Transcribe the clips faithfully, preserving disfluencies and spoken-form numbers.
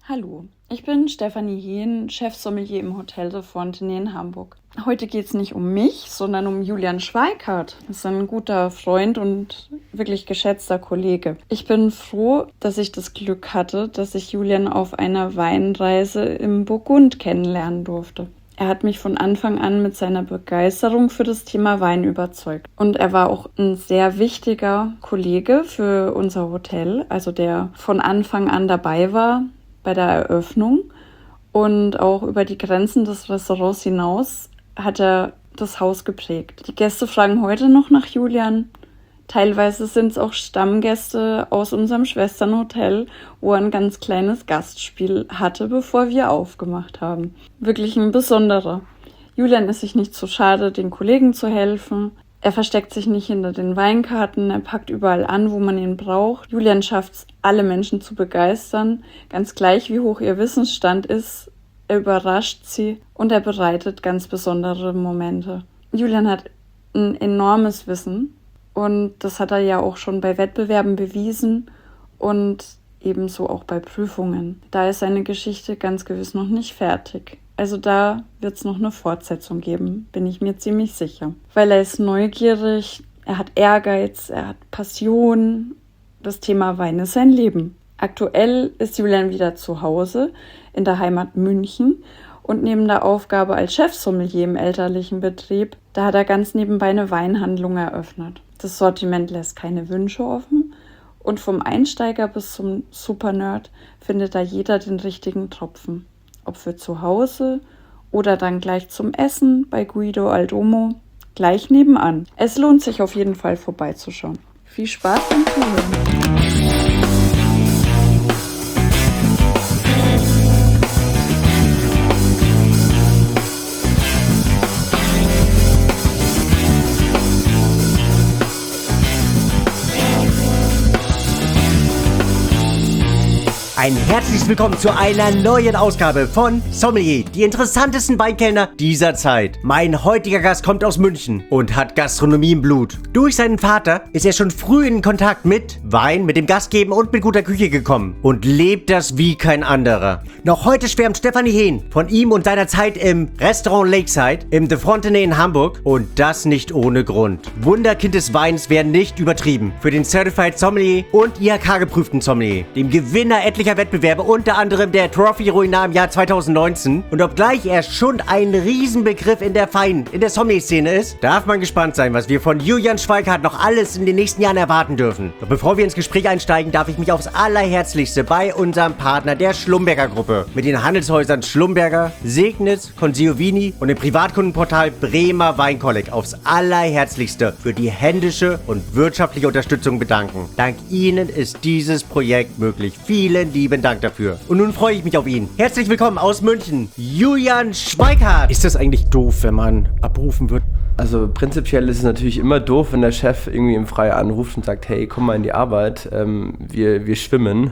Hallo, ich bin Stefanie Hehn, Chefsommelier im Hotel de Fontenay in Hamburg. Heute geht es nicht um mich, sondern um Julian Schweikart. Das ist ein guter Freund und wirklich geschätzter Kollege. Ich bin froh, dass ich das Glück hatte, dass ich Julian auf einer Weinreise im Burgund kennenlernen durfte. Er hat mich von Anfang an mit seiner Begeisterung für das Thema Wein überzeugt. Und er war auch ein sehr wichtiger Kollege für unser Hotel, also der von Anfang an dabei war bei der Eröffnung. Und auch über die Grenzen des Restaurants hinaus hat er das Haus geprägt. Die Gäste fragen heute noch nach Julian. Teilweise sind es auch Stammgäste aus unserem Schwesternhotel, wo er ein ganz kleines Gastspiel hatte, bevor wir aufgemacht haben. Wirklich ein besonderer. Julian ist sich nicht zu schade, den Kollegen zu helfen. Er versteckt sich nicht hinter den Weinkarten, er packt überall an, wo man ihn braucht. Julian schafft es, alle Menschen zu begeistern, ganz gleich wie hoch ihr Wissensstand ist. Er überrascht sie und er bereitet ganz besondere Momente. Julian hat ein enormes Wissen. Und das hat er ja auch schon bei Wettbewerben bewiesen und ebenso auch bei Prüfungen. Da ist seine Geschichte ganz gewiss noch nicht fertig. Also da wird es noch eine Fortsetzung geben, bin ich mir ziemlich sicher. Weil er ist neugierig, er hat Ehrgeiz, er hat Passion. Das Thema Wein ist sein Leben. Aktuell ist Julian wieder zu Hause in der Heimat München. Und neben der Aufgabe als Chefsommelier im elterlichen Betrieb, da hat er ganz nebenbei eine Weinhandlung eröffnet. Das Sortiment lässt keine Wünsche offen und vom Einsteiger bis zum Supernerd findet da jeder den richtigen Tropfen. Ob für zu Hause oder dann gleich zum Essen bei Guido Aldomo, gleich nebenan. Es lohnt sich auf jeden Fall vorbeizuschauen. Viel Spaß beim Zuhören. Ein herzliches Willkommen zu einer neuen Ausgabe von Sommelier, die interessantesten Weinkellner dieser Zeit. Mein heutiger Gast kommt aus München und hat Gastronomie im Blut. Durch seinen Vater ist er schon früh in Kontakt mit Wein, mit dem Gastgeben und mit guter Küche gekommen und lebt das wie kein anderer. Noch heute schwärmt Stefanie Hehn von ihm und seiner Zeit im Restaurant Lakeside im de Fontenay in Hamburg und das nicht ohne Grund. Wunderkind des Weins werden nicht übertrieben. Für den Certified Sommelier und I H K-geprüften Sommelier, dem Gewinner etlicher Wettbewerbe, unter anderem der Trophy Ruinart im Jahr zweitausendneunzehn. Und obgleich er schon ein Riesenbegriff in der Feinen, in der Sommelier-Szene ist, darf man gespannt sein, was wir von Julian Schweikart noch alles in den nächsten Jahren erwarten dürfen. Doch bevor wir ins Gespräch einsteigen, darf ich mich aufs Allerherzlichste bei unserem Partner der Schlumberger Gruppe mit den Handelshäusern Schlumberger, Segnitz, Consigliovini und dem Privatkundenportal Bremer Weinkolleg aufs Allerherzlichste für die händische und wirtschaftliche Unterstützung bedanken. Dank Ihnen ist dieses Projekt möglich. Vielen lieben Dank dafür. Und nun freue ich mich auf ihn. Herzlich willkommen aus München, Julian Schweikart. Ist das eigentlich doof, wenn man abberufen wird? Also prinzipiell ist es natürlich immer doof, wenn der Chef irgendwie im Freie anruft und sagt, hey, komm mal in die Arbeit, ähm, wir, wir schwimmen.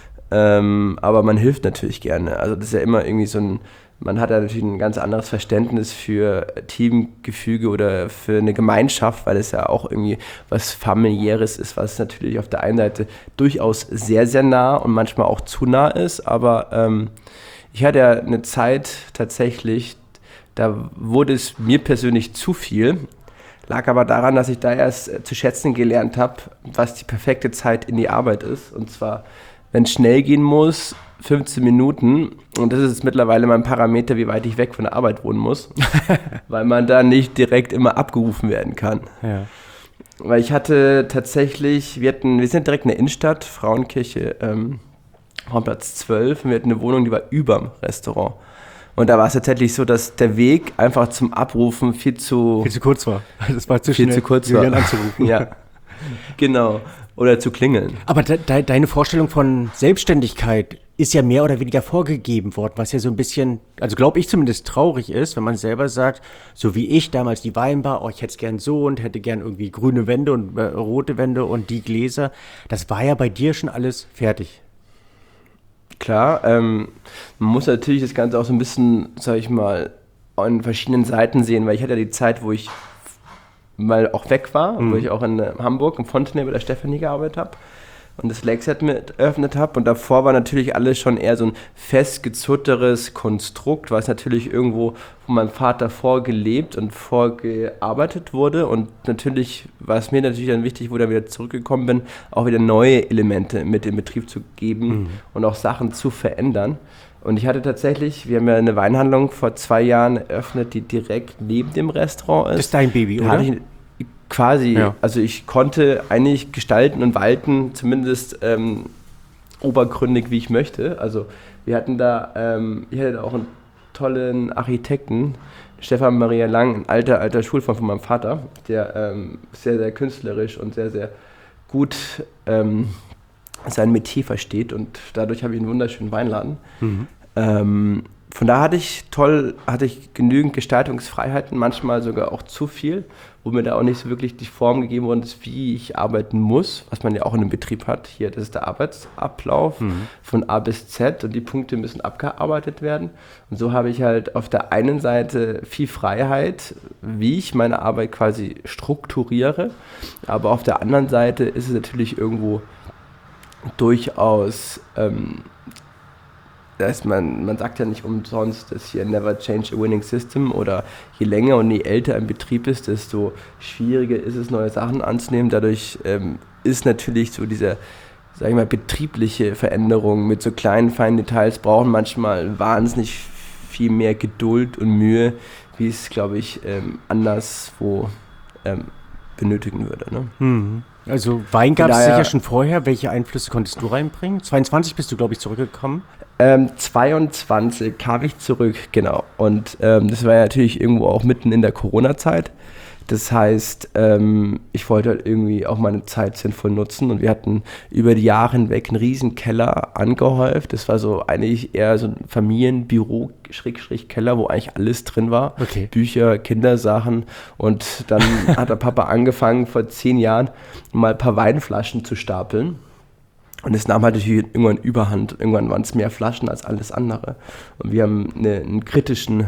Ähm, aber man hilft natürlich gerne. Also das ist ja immer irgendwie so ein, man hat ja natürlich ein ganz anderes Verständnis für Teamgefüge oder für eine Gemeinschaft, weil es ja auch irgendwie was Familiäres ist, was natürlich auf der einen Seite durchaus sehr, sehr nah und manchmal auch zu nah ist. Aber ähm, ich hatte ja eine Zeit tatsächlich, da wurde es mir persönlich zu viel. Lag aber daran, dass ich da erst zu schätzen gelernt habe, was die perfekte Zeit in die Arbeit ist. Und zwar, wenn es schnell gehen muss, fünfzehn Minuten. Und das ist jetzt mittlerweile mein Parameter, wie weit ich weg von der Arbeit wohnen muss. Weil man da nicht direkt immer abgerufen werden kann. Ja. Weil ich hatte tatsächlich, wir hatten, wir sind direkt in der Innenstadt, Frauenkirche, ähm, Raumplatz zwölf. Und wir hatten eine Wohnung, die war überm Restaurant. Und da war es tatsächlich so, dass der Weg einfach zum Abrufen viel zu... Viel zu kurz war. Das war zu viel schnell, zu kurz Julian war. anzurufen. Ja, genau. Oder zu klingeln. Aber de- de- deine Vorstellung von Selbstständigkeit ist ja mehr oder weniger vorgegeben worden, was ja so ein bisschen, also glaube ich zumindest, traurig ist, wenn man selber sagt, so wie ich damals die Weinbar, oh, ich hätte es gern so und hätte gern irgendwie grüne Wände und äh, rote Wände und die Gläser. Das war ja bei dir schon alles fertig. Klar, ähm, man muss natürlich das Ganze auch so ein bisschen, sag ich mal, an verschiedenen Seiten sehen, weil ich hatte ja die Zeit, wo ich mal auch weg war, mhm. wo ich auch in Hamburg, im Fontenay bei der Stefanie gearbeitet habe. und das Lakeside mit eröffnet habe. Und davor war natürlich alles schon eher so ein festgezutteres Konstrukt, was natürlich irgendwo von meinem Vater vorgelebt und vorgearbeitet wurde. Und natürlich war es mir natürlich dann wichtig, wo ich dann wieder zurückgekommen bin, auch wieder neue Elemente mit in Betrieb zu geben mhm. und auch Sachen zu verändern. Und ich hatte tatsächlich, wir haben ja eine Weinhandlung vor zwei Jahren eröffnet, die direkt neben dem Restaurant ist. Das ist dein Baby, da oder? Hatte ich quasi, ja. Also ich konnte eigentlich gestalten und walten, zumindest ähm, obergründig, wie ich möchte. Also wir hatten da, ähm, ich hatte da auch einen tollen Architekten, Stefan Maria Lang, ein alter, alter Schulfreund von meinem Vater, der ähm, sehr, sehr künstlerisch und sehr, sehr gut ähm, sein Metier versteht und dadurch habe ich einen wunderschönen Weinladen. Mhm. Ähm, von da hatte ich toll, hatte ich genügend Gestaltungsfreiheiten, manchmal sogar auch zu viel, wo mir da auch nicht so wirklich die Form gegeben worden ist, wie ich arbeiten muss, was man ja auch in einem Betrieb hat. Hier, das ist der Arbeitsablauf mhm. von A bis Z und die Punkte müssen abgearbeitet werden. Und so habe ich halt auf der einen Seite viel Freiheit, wie ich meine Arbeit quasi strukturiere, aber auf der anderen Seite ist es natürlich irgendwo durchaus, ähm, dass man, man sagt ja nicht umsonst, dass hier never change a winning system oder je länger und je älter ein Betrieb ist, desto schwieriger ist es, neue Sachen anzunehmen. Dadurch ähm, ist natürlich so diese, sag ich mal, betriebliche Veränderung mit so kleinen, feinen Details brauchen manchmal wahnsinnig viel mehr Geduld und Mühe, wie es, glaube ich, ähm, anderswo ähm, benötigen würde. Ne? Mhm. Also Wein gab es sicher schon vorher. Welche Einflüsse konntest du reinbringen? zweiundzwanzig bist du, glaube ich, zurückgekommen. Ähm, zweiundzwanzig kam ich zurück, genau. Und ähm, das war ja natürlich irgendwo auch mitten in der Corona-Zeit. Das heißt, ähm, ich wollte halt irgendwie auch meine Zeit sinnvoll nutzen und wir hatten über die Jahre hinweg einen riesen Keller angehäuft. Das war so eigentlich eher so ein Familienbüro, Schrägstrich Keller, wo eigentlich alles drin war. Okay. Bücher, Kindersachen und dann hat der Papa angefangen vor zehn Jahren mal ein paar Weinflaschen zu stapeln. Und es nahm halt natürlich irgendwann überhand. Irgendwann waren es mehr Flaschen als alles andere. Und wir haben eine, einen kritischen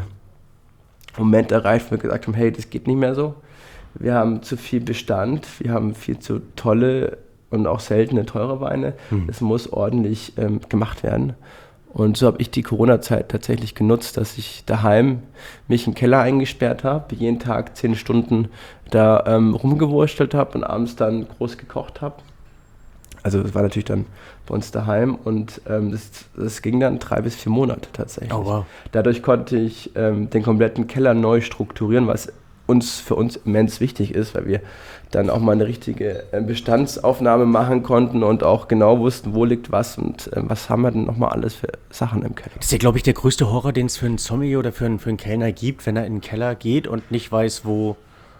Moment erreicht, wo wir gesagt haben, hey, das geht nicht mehr so. Wir haben zu viel Bestand, wir haben viel zu tolle und auch seltene, teure Weine. Mhm. Das muss ordentlich ähm, gemacht werden. Und so habe ich die Corona-Zeit tatsächlich genutzt, dass ich daheim mich in den Keller eingesperrt habe, jeden Tag zehn Stunden da ähm, rumgewurstelt habe und abends dann groß gekocht habe. Also das war natürlich dann bei uns daheim und ähm, das, das ging dann drei bis vier Monate tatsächlich. Oh, wow. Dadurch konnte ich ähm, den kompletten Keller neu strukturieren, was uns für uns immens wichtig ist, weil wir dann auch mal eine richtige Bestandsaufnahme machen konnten und auch genau wussten, wo liegt was und äh, was haben wir denn nochmal alles für Sachen im Keller. Das ist ja, glaube ich, der größte Horror, den es für einen Sommelier oder für einen, für einen Kellner gibt, wenn er in den Keller geht und nicht weiß, wo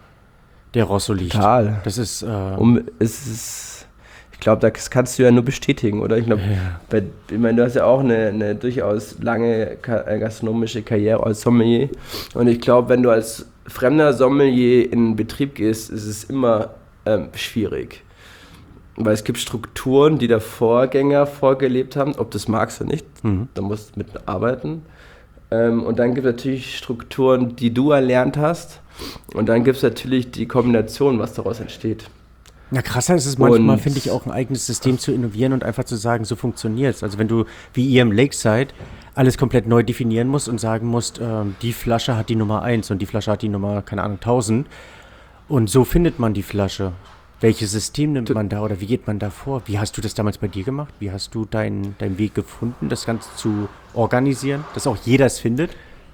der Rosso liegt. Total. Das ist... Äh um, es ist ich glaube, das kannst du ja nur bestätigen, oder? Ich glaube, ja. Ich meine, du hast ja auch eine, eine durchaus lange gastronomische Karriere als Sommelier. Und ich glaube, wenn du als fremder Sommelier in einen Betrieb gehst, ist es immer ähm, schwierig. Weil es gibt Strukturen, die der Vorgänger vorgelebt haben, ob du das magst oder nicht, mhm. da musst du mit arbeiten. Ähm, und dann gibt es natürlich Strukturen, die du erlernt hast. Und dann gibt es natürlich die Kombination, was daraus entsteht. Ja, krasser ist es manchmal, finde ich, auch ein eigenes System zu innovieren und einfach zu sagen, so funktioniert es. Also wenn du, wie ihr im Lakeside, alles komplett neu definieren musst und sagen musst, ähm, die Flasche hat die Nummer eins und die Flasche hat die Nummer, keine Ahnung, tausend. Und so findet man die Flasche. Welches System nimmt man da oder wie geht man da vor? Wie hast du das damals bei dir gemacht? Wie hast du deinen deinen Weg gefunden, das Ganze zu organisieren, dass auch jeder es findet?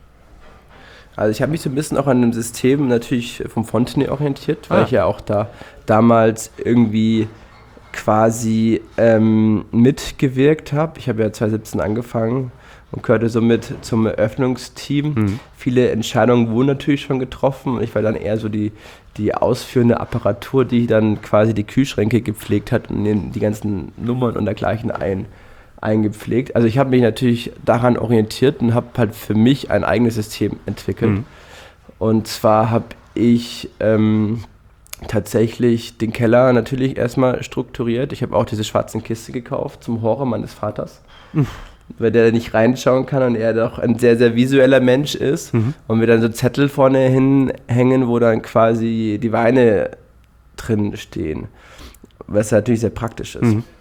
Also ich habe mich so ein bisschen auch an dem System natürlich vom Fontenay orientiert, weil ah. ich ja auch da damals irgendwie quasi ähm, mitgewirkt habe. Ich habe ja zwanzig siebzehn angefangen und gehörte somit zum Eröffnungsteam. Mhm. Viele Entscheidungen wurden natürlich schon getroffen und ich war dann eher so die, die ausführende Apparatur, die dann quasi die Kühlschränke gepflegt hat und die, die ganzen Nummern und dergleichen ein eingepflegt. Also ich habe mich natürlich daran orientiert und habe halt für mich ein eigenes System entwickelt. Mhm. Und zwar habe ich ähm, tatsächlich den Keller natürlich erstmal strukturiert. Ich habe auch diese schwarzen Kiste gekauft zum Horror meines Vaters, mhm. weil der nicht reinschauen kann und er doch ein sehr, sehr visueller Mensch ist. Mhm. Und wir dann so Zettel vorne hinhängen, wo dann quasi die Weine drin stehen, was natürlich sehr praktisch ist. Mhm.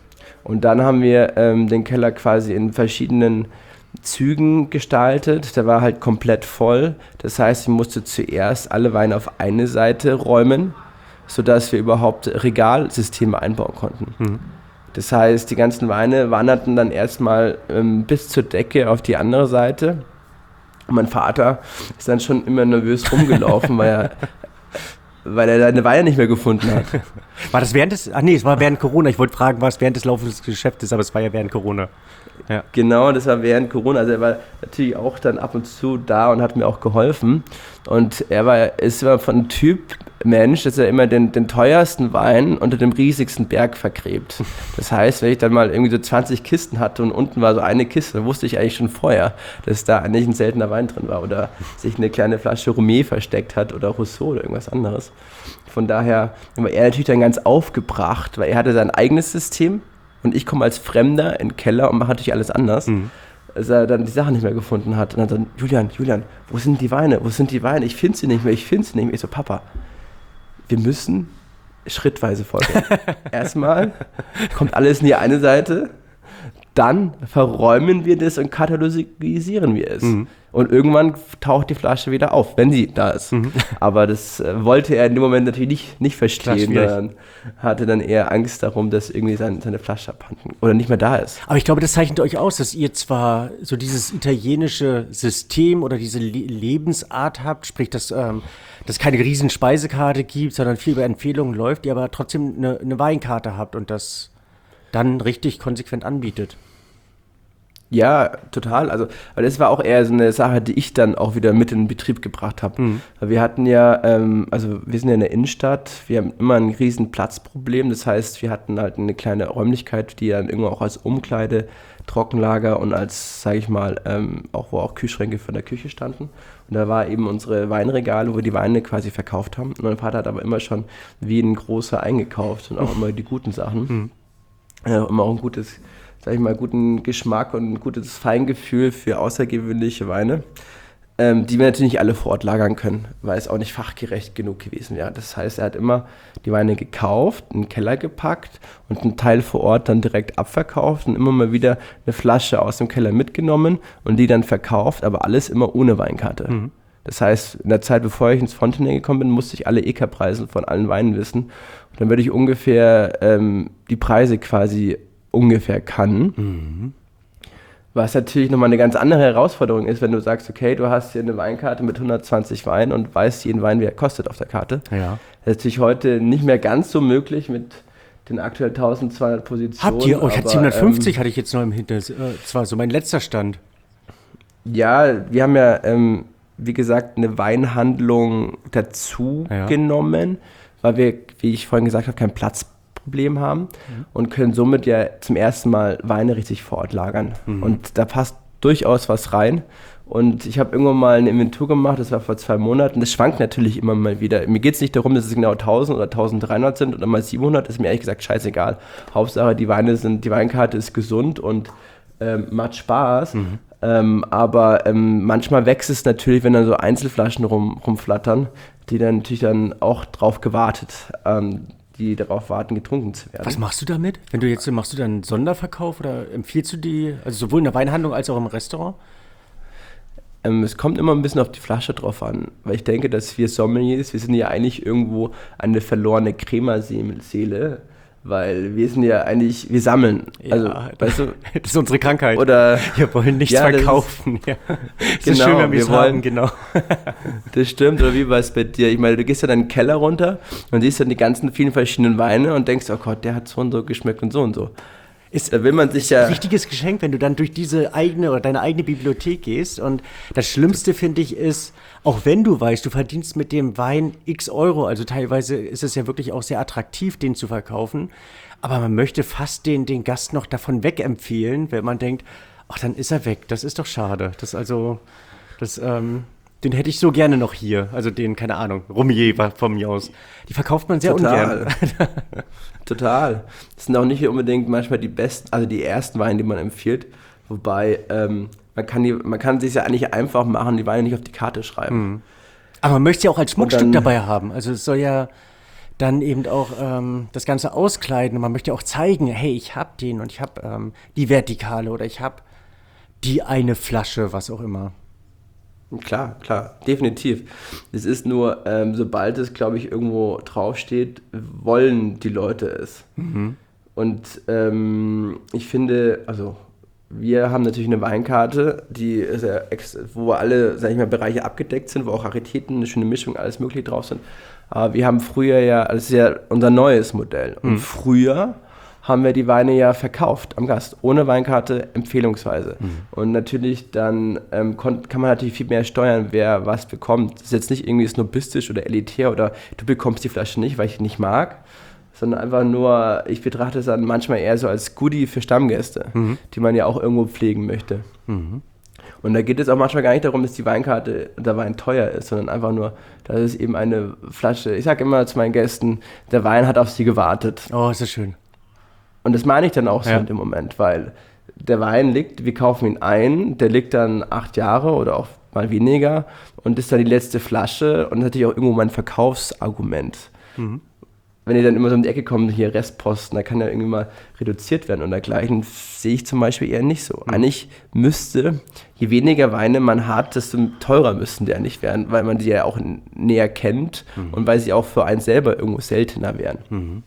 Und dann haben wir ähm, den Keller quasi in verschiedenen Zügen gestaltet. Der war halt komplett voll. Das heißt, ich musste zuerst alle Weine auf eine Seite räumen, sodass wir überhaupt Regalsysteme einbauen konnten. Mhm. Das heißt, die ganzen Weine wanderten dann erstmal ähm, bis zur Decke auf die andere Seite. Und mein Vater ist dann schon immer nervös rumgelaufen, weil er, weil er seine Weine nicht mehr gefunden hat. War das während des, ach nee, es war während Corona. Ich wollte fragen, war es während des Laufes des Geschäftes, aber es war ja während Corona. Ja. Genau, das war während Corona. Also er war natürlich auch dann ab und zu da und hat mir auch geholfen. Und er war, ist immer von Typ Mensch, dass er immer den, den teuersten Wein unter dem riesigsten Berg vergräbt. Das heißt, wenn ich dann mal irgendwie so zwanzig Kisten hatte und unten war so eine Kiste, dann wusste ich eigentlich schon vorher, dass da eigentlich ein seltener Wein drin war oder sich eine kleine Flasche Romé versteckt hat oder Rousseau oder irgendwas anderes. Von daher war er natürlich dann ganz aufgebracht, weil er hatte sein eigenes System und ich komme als Fremder in den Keller und mache natürlich alles anders. Mhm. Als er dann die Sachen nicht mehr gefunden hat. Und dann so, Julian, Julian, wo sind die Weine? Wo sind die Weine? Ich finde sie nicht mehr, ich finde sie nicht mehr. Ich so, Papa, wir müssen schrittweise vorgehen. Erstmal kommt alles in die eine Seite, dann verräumen wir das und katalogisieren wir es. Mhm. Und irgendwann taucht die Flasche wieder auf, wenn sie da ist. Mhm. Aber das äh, wollte er in dem Moment natürlich nicht, nicht verstehen, sondern hatte dann eher Angst darum, dass irgendwie sein, seine Flasche abhanden oder nicht mehr da ist. Aber ich glaube, das zeichnet euch aus, dass ihr zwar so dieses italienische System oder diese Le- Lebensart habt, sprich, dass ähm, dass keine riesen Speisekarte gibt, sondern viel über Empfehlungen läuft, ihr aber trotzdem eine, eine Weinkarte habt und das dann richtig konsequent anbietet. Ja, total. Also, weil das war auch eher so eine Sache, die ich dann auch wieder mit in den Betrieb gebracht habe. Mhm. Weil wir hatten ja, ähm, also wir sind ja in der Innenstadt, wir haben immer ein riesen Platzproblem. Das heißt, wir hatten halt eine kleine Räumlichkeit, die dann irgendwo auch als Umkleide, Trockenlager und als, sage ich mal, ähm, auch wo auch Kühlschränke von der Küche standen. Und da war eben unsere Weinregale, wo wir die Weine quasi verkauft haben. Und mein Vater hat aber immer schon wie ein großer eingekauft und auch immer die guten Sachen. Mhm. Ja, immer auch ein gutes, sag ich mal, guten Geschmack und ein gutes Feingefühl für außergewöhnliche Weine, ähm, die wir natürlich nicht alle vor Ort lagern können, weil es auch nicht fachgerecht genug gewesen wäre. Das heißt, er hat immer die Weine gekauft, in den Keller gepackt und einen Teil vor Ort dann direkt abverkauft und immer mal wieder eine Flasche aus dem Keller mitgenommen und die dann verkauft, aber alles immer ohne Weinkarte. Mhm. Das heißt, in der Zeit, bevor ich ins Fontenay gekommen bin, musste ich alle E K-Preise von allen Weinen wissen. Und dann würde ich ungefähr ähm, die Preise quasi ungefähr kann. Mhm. Was natürlich nochmal eine ganz andere Herausforderung ist, wenn du sagst, okay, du hast hier eine Weinkarte mit hundertzwanzig Weinen und weißt jeden Wein, wie er kostet auf der Karte. Ja. Das ist natürlich heute nicht mehr ganz so möglich mit den aktuell tausendzweihundert Positionen. Habt ihr? Oh, ich hatte siebenhundertfünfzig, ähm, hatte ich jetzt noch im Hintergrund. Das war so mein letzter Stand. Ja, wir haben ja, ähm, wie gesagt, eine Weinhandlung dazu ja. genommen, weil wir, wie ich vorhin gesagt habe, keinen Platz Problem haben mhm. und können somit ja zum ersten Mal Weine richtig vor Ort lagern. Mhm. Und da passt durchaus was rein. Und ich habe irgendwann mal eine Inventur gemacht, das war vor zwei Monaten. Das schwankt natürlich immer mal wieder. Mir geht es nicht darum, dass es genau tausend oder tausenddreihundert sind oder mal siebenhundert, das ist mir ehrlich gesagt scheißegal. Hauptsache, die Weine sind, die Weinkarte ist gesund und ähm, macht Spaß. Mhm. Ähm, aber ähm, manchmal wächst es natürlich, wenn dann so Einzelflaschen rum, rumflattern, die dann natürlich dann auch drauf gewartet ähm, die darauf warten, getrunken zu werden. Was machst du damit? Wenn du jetzt, machst du dann einen Sonderverkauf oder empfiehlst du die, also sowohl in der Weinhandlung als auch im Restaurant? Ähm, es kommt immer ein bisschen auf die Flasche drauf an, weil ich denke, dass wir Sommeliers, wir sind ja eigentlich irgendwo eine verlorene Crema-Seele, weil wir sind ja eigentlich, wir sammeln. Ja, also, weißt du, das ist unsere Krankheit. Oder, wir wollen nichts ja, verkaufen. Das ist, ja. das genau, ist schön, wenn wir es wollen, genau. Das stimmt, oder wie war es bei dir? Ich meine, du gehst ja dann in den Keller runter und siehst dann die ganzen vielen verschiedenen Weine und denkst, oh Gott, der hat so und so geschmeckt und so und so. Ist, da will man sich ja ein richtiges Geschenk, wenn du dann durch diese eigene oder deine eigene Bibliothek gehst. Und das Schlimmste, finde ich, ist, auch wenn du weißt, du verdienst mit dem Wein x Euro, also teilweise ist es ja wirklich auch sehr attraktiv, den zu verkaufen, aber man möchte fast den, den Gast noch davon wegempfehlen, wenn man denkt, ach, dann ist er weg, das ist doch schade. Das also, das, ähm, den hätte ich so gerne noch hier, also den, keine Ahnung, Romier von mir aus. Die verkauft man sehr Total. ungern. Total. Das sind auch nicht unbedingt manchmal die besten, also die ersten Weine, die man empfiehlt. Wobei, ähm, man kann die, man kann sich ja eigentlich einfach machen, die Weine nicht auf die Karte schreiben. Mhm. Aber man möchte ja auch als Schmuckstück dann dabei haben. Also es soll ja dann eben auch ähm, das Ganze auskleiden. Und man möchte auch zeigen, hey, ich habe den und ich habe ähm, die Vertikale oder ich habe die eine Flasche, was auch immer. Klar, klar, definitiv. Es ist nur, ähm, sobald es, glaube ich, irgendwo draufsteht, wollen die Leute es. Mhm. Und ähm, ich finde, also wir haben natürlich eine Weinkarte, die ist ja ex- wo alle, sag ich mal, Bereiche abgedeckt sind, wo auch Raritäten, eine schöne Mischung, alles mögliche drauf sind. Aber wir haben früher ja, das ist ja unser neues Modell. Und mhm. früher haben wir die Weine ja verkauft am Gast, ohne Weinkarte, empfehlungsweise. Mhm. Und natürlich dann ähm, kon- kann man natürlich viel mehr steuern, wer was bekommt. Das ist jetzt nicht irgendwie snobistisch oder elitär oder du bekommst die Flasche nicht, weil ich nicht mag, sondern einfach nur, ich betrachte es dann manchmal eher so als Goodie für Stammgäste, mhm. die man ja auch irgendwo pflegen möchte. Mhm. Und da geht es auch manchmal gar nicht darum, dass die Weinkarte, der Wein teuer ist, sondern einfach nur, dass es eben eine Flasche, ich sage immer zu meinen Gästen, der Wein hat auf sie gewartet. Oh, ist das schön. Und das meine ich dann auch so ja. in dem Moment, weil der Wein liegt, wir kaufen ihn ein, der liegt dann acht Jahre oder auch mal weniger und ist dann die letzte Flasche und natürlich auch irgendwo mein Verkaufsargument. Mhm. Wenn ihr dann immer so um die Ecke kommt, hier Restposten, da kann ja irgendwie mal reduziert werden und dergleichen, sehe ich zum Beispiel eher nicht so. Mhm. Eigentlich müsste, je weniger Weine man hat, desto teurer müssten die eigentlich werden, weil man die ja auch näher kennt mhm. und weil sie auch für einen selber irgendwo seltener wären. Mhm.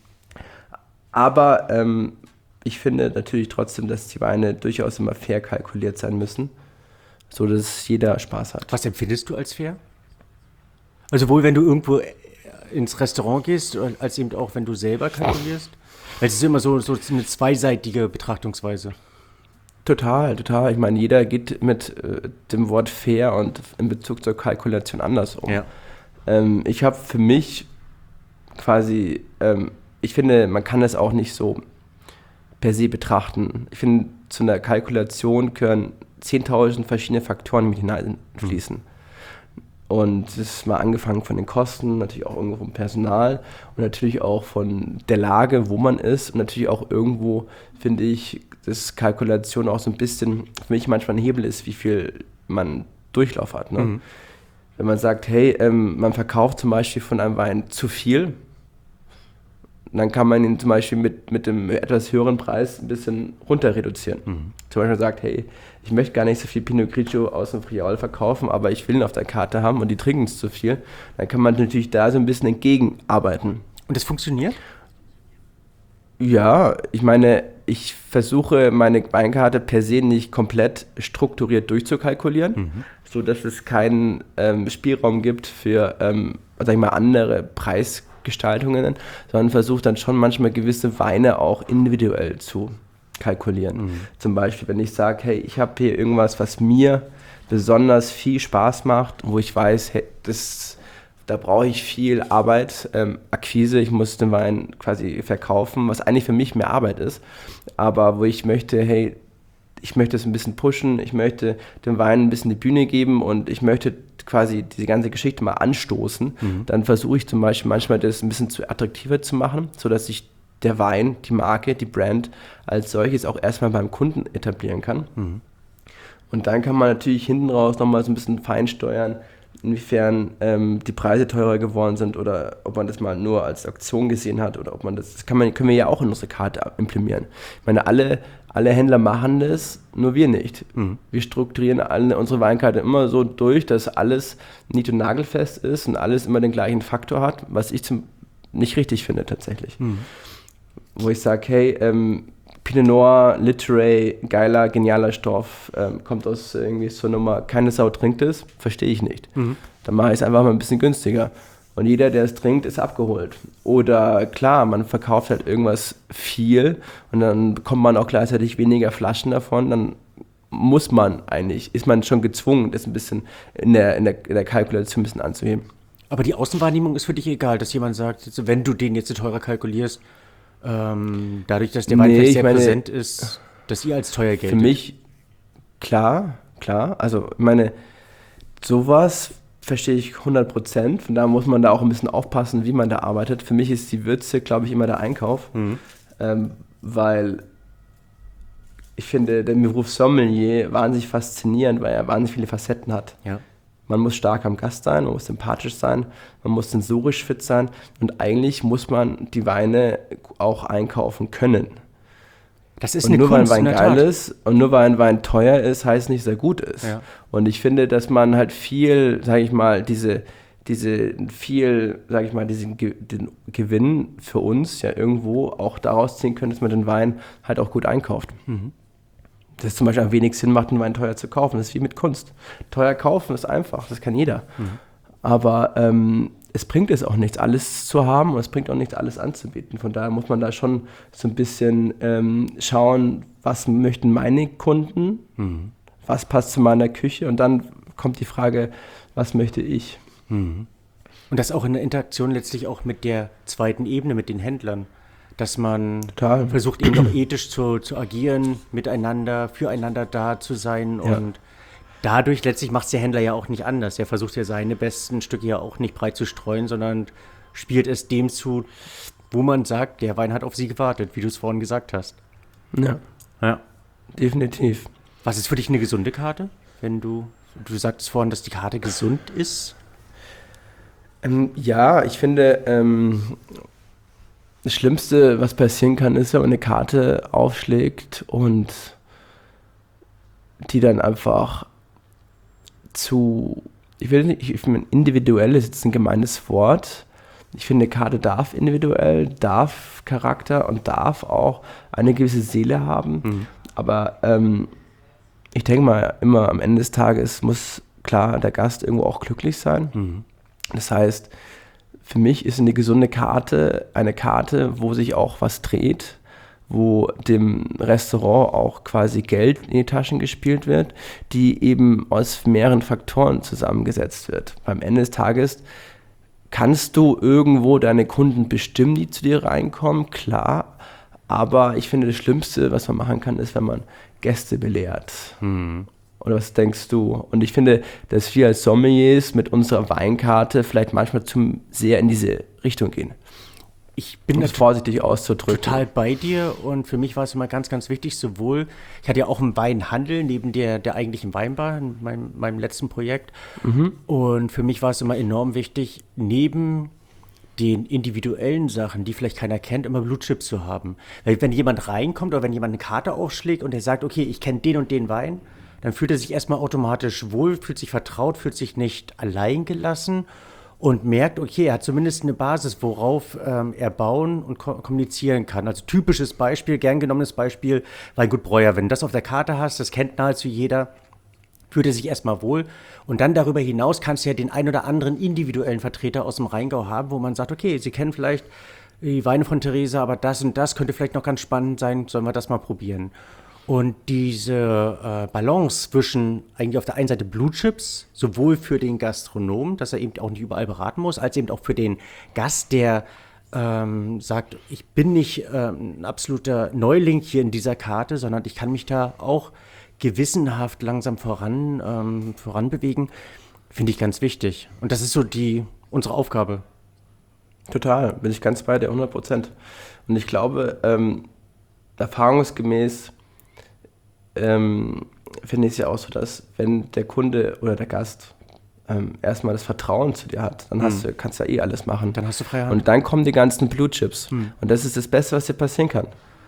Aber ähm, ich finde natürlich trotzdem, dass die Weine durchaus immer fair kalkuliert sein müssen, so dass jeder Spaß hat. Was empfindest du als fair? Also wohl, wenn du irgendwo ins Restaurant gehst, als eben auch, wenn du selber kalkulierst? Weil es ist immer so, so eine zweiseitige Betrachtungsweise. Total, total. Ich meine, jeder geht mit äh, dem Wort fair und in Bezug zur Kalkulation anders um. Ja. Ähm, ich habe für mich quasi... Ähm, Ich finde, man kann es auch nicht so per se betrachten. Ich finde, zu einer Kalkulation gehören zehntausend verschiedene Faktoren mit hineinfließen. Mhm. Und das ist mal angefangen von den Kosten, natürlich auch irgendwo vom Personal und natürlich auch von der Lage, wo man ist. Und natürlich auch irgendwo, finde ich, dass Kalkulation auch so ein bisschen für mich manchmal ein Hebel ist, wie viel man Durchlauf hat. Ne? Mhm. Wenn man sagt, hey, ähm, man verkauft zum Beispiel von einem Wein zu viel, dann kann man ihn zum Beispiel mit, mit dem etwas höheren Preis ein bisschen runter reduzieren. Mhm. Zum Beispiel sagt, hey, ich möchte gar nicht so viel Pinot Grigio aus dem Friaul verkaufen, aber ich will ihn auf der Karte haben und die trinken es zu viel. Dann kann man natürlich da so ein bisschen entgegenarbeiten. Und das funktioniert? Ja, ich meine, ich versuche meine Weinkarte per se nicht komplett strukturiert durchzukalkulieren, mhm. sodass es keinen ähm, Spielraum gibt für, ähm, sag ich mal, andere Preisgestaltungen. Gestaltungen, sondern versucht dann schon manchmal gewisse Weine auch individuell zu kalkulieren. Mhm. Zum Beispiel, wenn ich sage, hey, ich habe hier irgendwas, was mir besonders viel Spaß macht, wo ich weiß, hey, das, da brauche ich viel Arbeit, ähm, Akquise, ich muss den Wein quasi verkaufen, was eigentlich für mich mehr Arbeit ist, aber wo ich möchte, hey, ich möchte es ein bisschen pushen, ich möchte dem Wein ein bisschen die Bühne geben und ich möchte quasi diese ganze Geschichte mal anstoßen, mhm. dann versuche ich zum Beispiel manchmal das ein bisschen zu attraktiver zu machen, sodass sich der Wein, die Marke, die Brand als solches auch erstmal beim Kunden etablieren kann. Mhm. Und dann kann man natürlich hinten raus nochmal so ein bisschen feinsteuern, inwiefern ähm, die Preise teurer geworden sind oder ob man das mal nur als Auktion gesehen hat oder ob man das, das kann man, können wir ja auch in unsere Karte implementieren. Ich meine, alle, alle Händler machen das, nur wir nicht. Mhm. Wir strukturieren alle unsere Weinkarte immer so durch, dass alles nied- und nagelfest ist und alles immer den gleichen Faktor hat, was ich zum, nicht richtig finde tatsächlich. Mhm. Wo ich sage, hey, ähm, Pinot Noir, Literary, geiler, genialer Stoff, ähm, kommt aus irgendwie so einer Nummer, keine Sau trinkt es, verstehe ich nicht. Mhm. Dann mache ich es einfach mal ein bisschen günstiger. Und jeder, der es trinkt, ist abgeholt. Oder klar, man verkauft halt irgendwas viel und dann bekommt man auch gleichzeitig weniger Flaschen davon, dann muss man eigentlich, ist man schon gezwungen, das ein bisschen in der, in der, in der Kalkulation ein bisschen anzuheben. Aber die Außenwahrnehmung ist für dich egal, dass jemand sagt, wenn du den jetzt teurer kalkulierst, ähm, dadurch, dass der Wein nee, sehr meine, präsent ist, dass ihr als teuer geltet. Für mich, klar, klar, also ich meine, sowas verstehe ich hundert Prozent, von daher muss man da auch ein bisschen aufpassen, wie man da arbeitet. Für mich ist die Würze, glaube ich, immer der Einkauf, mhm. ähm, weil ich finde, der Beruf Sommelier wahnsinnig faszinierend, weil er wahnsinnig viele Facetten hat. Ja. Man muss stark am Gast sein, man muss sympathisch sein, man muss sensorisch fit sein und eigentlich muss man die Weine auch einkaufen können. Das ist und eine nur Kunst, weil ein in Wein der geil Tat. ist und nur weil ein Wein teuer ist, heißt nicht, dass er gut ist. Ja. Und ich finde, dass man halt viel, sage ich mal, diese, diese viel, sage ich mal, diesen Ge- den Gewinn für uns ja irgendwo auch daraus ziehen können, dass man den Wein halt auch gut einkauft. Mhm. Dass es zum Beispiel am wenig Sinn macht, einen Wein teuer zu kaufen. Das ist wie mit Kunst. Teuer kaufen ist einfach, das kann jeder. Mhm. Aber ähm, es bringt es auch nichts, alles zu haben und es bringt auch nichts, alles anzubieten. Von daher muss man da schon so ein bisschen ähm, schauen, was möchten meine Kunden, Mhm. was passt zu meiner Küche und dann kommt die Frage, was möchte ich? Mhm. Und das auch in der Interaktion letztlich auch mit der zweiten Ebene, mit den Händlern. Dass man Total. versucht eben auch ethisch zu, zu agieren, miteinander, füreinander da zu sein. Ja. Und dadurch letztlich macht es der Händler ja auch nicht anders. Er versucht ja seine besten Stücke ja auch nicht breit zu streuen, sondern spielt es dem zu, wo man sagt, der Wein hat auf sie gewartet, wie du es vorhin gesagt hast. Ja, Ja. definitiv. Was ist für dich eine gesunde Karte? Wenn du, du sagtest vorhin, dass die Karte gesund ist? Ähm, ja, ich finde, ähm, das Schlimmste, was passieren kann, ist, wenn man eine Karte aufschlägt und die dann einfach zu, ich will nicht, ich finde, individuell ist jetzt ein gemeines Wort. Ich finde, eine Karte darf individuell, darf Charakter und darf auch eine gewisse Seele haben. Mhm. Aber ähm, ich denke mal, immer am Ende des Tages muss klar der Gast irgendwo auch glücklich sein. Mhm. Das heißt, für mich ist eine gesunde Karte eine Karte, wo sich auch was dreht, wo dem Restaurant auch quasi Geld in die Taschen gespielt wird, die eben aus mehreren Faktoren zusammengesetzt wird. Beim Ende des Tages kannst du irgendwo deine Kunden bestimmen, die zu dir reinkommen, klar, aber ich finde, das Schlimmste, was man machen kann, ist, wenn man Gäste belehrt. Mhm. Oder was denkst du? Und ich finde, dass wir als Sommeliers mit unserer Weinkarte vielleicht manchmal zum sehr in diese Richtung gehen. Ich bin Um es nat- vorsichtig auszudrücken. total bei dir und für mich war es immer ganz, ganz wichtig, sowohl, ich hatte ja auch einen Weinhandel neben der, der eigentlichen Weinbar in meinem, meinem letzten Projekt und für mich war es immer enorm wichtig, neben den individuellen Sachen, die vielleicht keiner kennt, immer Blutchips zu haben. Weil wenn jemand reinkommt oder wenn jemand eine Karte aufschlägt und er sagt, okay, ich kenne den und den Wein, dann fühlt er sich erstmal automatisch wohl, fühlt sich vertraut, fühlt sich nicht allein gelassen und merkt, okay, er hat zumindest eine Basis, worauf ähm, er bauen und ko- kommunizieren kann. Also typisches Beispiel, gern genommenes Beispiel, Weingut Breuer. Wenn du das auf der Karte hast, das kennt nahezu jeder, fühlt er sich erstmal wohl. Und dann darüber hinaus kannst du ja den ein oder anderen individuellen Vertreter aus dem Rheingau haben, wo man sagt, okay, sie kennen vielleicht die Weine von Theresa, aber das und das könnte vielleicht noch ganz spannend sein, sollen wir das mal probieren. Und diese äh, Balance zwischen eigentlich auf der einen Seite Blutchips, sowohl für den Gastronom, dass er eben auch nicht überall beraten muss, als eben auch für den Gast, der ähm, sagt, ich bin nicht ähm, ein absoluter Neuling hier in dieser Karte, sondern ich kann mich da auch gewissenhaft langsam voran, ähm, voranbewegen, finde ich ganz wichtig. Und das ist so die unsere Aufgabe. Total, bin ich ganz bei dir, hundert Prozent. Und ich glaube, ähm, erfahrungsgemäß ähm, finde ich es ja auch so, dass wenn der Kunde oder der Gast ähm, erstmal das Vertrauen zu dir hat, dann hast du, kannst du ja eh alles machen. Dann hast du freie Hand. Und dann kommen die ganzen Blutchips. Und das ist das Beste, was dir passieren kann.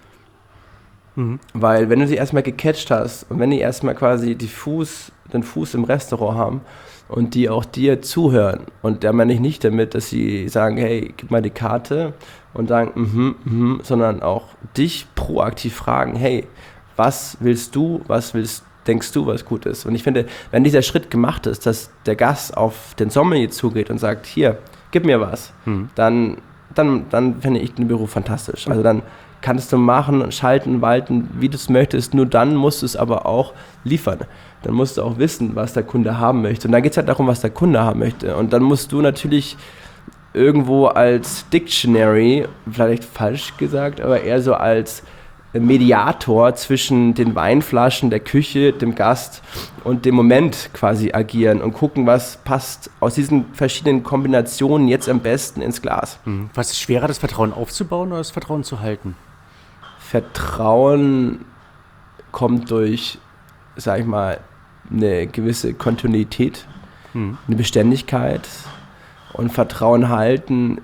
Weil wenn du sie erstmal gecatcht hast und wenn die erstmal quasi die Fuß, den Fuß im Restaurant haben und die auch dir zuhören und da meine ich nicht damit, dass sie sagen, hey, gib mal die Karte und sagen, mhm, mhm, sondern auch dich proaktiv fragen, hey, was willst du, was willst, denkst du, was gut ist? Und ich finde, wenn dieser Schritt gemacht ist, dass der Gast auf den Sommelier zugeht und sagt, hier, gib mir was, Mhm. dann, dann, dann finde ich den Beruf fantastisch. Also dann kannst du machen, schalten, walten, wie du es möchtest, nur dann musst du es aber auch liefern. Dann musst du auch wissen, was der Kunde haben möchte. Und dann geht es halt darum, was der Kunde haben möchte. Und dann musst du natürlich irgendwo als Dictionary, vielleicht falsch gesagt, aber eher so als Mediator zwischen den Weinflaschen, der Küche, dem Gast und dem Moment quasi agieren und gucken, was passt aus diesen verschiedenen Kombinationen jetzt am besten ins Glas. Mhm. Was ist schwerer, das Vertrauen aufzubauen oder das Vertrauen zu halten? Vertrauen kommt durch, sag ich mal, eine gewisse Kontinuität. hm. eine Beständigkeit und Vertrauen halten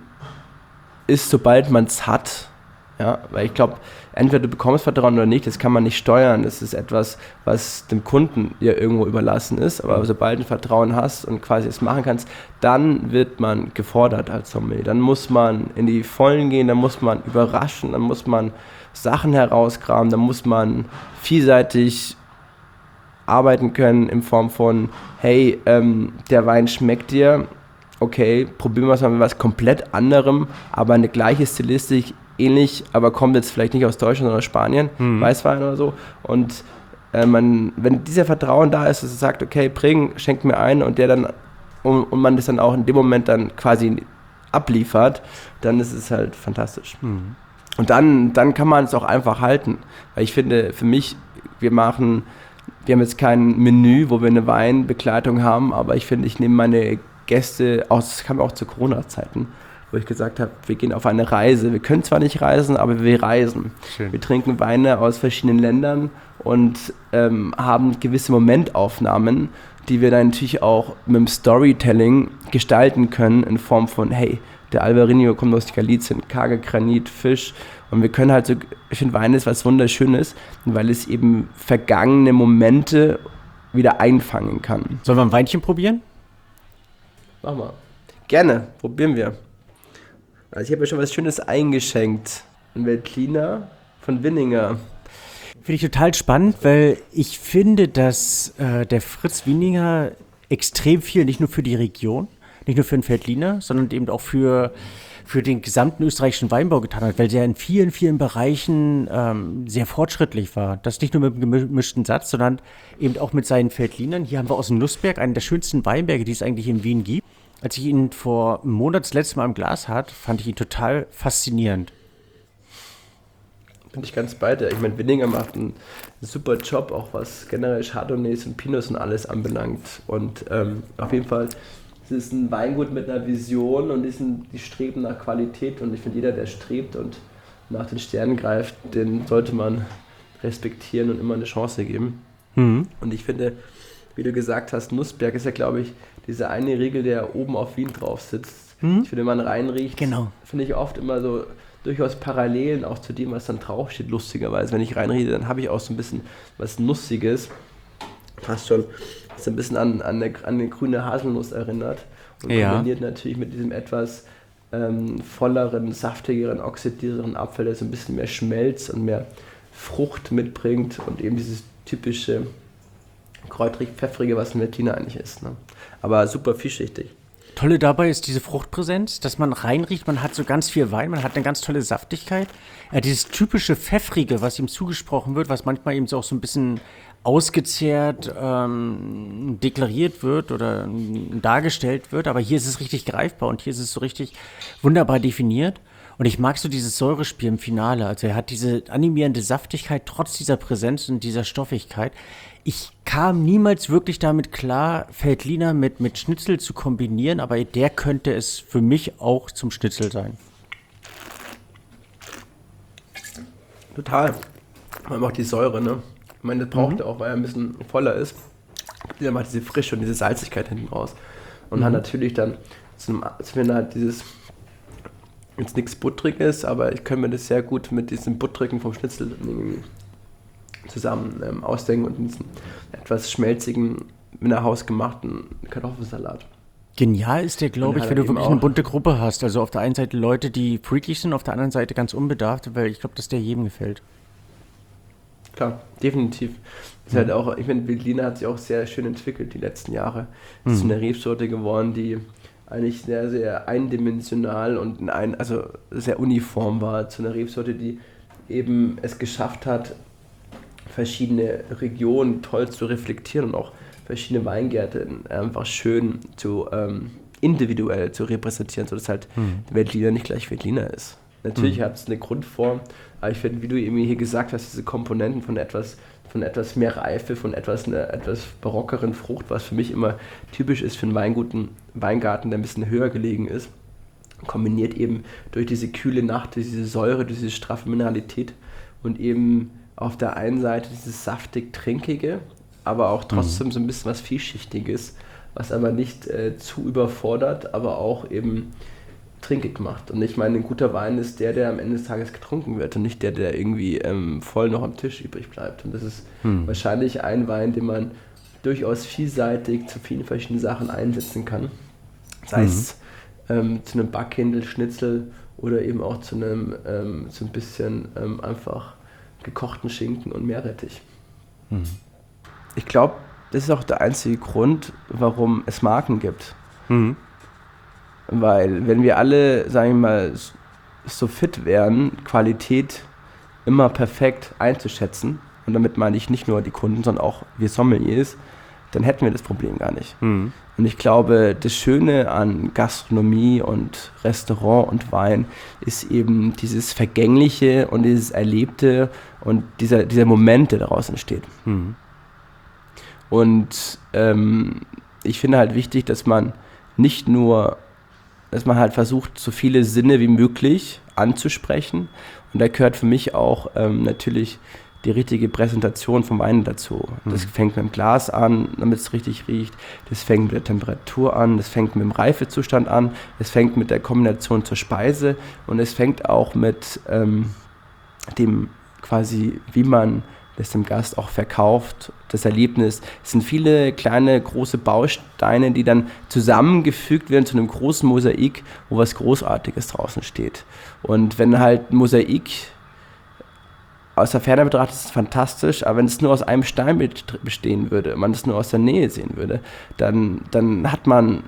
ist, sobald man es hat. Ja, weil ich glaube, entweder du bekommst Vertrauen oder nicht, das kann man nicht steuern. Das ist etwas, was dem Kunden ja irgendwo überlassen ist. Aber sobald du Vertrauen hast und quasi es machen kannst, dann wird man gefordert als Sommelier. Dann muss man in die Vollen gehen, dann muss man überraschen, dann muss man Sachen herauskramen, dann muss man vielseitig arbeiten können in Form von, hey, ähm, der Wein schmeckt dir, okay, probieren wir es mal mit was komplett anderem, aber eine gleiche Stilistik, ähnlich, aber kommt jetzt vielleicht nicht aus Deutschland oder Spanien, mhm. Weißwein oder so. Und äh, man, wenn dieser Vertrauen da ist, dass er sagt, okay, bring, schenk mir ein und der dann und, und man das dann auch in dem Moment dann quasi abliefert, dann ist es halt fantastisch. Mhm. Und dann, dann kann man es auch einfach halten. Weil ich finde, für mich, wir machen, wir haben jetzt kein Menü, wo wir eine Weinbegleitung haben, aber ich finde, ich nehme meine Gäste aus, das kam auch zu Corona-Zeiten, wo ich gesagt habe, wir gehen auf eine Reise. Wir können zwar nicht reisen, aber wir reisen. Schön. Wir trinken Weine aus verschiedenen Ländern und ähm, haben gewisse Momentaufnahmen, die wir dann natürlich auch mit dem Storytelling gestalten können in Form von, hey, der Albarino kommt aus Galizien, karger Granit, Fisch. Und wir können halt so, ich finde, Wein ist was Wunderschönes, weil es eben vergangene Momente wieder einfangen kann. Sollen wir ein Weinchen probieren? Mach mal. Gerne, probieren wir. Also ich habe mir schon was Schönes eingeschenkt. Ein Veltliner von Winninger. Finde ich total spannend, weil ich finde, dass äh, der Fritz Winninger extrem viel, nicht nur für die Region, nicht nur für den Veltliner, sondern eben auch für, für den gesamten österreichischen Weinbau getan hat, weil der in vielen, vielen Bereichen ähm, sehr fortschrittlich war. Das nicht nur mit dem gemischten Satz, sondern eben auch mit seinen Veltlinern. Hier haben wir aus dem Nussberg, einen der schönsten Weinberge, die es eigentlich in Wien gibt. Als ich ihn vor einem Monat das letzte Mal im Glas hatte, fand ich ihn total faszinierend. Bin ich ganz bei dir. Ich meine, Winninger macht einen super Job, auch was generell Chardonnays und Pinots und alles anbelangt. Und ähm, auf jeden Fall, es ist ein Weingut mit einer Vision und die, sind, die streben nach Qualität. Und ich finde, jeder, der strebt und nach den Sternen greift, den sollte man respektieren und immer eine Chance geben. Mhm. Und ich finde, wie du gesagt hast, Nussberg ist ja, glaube ich, diese eine Regel, der oben auf Wien drauf sitzt. Hm? Ich finde, wenn man reinriecht, genau. finde ich oft immer so durchaus Parallelen auch zu dem, was dann draufsteht, lustigerweise. Wenn ich reinrieche, dann habe ich auch so ein bisschen was Nussiges. Fast schon, das ein bisschen an, an, eine, an eine grüne Haselnuss erinnert. Und ja. kombiniert natürlich mit diesem etwas ähm, volleren, saftigeren, oxidierteren Apfel, der so ein bisschen mehr Schmelz und mehr Frucht mitbringt und eben dieses typische kräutrig-pfeffrige, was ein Veltliner eigentlich ist. Ne? Aber super vielschichtig. Tolle dabei ist diese Fruchtpräsenz, dass man reinriecht, man hat so ganz viel Wein, man hat eine ganz tolle Saftigkeit. Ja, dieses typische Pfeffrige, was ihm zugesprochen wird, was manchmal eben so auch so ein bisschen ausgezehrt ähm, deklariert wird oder ähm, dargestellt wird, aber hier ist es richtig greifbar und hier ist es so richtig wunderbar definiert. Und ich mag so dieses Säurespiel im Finale. Also er hat diese animierende Saftigkeit trotz dieser Präsenz und dieser Stoffigkeit. Ich kam niemals wirklich damit klar, Veltliner mit, mit Schnitzel zu kombinieren, aber der könnte es für mich auch zum Schnitzel sein. Total. Man macht die Säure, ne? Ich meine, das braucht er mhm. auch, weil er ein bisschen voller ist. Der macht diese Frische und diese Salzigkeit hinten raus. Und mhm. hat natürlich dann, zum, wenn halt dieses jetzt nichts Buttriges, aber ich kann mir das sehr gut mit diesem Buttrigen vom Schnitzel irgendwie zusammen ähm, ausdenken und diesen etwas schmelzigen, mit einer hausgemachten Kartoffelsalat. Genial ist der, glaube ich, wenn du wirklich eine bunte Gruppe hast. Also auf der einen Seite Leute, die freakig sind, auf der anderen Seite ganz unbedarft, weil ich glaube, dass der jedem gefällt. Klar, definitiv. Ist mhm. halt auch, ich finde, Veltliner hat sich auch sehr schön entwickelt die letzten Jahre. Es ist mhm. eine Rebsorte geworden, die eigentlich sehr, sehr eindimensional und in ein, also sehr uniform war, zu einer Rebsorte, die eben es geschafft hat, verschiedene Regionen toll zu reflektieren und auch verschiedene Weingärten einfach schön zu ähm, individuell zu repräsentieren, sodass halt mhm. der Veltliner nicht gleich Veltliner ist. Natürlich mhm. hat es eine Grundform, aber ich finde, wie du eben hier gesagt hast, diese Komponenten von etwas, von etwas mehr Reife, von etwas, einer etwas barockeren Frucht, was für mich immer typisch ist für einen Weinguten, Weingarten, der ein bisschen höher gelegen ist, kombiniert eben durch diese kühle Nacht, diese Säure, diese straffe Mineralität und eben auf der einen Seite dieses saftig-trinkige, aber auch trotzdem mhm. so ein bisschen was Vielschichtiges, was aber nicht äh, zu überfordert, aber auch eben trinkig macht. Und ich meine, ein guter Wein ist der, der am Ende des Tages getrunken wird und nicht der, der irgendwie ähm, voll noch am Tisch übrig bleibt. Und das ist hm. wahrscheinlich ein Wein, den man durchaus vielseitig zu vielen verschiedenen Sachen einsetzen kann. Sei mhm. es ähm, zu einem Backhändel, Schnitzel oder eben auch zu einem ähm, so ein bisschen ähm, einfach gekochten Schinken und Meerrettich. Mhm. Ich glaube, das ist auch der einzige Grund, warum es Marken gibt. Mhm. Weil wenn wir alle, sagen wir mal, so fit wären, Qualität immer perfekt einzuschätzen, und damit meine ich nicht nur die Kunden, sondern auch wir Sommeliers, dann hätten wir das Problem gar nicht. Mhm. Und ich glaube, das Schöne an Gastronomie und Restaurant und Wein ist eben dieses Vergängliche und dieses Erlebte und dieser, dieser Moment, der daraus entsteht. Mhm. Und ähm, ich finde halt wichtig, dass man nicht nur, dass man halt versucht, so viele Sinne wie möglich anzusprechen. Und da gehört für mich auch ähm, natürlich die richtige Präsentation vom Wein dazu. Das mhm. fängt mit dem Glas an, damit es richtig riecht. Das fängt mit der Temperatur an, das fängt mit dem Reifezustand an, es fängt mit der Kombination zur Speise und es fängt auch mit ähm, dem quasi, wie man das dem Gast auch verkauft, das Erlebnis. Es sind viele kleine, große Bausteine, die dann zusammengefügt werden zu einem großen Mosaik, wo was Großartiges draußen steht. Und wenn halt ein Mosaik aus der Ferne betrachtet, ist es fantastisch, aber wenn es nur aus einem Stein bestehen würde, man es nur aus der Nähe sehen würde, dann, dann hat man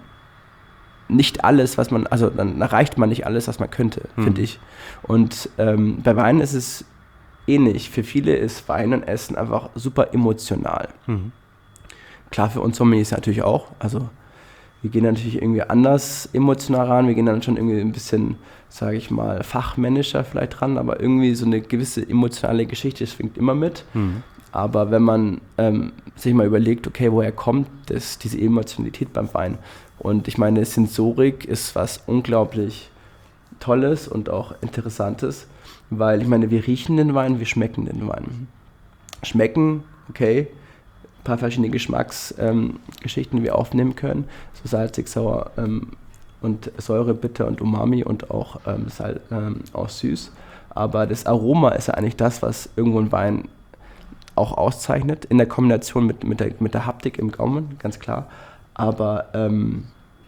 nicht alles, was man, also dann erreicht man nicht alles, was man könnte, mhm. finde ich. Und ähm, bei Wein ist es ähnlich. Für viele ist Wein und Essen einfach super emotional. Mhm. Klar, für uns Sommeliers natürlich auch. Also wir gehen natürlich irgendwie anders emotional ran. Wir gehen dann schon irgendwie ein bisschen, sage ich mal, fachmännischer vielleicht dran, aber irgendwie so eine gewisse emotionale Geschichte schwingt immer mit. Mhm. Aber wenn man ähm, sich mal überlegt, okay, woher kommt das, diese Emotionalität beim Wein? Und ich meine, Sensorik ist was unglaublich Tolles und auch Interessantes, weil ich meine, wir riechen den Wein, wir schmecken den Wein. Schmecken, okay, ein paar verschiedene Geschmacksgeschichten, ähm, die wir aufnehmen können, so salzig, sauer ähm, und Säure, bitter und Umami und auch, ähm, Sal- ähm, auch süß. Aber das Aroma ist ja eigentlich das, was irgendwo ein Wein auch auszeichnet, in der Kombination mit, mit, der, mit der Haptik im Gaumen, ganz klar. Aber ähm,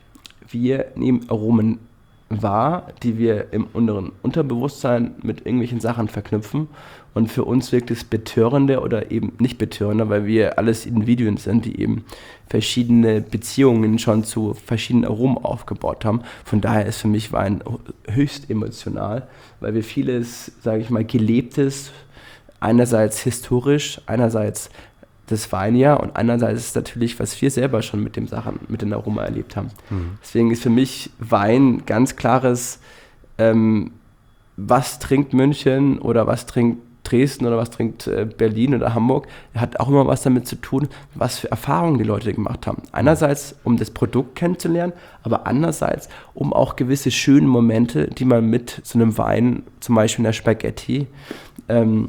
wir nehmen Aromen wahr, die wir im unteren Unterbewusstsein mit irgendwelchen Sachen verknüpfen. Und für uns wirkt es betörender oder eben nicht betörender, weil wir alles Individuen sind, die eben verschiedene Beziehungen schon zu verschiedenen Aromen aufgebaut haben. Von daher ist für mich Wein höchst emotional, weil wir vieles, sage ich mal, Gelebtes, einerseits historisch, einerseits das Weinjahr und einerseits ist es natürlich, was wir selber schon mit den Sachen, mit den Aromen erlebt haben. Mhm. Deswegen ist für mich Wein ganz klares, ähm, was trinkt München oder was trinkt Dresden oder was trinkt äh, Berlin oder Hamburg, hat auch immer was damit zu tun, was für Erfahrungen die Leute gemacht haben. Einerseits, um das Produkt kennenzulernen, aber andererseits, um auch gewisse schöne Momente, die man mit so einem Wein, zum Beispiel in der Spaghetti, ähm,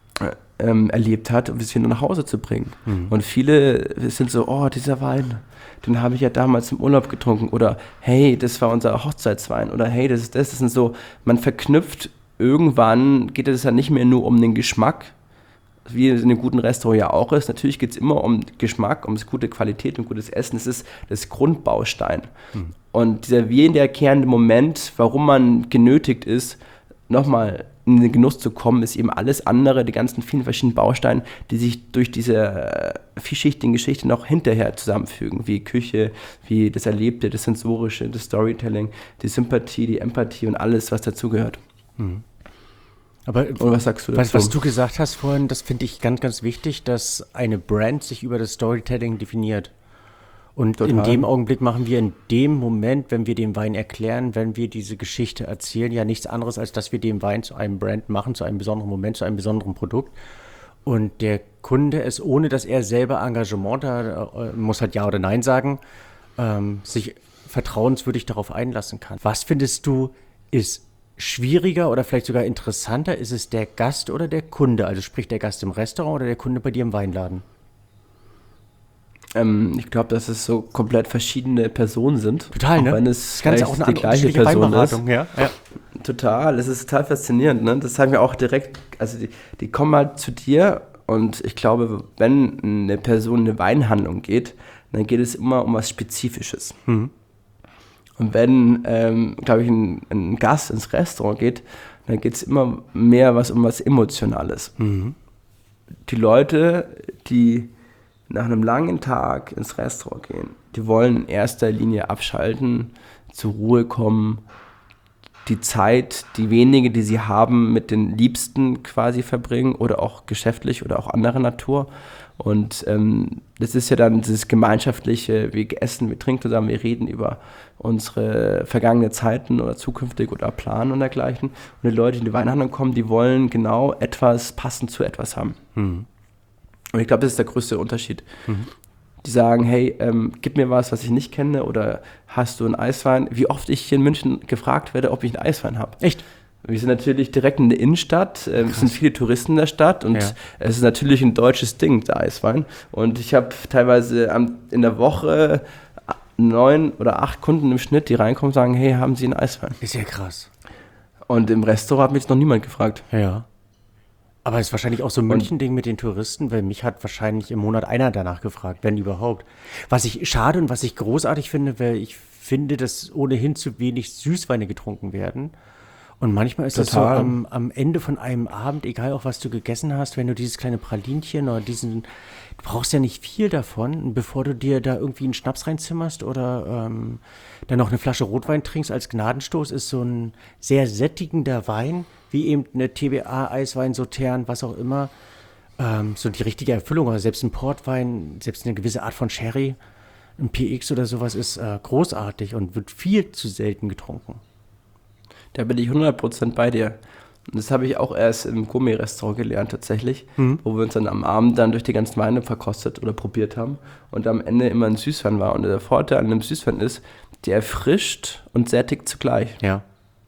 ähm, erlebt hat, um es wieder nach Hause zu bringen. Mhm. Und viele sind so, oh, dieser Wein, den habe ich ja damals im Urlaub getrunken oder hey, das war unser Hochzeitswein oder hey, das ist das. Das sind so, man verknüpft, irgendwann geht es ja nicht mehr nur um den Geschmack, wie es in einem guten Restaurant ja auch ist. Natürlich geht es immer um Geschmack, um gute Qualität und gutes Essen. Das ist das Grundbaustein. Mhm. Und dieser wiederkehrende Moment, warum man genötigt ist, nochmal in den Genuss zu kommen, ist eben alles andere, die ganzen vielen verschiedenen Bausteine, die sich durch diese vielschichtigen Geschichte noch hinterher zusammenfügen, wie Küche, wie das Erlebte, das Sensorische, das Storytelling, die Sympathie, die Empathie und alles, was dazugehört. Mhm. Aber Oder was sagst du dazu? Was, was du gesagt hast vorhin, das finde ich ganz, ganz wichtig, dass eine Brand sich über das Storytelling definiert. Und Total. In dem Augenblick machen wir in dem Moment, wenn wir den Wein erklären, wenn wir diese Geschichte erzählen, ja nichts anderes, als dass wir den Wein zu einem Brand machen, zu einem besonderen Moment, zu einem besonderen Produkt. Und der Kunde es, ohne dass er selber Engagement da, muss halt Ja oder Nein sagen, ähm, sich vertrauenswürdig darauf einlassen kann. Was findest du ist schwieriger oder vielleicht sogar interessanter? Ist es der Gast oder der Kunde? Also sprich der Gast im Restaurant oder der Kunde bei dir im Weinladen? Ähm, ich glaube, dass es so komplett verschiedene Personen sind. Total, auch ne? wenn es Das Ganze vielleicht auch eine die gleiche unterschiedliche Person ist. Weinberatung, ja. ja. Total, es ist total faszinierend. Ne? Das haben wir auch direkt, also die, die kommen halt zu dir und ich glaube, wenn eine Person in eine Weinhandlung geht, dann geht es immer um was Spezifisches. Mhm. Und wenn, ähm, glaube ich, ein, ein Gast ins Restaurant geht, dann geht es immer mehr was um was Emotionales. Mhm. Die Leute, die nach einem langen Tag ins Restaurant gehen, die wollen in erster Linie abschalten, zur Ruhe kommen, die Zeit, die wenige, die sie haben, mit den Liebsten quasi verbringen oder auch geschäftlich oder auch anderer Natur. Und ähm, das ist ja dann dieses gemeinschaftliche, wir essen, wir trinken zusammen, wir reden über unsere vergangenen Zeiten oder zukünftig oder planen und dergleichen. Und die Leute, die in die Weinhandlung kommen, die wollen genau etwas passend zu etwas haben. Mhm. Und ich glaube, das ist der größte Unterschied. Mhm. Die sagen, hey, ähm, gib mir was, was ich nicht kenne, oder hast du einen Eiswein? Wie oft ich hier in München gefragt werde, ob ich einen Eiswein habe. Echt? Wir sind natürlich direkt in der Innenstadt, ähm, es sind viele Touristen in der Stadt und ja. Es ist natürlich ein deutsches Ding, der Eiswein. Und ich habe teilweise am, in der Woche neun oder acht Kunden im Schnitt, die reinkommen und sagen, hey, haben Sie einen Eiswein? Ist ja krass. Und im Restaurant hat mich jetzt noch niemand gefragt. Ja. Aber es ist wahrscheinlich auch so ein München-Ding mit den Touristen, weil mich hat wahrscheinlich im Monat einer danach gefragt, wenn überhaupt. Was ich schade und was ich großartig finde, weil ich finde, dass ohnehin zu wenig Süßweine getrunken werden. Und manchmal ist das so am, am Ende von einem Abend, egal auch was du gegessen hast, wenn du dieses kleine Pralinchen oder diesen, du brauchst ja nicht viel davon, bevor du dir da irgendwie einen Schnaps reinzimmerst oder ähm, dann noch eine Flasche Rotwein trinkst als Gnadenstoß, ist so ein sehr sättigender Wein, wie eben eine T B A, Eiswein, Sautern, was auch immer, ähm, so die richtige Erfüllung, oder selbst ein Portwein, selbst eine gewisse Art von Sherry, ein P X oder sowas ist äh, großartig und wird viel zu selten getrunken. Da bin ich hundert Prozent bei dir. Und das habe ich auch erst im Gourmet-Restaurant gelernt tatsächlich, mhm. wo wir uns dann am Abend dann durch die ganzen Weine verkostet oder probiert haben und am Ende immer ein Süßwein war. Und der Vorteil an einem Süßwein ist, der erfrischt und sättigt zugleich. Ja.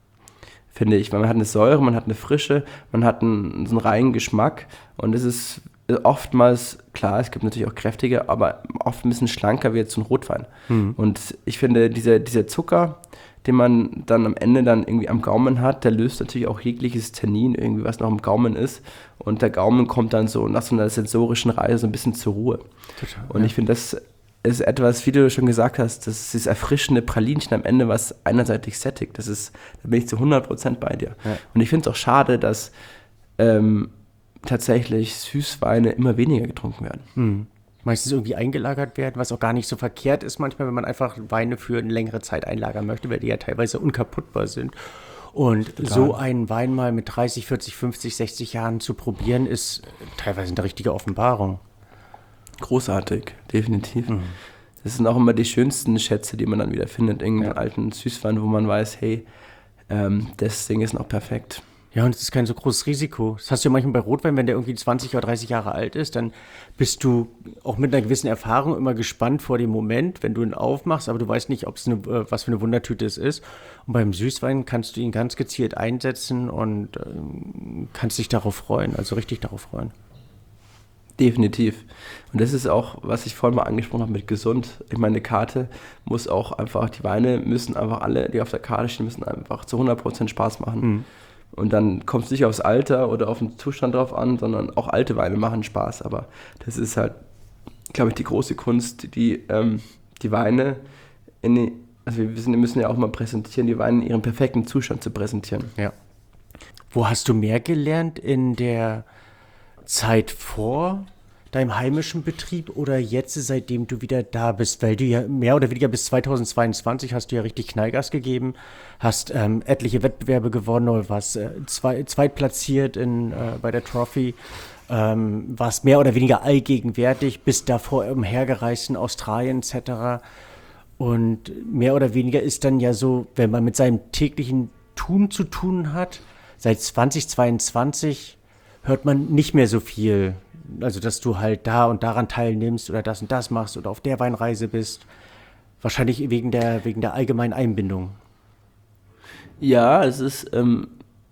Finde ich, weil man hat eine Säure, man hat eine Frische, man hat einen, so einen reinen Geschmack und es ist oftmals, klar, es gibt natürlich auch kräftige, aber oft ein bisschen schlanker wie jetzt so ein Rotwein. Mhm. Und ich finde, dieser, dieser Zucker, den man dann am Ende dann irgendwie am Gaumen hat, der löst natürlich auch jegliches Tannin irgendwie, was noch im Gaumen ist. Und der Gaumen kommt dann so nach so einer sensorischen Reise so ein bisschen zur Ruhe. Total, und ja. Ich finde, das ist etwas, wie du schon gesagt hast, das ist dieses erfrischende Pralinchen am Ende, was einerseitig sättigt. Das ist, da bin ich zu hundert Prozent bei dir. Ja. Und ich finde es auch schade, dass ähm, tatsächlich Süßweine immer weniger getrunken werden. Mhm. Meistens irgendwie eingelagert werden, was auch gar nicht so verkehrt ist manchmal, wenn man einfach Weine für eine längere Zeit einlagern möchte, weil die ja teilweise unkaputtbar sind. Und Total. So einen Wein mal mit dreißig, vierzig, fünfzig, sechzig Jahren zu probieren, ist teilweise eine richtige Offenbarung. Großartig, definitiv. Mhm. Das sind auch immer die schönsten Schätze, die man dann wieder findet. Irgendeinen ja. alten Süßwein, wo man weiß, hey, ähm, das Ding ist noch perfekt. Ja, und es ist kein so großes Risiko. Das hast du ja manchmal bei Rotwein, wenn der irgendwie zwanzig oder dreißig Jahre alt ist, dann bist du auch mit einer gewissen Erfahrung immer gespannt vor dem Moment, wenn du ihn aufmachst, aber du weißt nicht, ob es eine, was für eine Wundertüte es ist. Und beim Süßwein kannst du ihn ganz gezielt einsetzen und ähm, kannst dich darauf freuen, also richtig darauf freuen. Definitiv. Und das ist auch, was ich vorhin mal angesprochen habe mit gesund. Ich meine, eine Karte muss auch einfach, die Weine müssen einfach alle, die auf der Karte stehen, müssen einfach zu hundert Prozent Spaß machen. Mhm. Und dann kommt es nicht aufs Alter oder auf den Zustand drauf an, sondern auch alte Weine machen Spaß. Aber das ist halt, glaube ich, die große Kunst, die ähm, die Weine, in die, also wir wissen, wir müssen ja auch mal präsentieren, die Weine in ihrem perfekten Zustand zu präsentieren. Ja. Wo hast du mehr gelernt? In der Zeit vor deinem heimischen Betrieb oder jetzt, seitdem du wieder da bist? Weil du ja mehr oder weniger bis zweitausendzweiundzwanzig hast du ja richtig Knallgas gegeben, hast ähm, etliche Wettbewerbe gewonnen oder warst äh, zwei, zweitplatziert in, äh, bei der Trophy, ähm, warst mehr oder weniger allgegenwärtig, bist davor umhergereist in Australien et cetera. Und mehr oder weniger ist dann ja so, wenn man mit seinem täglichen Tun zu tun hat, seit zweitausendzweiundzwanzig hört man nicht mehr so viel. Also, dass du halt da und daran teilnimmst oder das und das machst oder auf der Weinreise bist. Wahrscheinlich wegen der, wegen der allgemeinen Einbindung. Ja, es ist, ähm,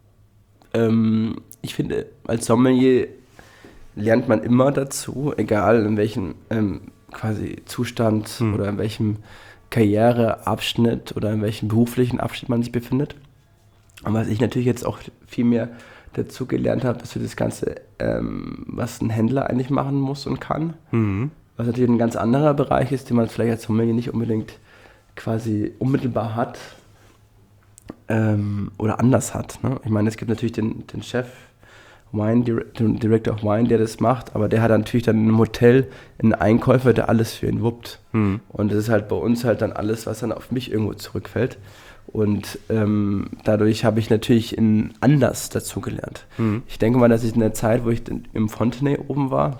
ähm, ich finde, als Sommelier lernt man immer dazu, egal in welchen ähm, quasi Zustand hm. oder in welchem Karriereabschnitt oder in welchem beruflichen Abschnitt man sich befindet. Und was ich natürlich jetzt auch viel mehr dazu gelernt habe, ist für das Ganze, ähm, was ein Händler eigentlich machen muss und kann. Mhm. Was natürlich ein ganz anderer Bereich ist, den man vielleicht als Sommelier nicht unbedingt quasi unmittelbar hat ähm, oder anders hat. Ne? Ich meine, es gibt natürlich den, den Chef, Wine, den Director of Wine, der das macht, aber der hat natürlich dann im Hotel einen Einkäufer, der alles für ihn wuppt. Mhm. Und das ist halt bei uns halt dann alles, was dann auf mich irgendwo zurückfällt. Und ähm, dadurch habe ich natürlich in anders dazu gelernt. Mhm. Ich denke mal, dass ich in der Zeit, wo ich im Fontenay oben war,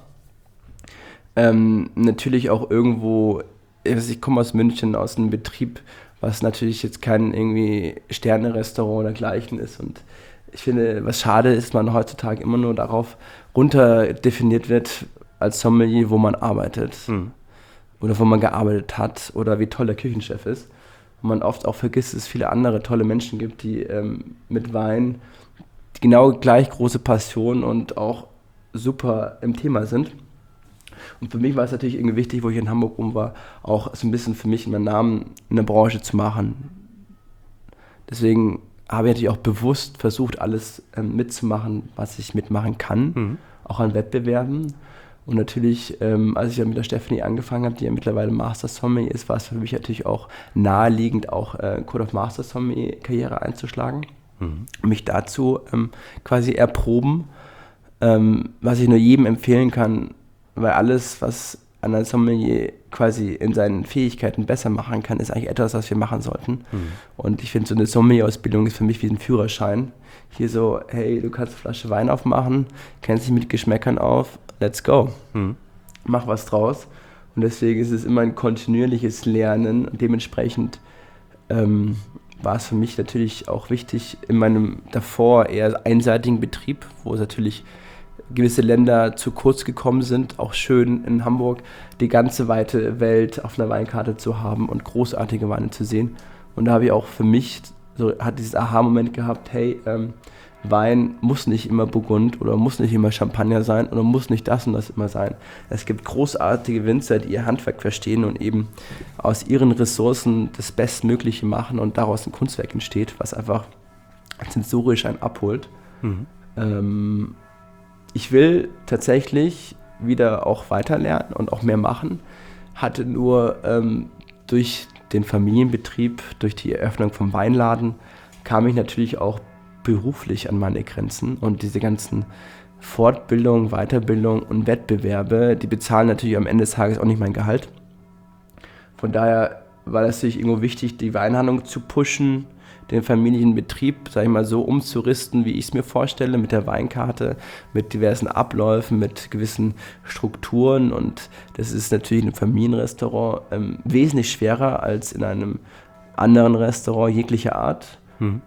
ähm, natürlich auch irgendwo, ich komme aus München, aus einem Betrieb, was natürlich jetzt kein irgendwie Sterne-Restaurant oder gleichen ist. Und ich finde, was schade ist, man heutzutage immer nur darauf runter definiert wird als Sommelier, wo man arbeitet. Mhm. Oder wo man gearbeitet hat oder wie toll der Küchenchef ist. Und man oft auch vergisst, dass es viele andere tolle Menschen gibt, die ähm, mit Wein die genau gleich große Passion und auch super im Thema sind. Und für mich war es natürlich irgendwie wichtig, wo ich in Hamburg rum war, auch so ein bisschen für mich meinen Namen in der Branche zu machen. Deswegen habe ich natürlich auch bewusst versucht, alles ähm, mitzumachen, was ich mitmachen kann, mhm. auch an Wettbewerben. Und natürlich, ähm, als ich ja mit der Stephanie angefangen habe, die ja mittlerweile Master Sommelier ist, war es für mich natürlich auch naheliegend, auch äh, Code of Master Sommelier Karriere einzuschlagen. Mhm. Mich dazu ähm, quasi erproben, ähm, was ich nur jedem empfehlen kann, weil alles, was an einem Sommelier quasi in seinen Fähigkeiten besser machen kann, ist eigentlich etwas, was wir machen sollten. Mhm. Und ich finde, so eine Sommelier-Ausbildung ist für mich wie ein Führerschein. Hier so, hey, du kannst eine Flasche Wein aufmachen, kennst dich mit Geschmäckern auf, let's go. Mhm. Mach was draus. Und deswegen ist es immer ein kontinuierliches Lernen. Und dementsprechend ähm, war es für mich natürlich auch wichtig, in meinem davor eher einseitigen Betrieb, wo es natürlich gewisse Länder zu kurz gekommen sind, auch schön in Hamburg die ganze weite Welt auf einer Weinkarte zu haben und großartige Weine zu sehen. Und da habe ich auch für mich so hat dieses Aha-Moment gehabt, hey, ähm, Wein muss nicht immer Burgund oder muss nicht immer Champagner sein oder muss nicht das und das immer sein. Es gibt großartige Winzer, die ihr Handwerk verstehen und eben aus ihren Ressourcen das Bestmögliche machen und daraus ein Kunstwerk entsteht, was einfach sensorisch einen abholt. Mhm. Ähm, Ich will tatsächlich wieder auch weiter lernen und auch mehr machen. Hatte nur ähm, durch den Familienbetrieb, durch die Eröffnung vom Weinladen, kam ich natürlich auch beruflich an meine Grenzen. Und diese ganzen Fortbildungen, Weiterbildung und Wettbewerbe, die bezahlen natürlich am Ende des Tages auch nicht mein Gehalt. Von daher war das natürlich irgendwo wichtig, die Weinhandlung zu pushen, den Familienbetrieb, sag ich mal, so umzurüsten, wie ich es mir vorstelle, mit der Weinkarte, mit diversen Abläufen, mit gewissen Strukturen. Und das ist natürlich in einem Familienrestaurant ähm, wesentlich schwerer als in einem anderen Restaurant jeglicher Art. Mhm.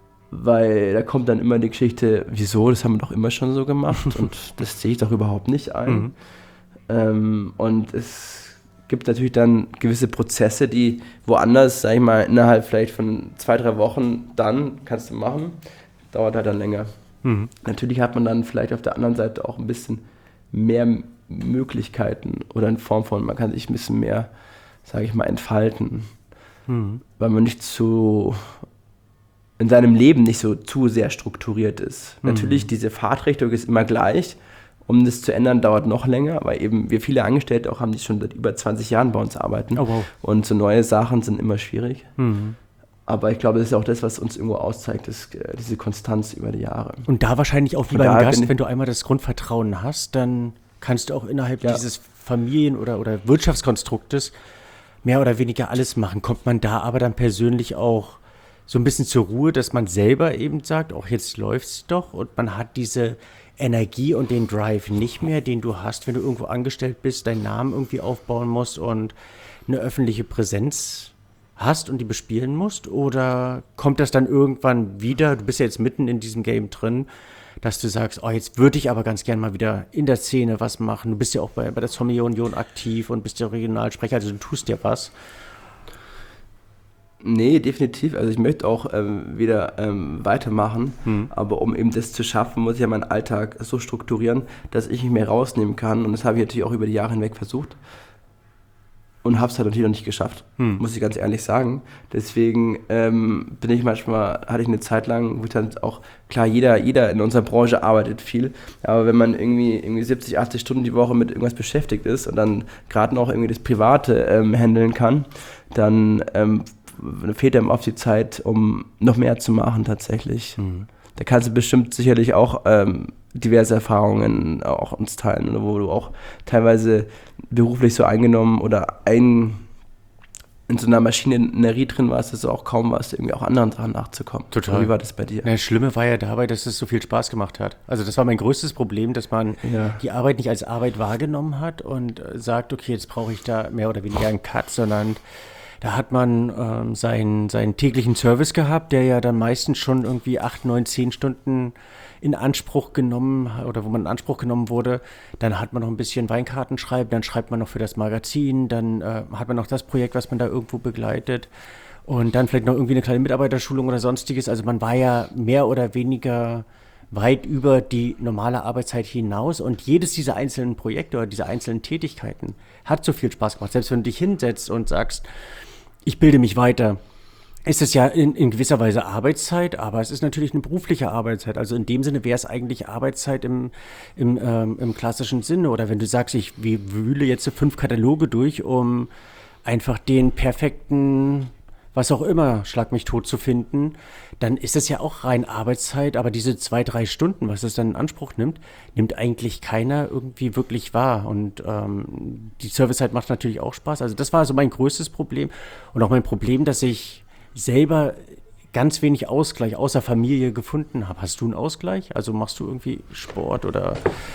Weil da kommt dann immer die Geschichte, wieso, das haben wir doch immer schon so gemacht und das sehe ich doch überhaupt nicht ein. Mhm. Ähm, und es gibt natürlich dann gewisse Prozesse, die woanders, sag ich mal, innerhalb vielleicht von zwei, drei Wochen dann kannst du machen, dauert halt dann länger. Mhm. Natürlich hat man dann vielleicht auf der anderen Seite auch ein bisschen mehr Möglichkeiten oder in Form von, man kann sich ein bisschen mehr, sage ich mal, entfalten, mhm. weil man nicht zu, in seinem Leben nicht so zu sehr strukturiert ist. Mhm. Natürlich, diese Fahrtrichtung ist immer gleich. Um das zu ändern, dauert noch länger, weil eben wir viele Angestellte auch haben, die schon seit über zwanzig Jahren bei uns arbeiten. Oh, wow. Und so neue Sachen sind immer schwierig. Mhm. Aber ich glaube, das ist auch das, was uns irgendwo auszeigt, ist, äh, diese Konstanz über die Jahre. Und da wahrscheinlich auch wie beim Gast, wenn du einmal das Grundvertrauen hast, dann kannst du auch innerhalb ja. dieses Familien- oder, oder Wirtschaftskonstruktes mehr oder weniger alles machen. Kommt man da aber dann persönlich auch so ein bisschen zur Ruhe, dass man selber eben sagt, auch jetzt läuft's doch und man hat diese Energie und den Drive nicht mehr, den du hast, wenn du irgendwo angestellt bist, deinen Namen irgendwie aufbauen musst und eine öffentliche Präsenz hast und die bespielen musst? Oder kommt das dann irgendwann wieder, du bist ja jetzt mitten in diesem Game drin, dass du sagst, oh, jetzt würde ich aber ganz gern mal wieder in der Szene was machen. Du bist ja auch bei, bei der Sommelier Union aktiv und bist ja Regionalsprecher, also du tust ja was. Nee, definitiv. Also ich möchte auch ähm, wieder ähm, weitermachen, hm. aber um eben das zu schaffen, muss ich ja meinen Alltag so strukturieren, dass ich mich mehr rausnehmen kann und das habe ich natürlich auch über die Jahre hinweg versucht. und habe es halt natürlich noch nicht geschafft, hm. muss ich ganz ehrlich sagen. Deswegen ähm, bin ich manchmal, hatte ich eine Zeit lang, wo ich dann auch, klar, jeder, jeder in unserer Branche arbeitet viel, aber wenn man irgendwie, irgendwie siebzig, achtzig Stunden die Woche mit irgendwas beschäftigt ist und dann gerade noch irgendwie das Private ähm, handeln kann, dann ähm, fehlt einem oft die Zeit, um noch mehr zu machen tatsächlich. Hm. Da kannst du bestimmt sicherlich auch ähm, diverse Erfahrungen auch uns teilen, oder wo du auch teilweise beruflich so eingenommen oder ein, in so einer Maschinerie drin warst, dass du auch kaum warst, irgendwie auch anderen Sachen nachzukommen. Total. Aber wie war das bei dir? Ja, das Schlimme war ja dabei, dass es so viel Spaß gemacht hat. Also das war mein größtes Problem, dass man ja. die Arbeit nicht als Arbeit wahrgenommen hat und äh, sagt, okay, jetzt brauche ich da mehr oder weniger einen Cut, sondern da hat man ähm, seinen, seinen täglichen Service gehabt, der ja dann meistens schon irgendwie acht, neun, zehn Stunden in Anspruch genommen oder wo man in Anspruch genommen wurde. Dann hat man noch ein bisschen Weinkarten schreiben, dann schreibt man noch für das Magazin, dann äh, hat man noch das Projekt, was man da irgendwo begleitet und dann vielleicht noch irgendwie eine kleine Mitarbeiterschulung oder sonstiges. Also man war ja mehr oder weniger weit über die normale Arbeitszeit hinaus und jedes dieser einzelnen Projekte oder dieser einzelnen Tätigkeiten hat so viel Spaß gemacht. Selbst wenn du dich hinsetzt und sagst, ich bilde mich weiter, ist es ja in, in gewisser Weise Arbeitszeit, aber es ist natürlich eine berufliche Arbeitszeit. Also in dem Sinne wäre es eigentlich Arbeitszeit im, im, ähm, im klassischen Sinne. Oder wenn du sagst, ich wühle jetzt fünf Kataloge durch, um einfach den perfekten, was auch immer, schlag mich tot zu finden, dann ist es ja auch rein Arbeitszeit. Aber diese zwei, drei Stunden, was es dann in Anspruch nimmt, nimmt eigentlich keiner irgendwie wirklich wahr. Und ähm, die Servicezeit macht natürlich auch Spaß. Also das war so mein größtes Problem. Und auch mein Problem, dass ich selber ganz wenig Ausgleich außer Familie gefunden habe. Hast du einen Ausgleich? Also machst du irgendwie Sport oder...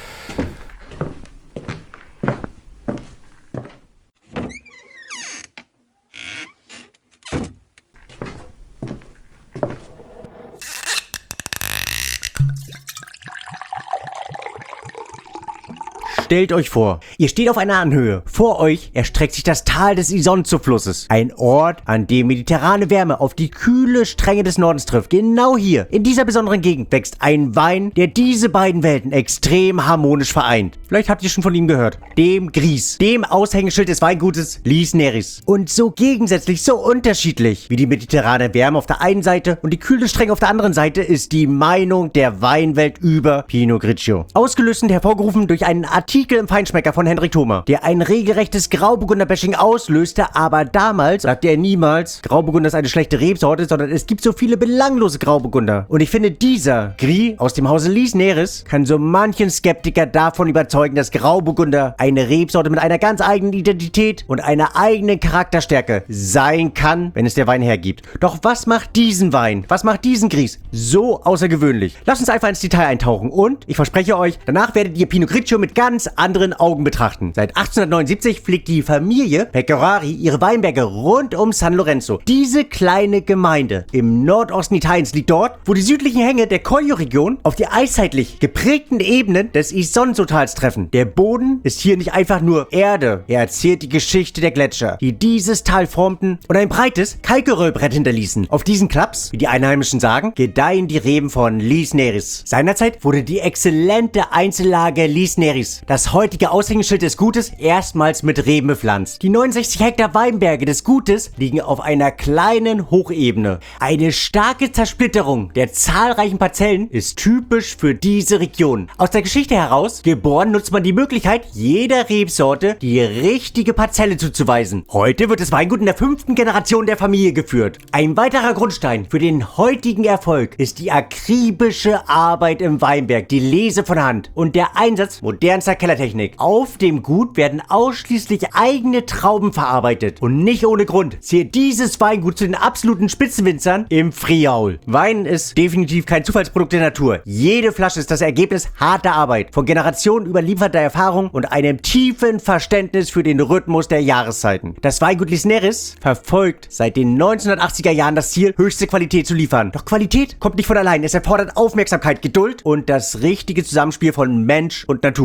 Stellt euch vor, ihr steht auf einer Anhöhe. Vor euch erstreckt sich das Tal des Isonzo-Flusses. Ein Ort, an dem mediterrane Wärme auf die kühle Strenge des Nordens trifft. Genau hier, in dieser besonderen Gegend, wächst ein Wein, der diese beiden Welten extrem harmonisch vereint. Vielleicht habt ihr schon von ihm gehört. Dem Gries, dem Aushängeschild des Weingutes Lys Neris. Und so gegensätzlich, so unterschiedlich wie die mediterrane Wärme auf der einen Seite und die kühle Strenge auf der anderen Seite ist die Meinung der Weinwelt über Pinot Grigio. Ausgelöst und hervorgerufen durch einen Artikel im Feinschmecker von Hendrik Thoma, der ein regelrechtes Grauburgunder-Bashing auslöste, aber damals sagte er niemals, Grauburgunder ist eine schlechte Rebsorte, sondern es gibt so viele belanglose Grauburgunder. Und ich finde, dieser Gris aus dem Hause Lys Neris kann so manchen Skeptiker davon überzeugen, dass Grauburgunder eine Rebsorte mit einer ganz eigenen Identität und einer eigenen Charakterstärke sein kann, wenn es der Wein hergibt. Doch was macht diesen Wein, was macht diesen Gris so außergewöhnlich? Lasst uns einfach ins Detail eintauchen und, ich verspreche euch, danach werdet ihr Pinot Grigio mit ganz anderen Augen betrachten. Seit achtzehnhundertneunundsiebzig pflegt die Familie Pecorari ihre Weinberge rund um San Lorenzo. Diese kleine Gemeinde im Nordosten Italiens liegt dort, wo die südlichen Hänge der Coglio-Region auf die eiszeitlich geprägten Ebenen des Isonzo-Tals treffen. Der Boden ist hier nicht einfach nur Erde. Er erzählt die Geschichte der Gletscher, die dieses Tal formten und ein breites Kalkgeröllbrett hinterließen. Auf diesen Klaps, wie die Einheimischen sagen, gedeihen die Reben von Lys Neris. Seinerzeit wurde die exzellente Einzellage Lys Neris, das heutige Aushängeschild des Gutes, erstmals mit Reben bepflanzt. Die neunundsechzig Hektar Weinberge des Gutes liegen auf einer kleinen Hochebene. Eine starke Zersplitterung der zahlreichen Parzellen ist typisch für diese Region. Aus der Geschichte heraus, geboren, nutzt man die Möglichkeit, jeder Rebsorte die richtige Parzelle zuzuweisen. Heute wird das Weingut in der fünften Generation der Familie geführt. Ein weiterer Grundstein für den heutigen Erfolg ist die akribische Arbeit im Weinberg, die Lese von Hand und der Einsatz modernster Kellertechnik. Auf dem Gut werden ausschließlich eigene Trauben verarbeitet. Und nicht ohne Grund zählt dieses Weingut zu den absoluten Spitzenwinzern im Friaul. Wein ist definitiv kein Zufallsprodukt der Natur. Jede Flasche ist das Ergebnis harter Arbeit, von Generationen überlieferter Erfahrung und einem tiefen Verständnis für den Rhythmus der Jahreszeiten. Das Weingut Lys Neris verfolgt seit den neunzehnhundertachtziger Jahren das Ziel, höchste Qualität zu liefern. Doch Qualität kommt nicht von allein. Es erfordert Aufmerksamkeit, Geduld und das richtige Zusammenspiel von Mensch und Natur. Betrachtet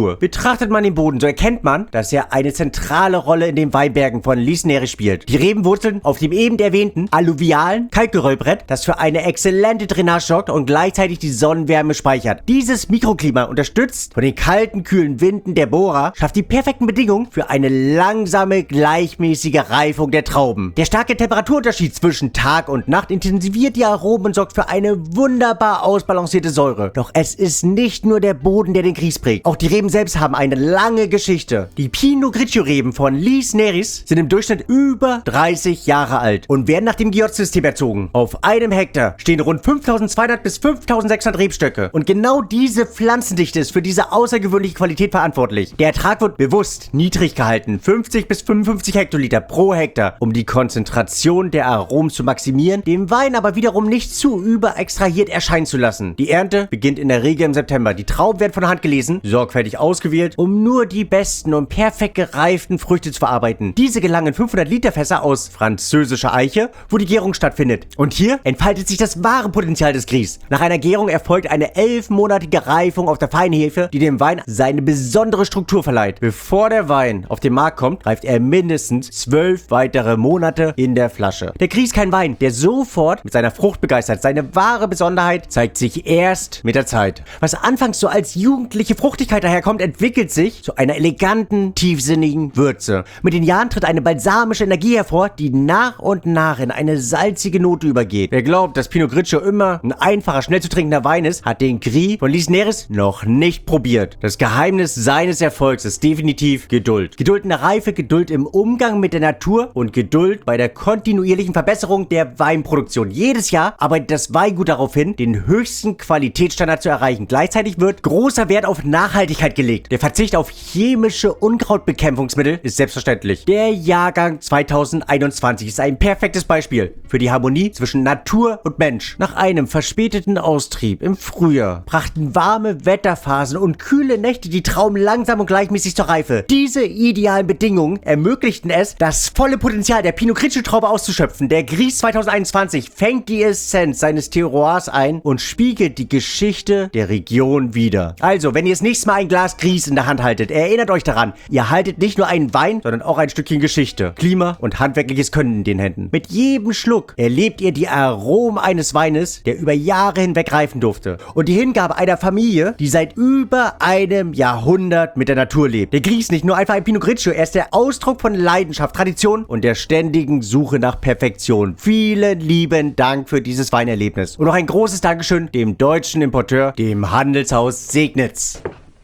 Betrachtet man den Boden, so erkennt man, dass er eine zentrale Rolle in den Weinbergen von Lys Neri spielt. Die Reben wurzeln auf dem eben erwähnten alluvialen Kalkgeröllbrett, das für eine exzellente Drainage sorgt und gleichzeitig die Sonnenwärme speichert. Dieses Mikroklima, unterstützt von den kalten, kühlen Winden der Bohrer, schafft die perfekten Bedingungen für eine langsame, gleichmäßige Reifung der Trauben. Der starke Temperaturunterschied zwischen Tag und Nacht intensiviert die Aromen und sorgt für eine wunderbar ausbalancierte Säure. Doch es ist nicht nur der Boden, der den Grieß prägt. Auch die Reben selbst haben eine lange Geschichte. Die Pinot Grigio Reben von Lys Neri sind im Durchschnitt über dreißig Jahre alt und werden nach dem G I O T-System erzogen. Auf einem Hektar stehen rund fünftausendzweihundert bis fünftausendsechshundert Rebstöcke und genau diese Pflanzendichte ist für diese außergewöhnliche Qualität verantwortlich. Der Ertrag wird bewusst niedrig gehalten, fünfzig bis fünfundfünfzig Hektoliter pro Hektar, um die Konzentration der Aromen zu maximieren, den Wein aber wiederum nicht zu überextrahiert erscheinen zu lassen. Die Ernte beginnt in der Regel im September. Die Trauben werden von Hand gelesen, sorgfältig ausgewählt, um nur die besten und perfekt gereiften Früchte zu verarbeiten. Diese gelangen in fünfhundert Liter Fässer aus französischer Eiche, wo die Gärung stattfindet. Und hier entfaltet sich das wahre Potenzial des Grieß. Nach einer Gärung erfolgt eine elfmonatige Reifung auf der Feinhefe, die dem Wein seine besondere Struktur verleiht. Bevor der Wein auf den Markt kommt, reift er mindestens zwölf weitere Monate in der Flasche. Der Grieß kein Wein, der sofort mit seiner Frucht begeistert. Seine wahre Besonderheit zeigt sich erst mit der Zeit. Was anfangs so als jugendliche Fruchtigkeit daherkommt, entwickelt sich zu einer eleganten, tiefsinnigen Würze. Mit den Jahren tritt eine balsamische Energie hervor, die nach und nach in eine salzige Note übergeht. Wer glaubt, dass Pinot Grigio immer ein einfacher, schnell zu trinkender Wein ist, hat den Gris von Lys Neri noch nicht probiert. Das Geheimnis seines Erfolgs ist definitiv Geduld. Geduld in der Reife, Geduld im Umgang mit der Natur und Geduld bei der kontinuierlichen Verbesserung der Weinproduktion. Jedes Jahr arbeitet das Weingut darauf hin, den höchsten Qualitätsstandard zu erreichen. Gleichzeitig wird großer Wert auf Nachhaltigkeit gelegt. Der Verzicht auf chemische Unkrautbekämpfungsmittel ist selbstverständlich. Der Jahrgang zweitausendeinundzwanzig ist ein perfektes Beispiel für die Harmonie zwischen Natur und Mensch. Nach einem verspäteten Austrieb im Frühjahr brachten warme Wetterphasen und kühle Nächte die Trauben langsam und gleichmäßig zur Reife. Diese idealen Bedingungen ermöglichten es, das volle Potenzial der Pinot Grigio Traube auszuschöpfen. Der Grieß zweitausendeinundzwanzig fängt die Essenz seines Terroirs ein und spiegelt die Geschichte der Region wider. Also, wenn ihr das nächste Mal ein Glas Grieß in der Hand haltet, erinnert euch daran, ihr haltet nicht nur einen Wein, sondern auch ein Stückchen Geschichte, Klima und handwerkliches Können in den Händen. Mit jedem Schluck erlebt ihr die Aromen eines Weines, der über Jahre hinweg reifen durfte. Und die Hingabe einer Familie, die seit über einem Jahrhundert mit der Natur lebt. Der Grieß nicht nur einfach ein Pinot Grigio, er ist der Ausdruck von Leidenschaft, Tradition und der ständigen Suche nach Perfektion. Vielen lieben Dank für dieses Weinerlebnis. Und noch ein großes Dankeschön dem deutschen Importeur, dem Handelshaus Segnitz.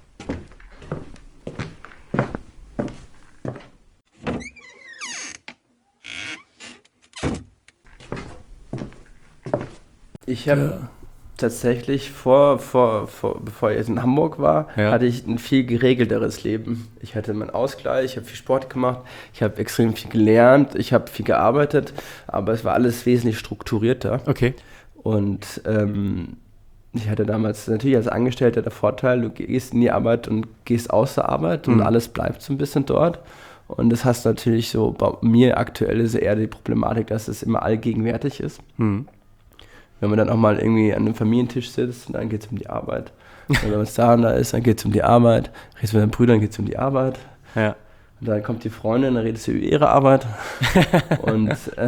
Ich habe ja. tatsächlich vor, vor, vor, bevor ich jetzt in Hamburg war, ja. hatte ich ein viel geregelteres Leben. Ich hatte meinen Ausgleich, ich habe viel Sport gemacht, ich habe extrem viel gelernt, ich habe viel gearbeitet, aber es war alles wesentlich strukturierter. Okay. Und ähm, ich hatte damals natürlich als Angestellter der Vorteil, du gehst in die Arbeit und gehst aus der Arbeit mhm. und alles bleibt so ein bisschen dort. Und das hast natürlich so, bei mir aktuell ist eher die Problematik, dass es immer allgegenwärtig ist. Mhm. Wenn man dann auch mal irgendwie an einem Familientisch sitzt, dann geht es um die Arbeit. Und wenn man da und da ist, dann geht es um die Arbeit. Redest mit deinen Brüdern, geht es um die Arbeit. Ja. Und dann kommt die Freundin, dann redest du über ihre Arbeit. Und äh,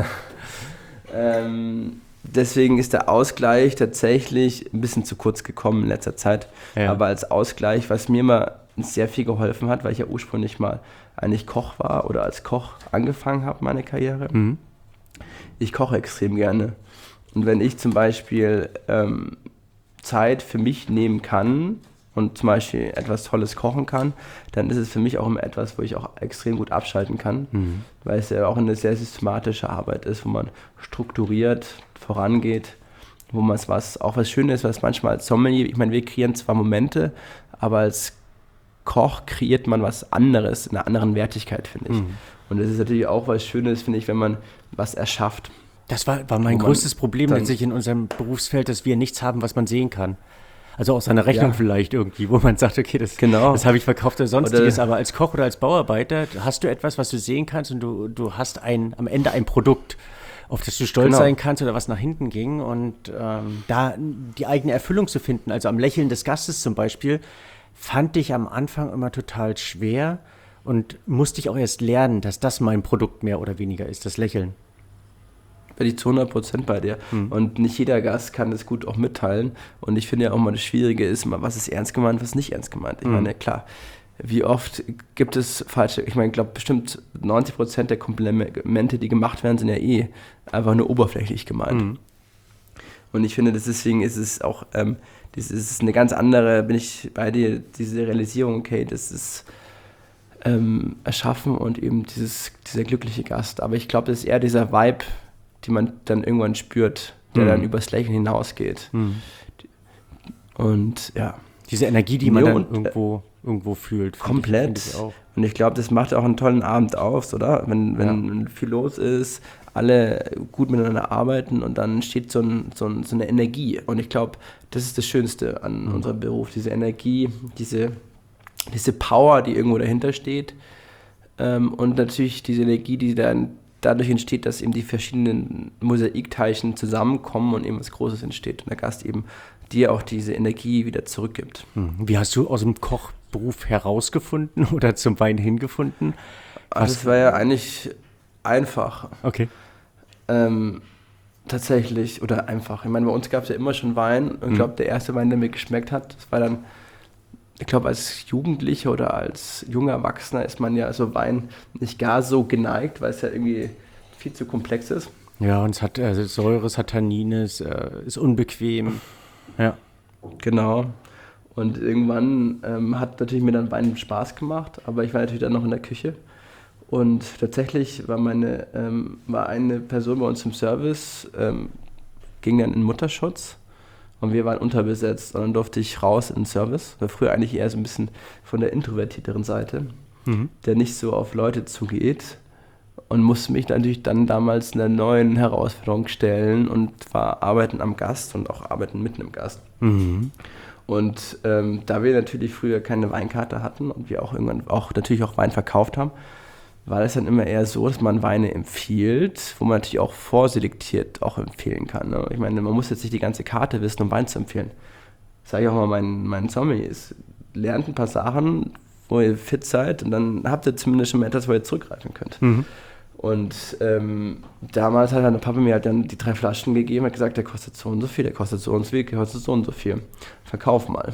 ähm, deswegen ist der Ausgleich tatsächlich ein bisschen zu kurz gekommen in letzter Zeit. Ja. Aber als Ausgleich, was mir mal sehr viel geholfen hat, weil ich ja ursprünglich mal eigentlich Koch war oder als Koch angefangen habe, meine Karriere. Mhm. Ich koche extrem gerne. Und wenn ich zum Beispiel ähm, Zeit für mich nehmen kann und zum Beispiel etwas Tolles kochen kann, dann ist es für mich auch immer etwas, wo ich auch extrem gut abschalten kann, mhm. weil es ja auch eine sehr systematische Arbeit ist, wo man strukturiert vorangeht, wo man was, auch was Schönes, was manchmal als Sommelier, ich meine, wir kreieren zwar Momente, aber als Koch kreiert man was anderes, in einer anderen Wertigkeit, finde ich. Mhm. Und das ist natürlich auch was Schönes, finde ich, wenn man was erschafft. Das war, war mein größtes Problem letztlich in unserem Berufsfeld, dass wir nichts haben, was man sehen kann. Also aus einer Rechnung ja. vielleicht irgendwie, wo man sagt, okay, das, genau. das habe ich verkauft oder sonstiges. Oder aber als Koch oder als Bauarbeiter hast du etwas, was du sehen kannst und du, du hast ein, am Ende ein Produkt, auf das du stolz genau. sein kannst oder was nach hinten ging. Und ähm, da die eigene Erfüllung zu finden, also am Lächeln des Gastes zum Beispiel, fand ich am Anfang immer total schwer und musste ich auch erst lernen, dass das mein Produkt mehr oder weniger ist, das Lächeln. Bin ich zu hundert Prozent bei dir. Mhm. Und nicht jeder Gast kann das gut auch mitteilen. Und ich finde ja auch mal, das Schwierige ist, was ist ernst gemeint, was ist nicht ernst gemeint. Ich mhm. meine, klar, wie oft gibt es falsche, ich meine, ich glaube bestimmt neunzig Prozent der Komplimente, die gemacht werden, sind ja eh einfach nur oberflächlich gemeint. Mhm. Und ich finde, deswegen ist es auch, ähm, das ist eine ganz andere, bin ich bei dir, diese Realisierung, okay, das ist ähm, erschaffen und eben dieses, dieser glückliche Gast. Aber ich glaube, das ist eher dieser Vibe, die man dann irgendwann spürt, der mhm. dann übers Lächeln hinausgeht. Mhm. Und ja. Diese Energie, die man ja, dann und, irgendwo, irgendwo fühlt. Komplett. Ich, ich auch. Und ich glaube, das macht auch einen tollen Abend aus, oder? Wenn, wenn ja. viel los ist, alle gut miteinander arbeiten und dann entsteht so, ein, so, ein, so eine Energie. Und ich glaube, das ist das Schönste an mhm. unserem Beruf, diese Energie, diese, diese Power, die irgendwo dahinter steht. Ähm, und natürlich diese Energie, die dann dadurch entsteht, dass eben die verschiedenen Mosaikteilchen zusammenkommen und eben was Großes entsteht und der Gast eben dir auch diese Energie wieder zurückgibt. Wie hast du aus dem Kochberuf herausgefunden oder zum Wein hingefunden? Also das war ja eigentlich einfach. Okay. Ähm, tatsächlich, oder einfach. Ich meine, bei uns gab es ja immer schon Wein und ich glaube, der erste Wein, der mir geschmeckt hat, das war dann, ich glaube, als Jugendlicher oder als junger Erwachsener ist man ja so Wein nicht gar so geneigt, weil es ja irgendwie viel zu komplex ist. Ja, und es hat also Säure, es hat Tannine, es äh, ist unbequem. Ja. Genau. Und irgendwann ähm, hat natürlich mir dann Wein Spaß gemacht, aber ich war natürlich dann noch in der Küche. Und tatsächlich war, meine, ähm, war eine Person bei uns im Service, ähm, ging dann in Mutterschutz. Und wir waren unterbesetzt und dann durfte ich raus in den Service. War früher eigentlich eher so ein bisschen von der introvertierteren Seite, mhm. der nicht so auf Leute zugeht. Und musste mich natürlich dann damals einer neuen Herausforderung stellen und war arbeiten am Gast und auch arbeiten mitten im Gast. Mhm. Und ähm, da wir natürlich früher keine Weinkarte hatten und wir auch irgendwann auch natürlich auch Wein verkauft haben, war das dann immer eher so, dass man Weine empfiehlt, wo man natürlich auch vorselektiert auch empfehlen kann. Ne? Ich meine, man muss jetzt nicht die ganze Karte wissen, um Wein zu empfehlen. Das sage ich auch mal meinen, meinen Sommeliers. Lernt ein paar Sachen, wo ihr fit seid und dann habt ihr zumindest schon mal etwas, wo ihr zurückgreifen könnt. Mhm. Und ähm, damals hat der Papa mir halt dann die drei Flaschen gegeben und hat gesagt, der kostet so und so viel, der kostet so und so viel, der kostet so und so viel. Verkauf mal.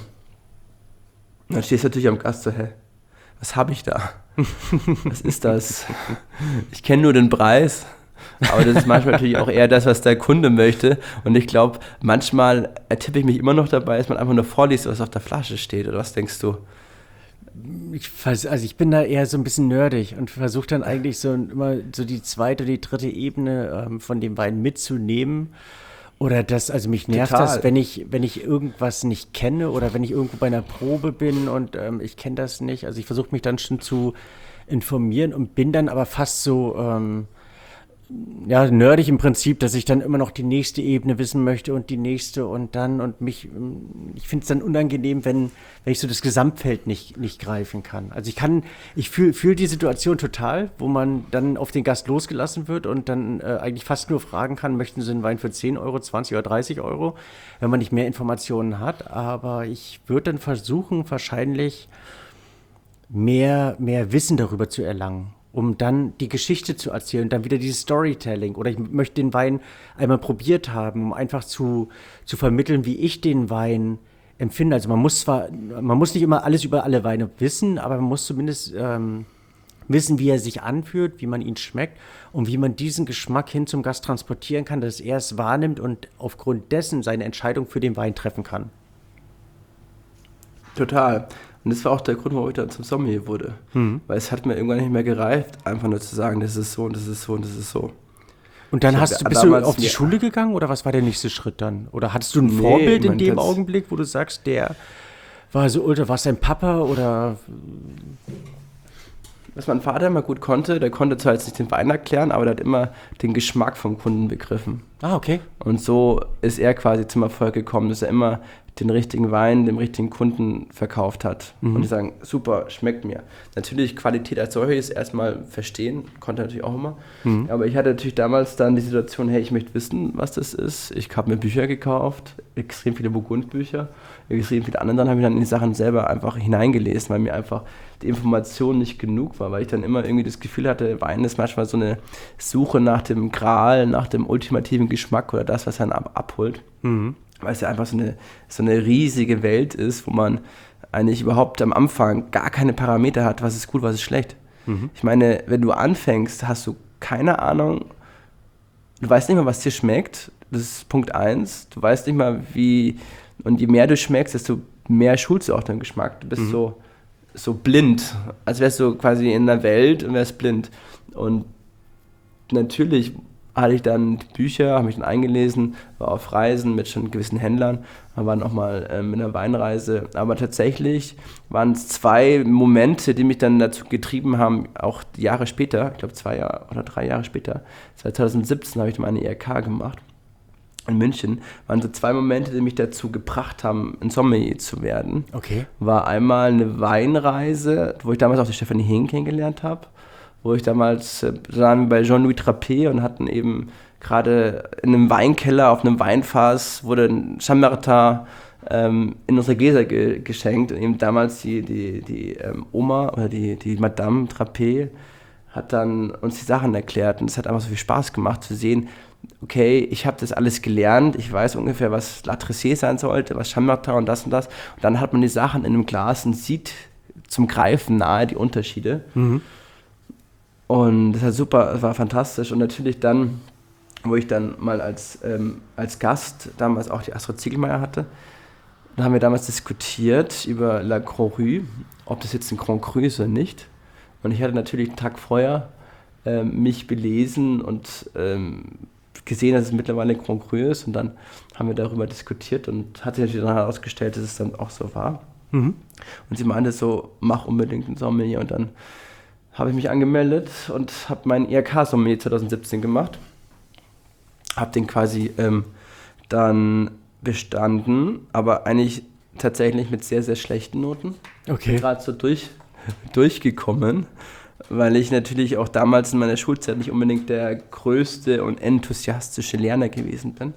Und dann stehst du natürlich am Gast so, hä, was habe ich da? Was ist das? Ich kenne nur den Preis, aber das ist manchmal natürlich auch eher das, was der Kunde möchte. Und ich glaube, manchmal ertippe ich mich immer noch dabei, dass man einfach nur vorliest, was auf der Flasche steht. Oder was denkst du? Ich, also ich bin da eher so ein bisschen nerdig und versuche dann eigentlich so immer so die zweite oder die dritte Ebene ähm, von dem Wein mitzunehmen. Oder das, also mich nervt Total. das, wenn ich, wenn ich irgendwas nicht kenne oder wenn ich irgendwo bei einer Probe bin und ähm, ich kenne das nicht. Also ich versuche mich dann schon zu informieren und bin dann aber fast so ähm, ja, nerdig im Prinzip, dass ich dann immer noch die nächste Ebene wissen möchte und die nächste und dann und mich, ich finde es dann unangenehm, wenn, wenn ich so das Gesamtfeld nicht, nicht greifen kann. Also ich kann, ich fühle fühl die Situation total, wo man dann auf den Gast losgelassen wird und dann äh, eigentlich fast nur fragen kann, möchten Sie einen Wein für zehn Euro, zwanzig oder dreißig Euro, wenn man nicht mehr Informationen hat. Aber ich würde dann versuchen, wahrscheinlich mehr, mehr Wissen darüber zu erlangen, um dann die Geschichte zu erzählen, dann wieder dieses Storytelling. Oder ich möchte den Wein einmal probiert haben, um einfach zu, zu vermitteln, wie ich den Wein empfinde. Also man muss zwar, man muss nicht immer alles über alle Weine wissen, aber man muss zumindest ähm, wissen, wie er sich anfühlt, wie man ihn schmeckt und wie man diesen Geschmack hin zum Gast transportieren kann, dass er es wahrnimmt und aufgrund dessen seine Entscheidung für den Wein treffen kann. Total. Und das war auch der Grund, warum ich dann zum Sommelier wurde. Mhm. Weil es hat mir irgendwann nicht mehr gereicht, einfach nur zu sagen, das ist so und das ist so und das ist so. Und dann hast du, bist du auf die Schule gegangen oder was war der nächste Schritt dann? Oder hattest du ein nee, Vorbild in dem Augenblick, wo du sagst, der war so ultra, war es dein Papa oder... Was mein Vater immer gut konnte, der konnte zwar jetzt nicht den Wein erklären, aber der hat immer den Geschmack vom Kunden begriffen. Ah, okay. Und so ist er quasi zum Erfolg gekommen, dass er immer den richtigen Wein dem richtigen Kunden verkauft hat. Mhm. Und die sagen, super, schmeckt mir. Natürlich Qualität als solches erstmal verstehen, konnte natürlich auch immer. Mhm. Aber ich hatte natürlich damals dann die Situation, hey, ich möchte wissen, was das ist. Ich habe mir Bücher gekauft, extrem viele Burgundbücher, extrem viele andere. Dann habe ich dann in die Sachen selber einfach hineingelesen, weil mir einfach die Information nicht genug war, weil ich dann immer irgendwie das Gefühl hatte, Wein ist manchmal so eine Suche nach dem Gral, nach dem ultimativen Geschmack oder das, was einen ab- abholt. Mhm. Weil es ja einfach so eine, so eine riesige Welt ist, wo man eigentlich überhaupt am Anfang gar keine Parameter hat, was ist gut, was ist schlecht. Mhm. Ich meine, wenn du anfängst, hast du keine Ahnung, du weißt nicht mal, was dir schmeckt, das ist Punkt eins, du weißt nicht mal, wie, und je mehr du schmeckst, desto mehr schulst du auch deinen Geschmack. Du bist mhm. so, so blind, als wärst du quasi in der Welt und wärst blind. Und natürlich hatte ich dann Bücher, habe mich dann eingelesen, war auf Reisen mit schon gewissen Händlern, wir waren auch mal ähm, in einer Weinreise, aber tatsächlich waren es zwei Momente, die mich dann dazu getrieben haben, auch Jahre später, ich glaube zwei Jahre oder drei Jahre später, seit zwanzig siebzehn habe ich meine I R K gemacht in München, waren so zwei Momente, die mich dazu gebracht haben, ein Sommelier zu werden. Okay. War einmal eine Weinreise, wo ich damals auch die Stefanie Hehn kennengelernt habe, wo ich damals äh, waren wir bei Jean-Louis Trappé und hatten eben gerade in einem Weinkeller auf einem Weinfass wurde ein Chambertin ähm, in unsere Gläser ge- geschenkt und eben damals die, die, die ähm, Oma oder die, die Madame Trappé hat dann uns die Sachen erklärt und es hat einfach so viel Spaß gemacht zu sehen, okay, ich habe das alles gelernt, ich weiß ungefähr, was La Tressé sein sollte, was Chambertin und das und das und dann hat man die Sachen in einem Glas und sieht zum Greifen nahe die Unterschiede. Mhm. Und das war super, das war fantastisch. Und natürlich dann, wo ich dann mal als, ähm, als Gast damals auch die Astrid Ziegelmeier hatte, da haben wir damals diskutiert über La Grand Cru, ob das jetzt ein Grand Cru ist oder nicht. Und ich hatte natürlich einen Tag vorher ähm, mich belesen und ähm, gesehen, dass es mittlerweile ein Grand Cru ist. Und dann haben wir darüber diskutiert und hat sich natürlich dann herausgestellt, dass es dann auch so war. Mhm. Und sie meinte so, mach unbedingt ein Sommelier. Und dann habe ich mich angemeldet und habe meinen I R K-Sommelier zwanzig siebzehn gemacht. Habe den quasi ähm, dann bestanden, aber eigentlich tatsächlich mit sehr, sehr schlechten Noten. Okay. Gerade so durch, durchgekommen, weil ich natürlich auch damals in meiner Schulzeit nicht unbedingt der größte und enthusiastische Lerner gewesen bin.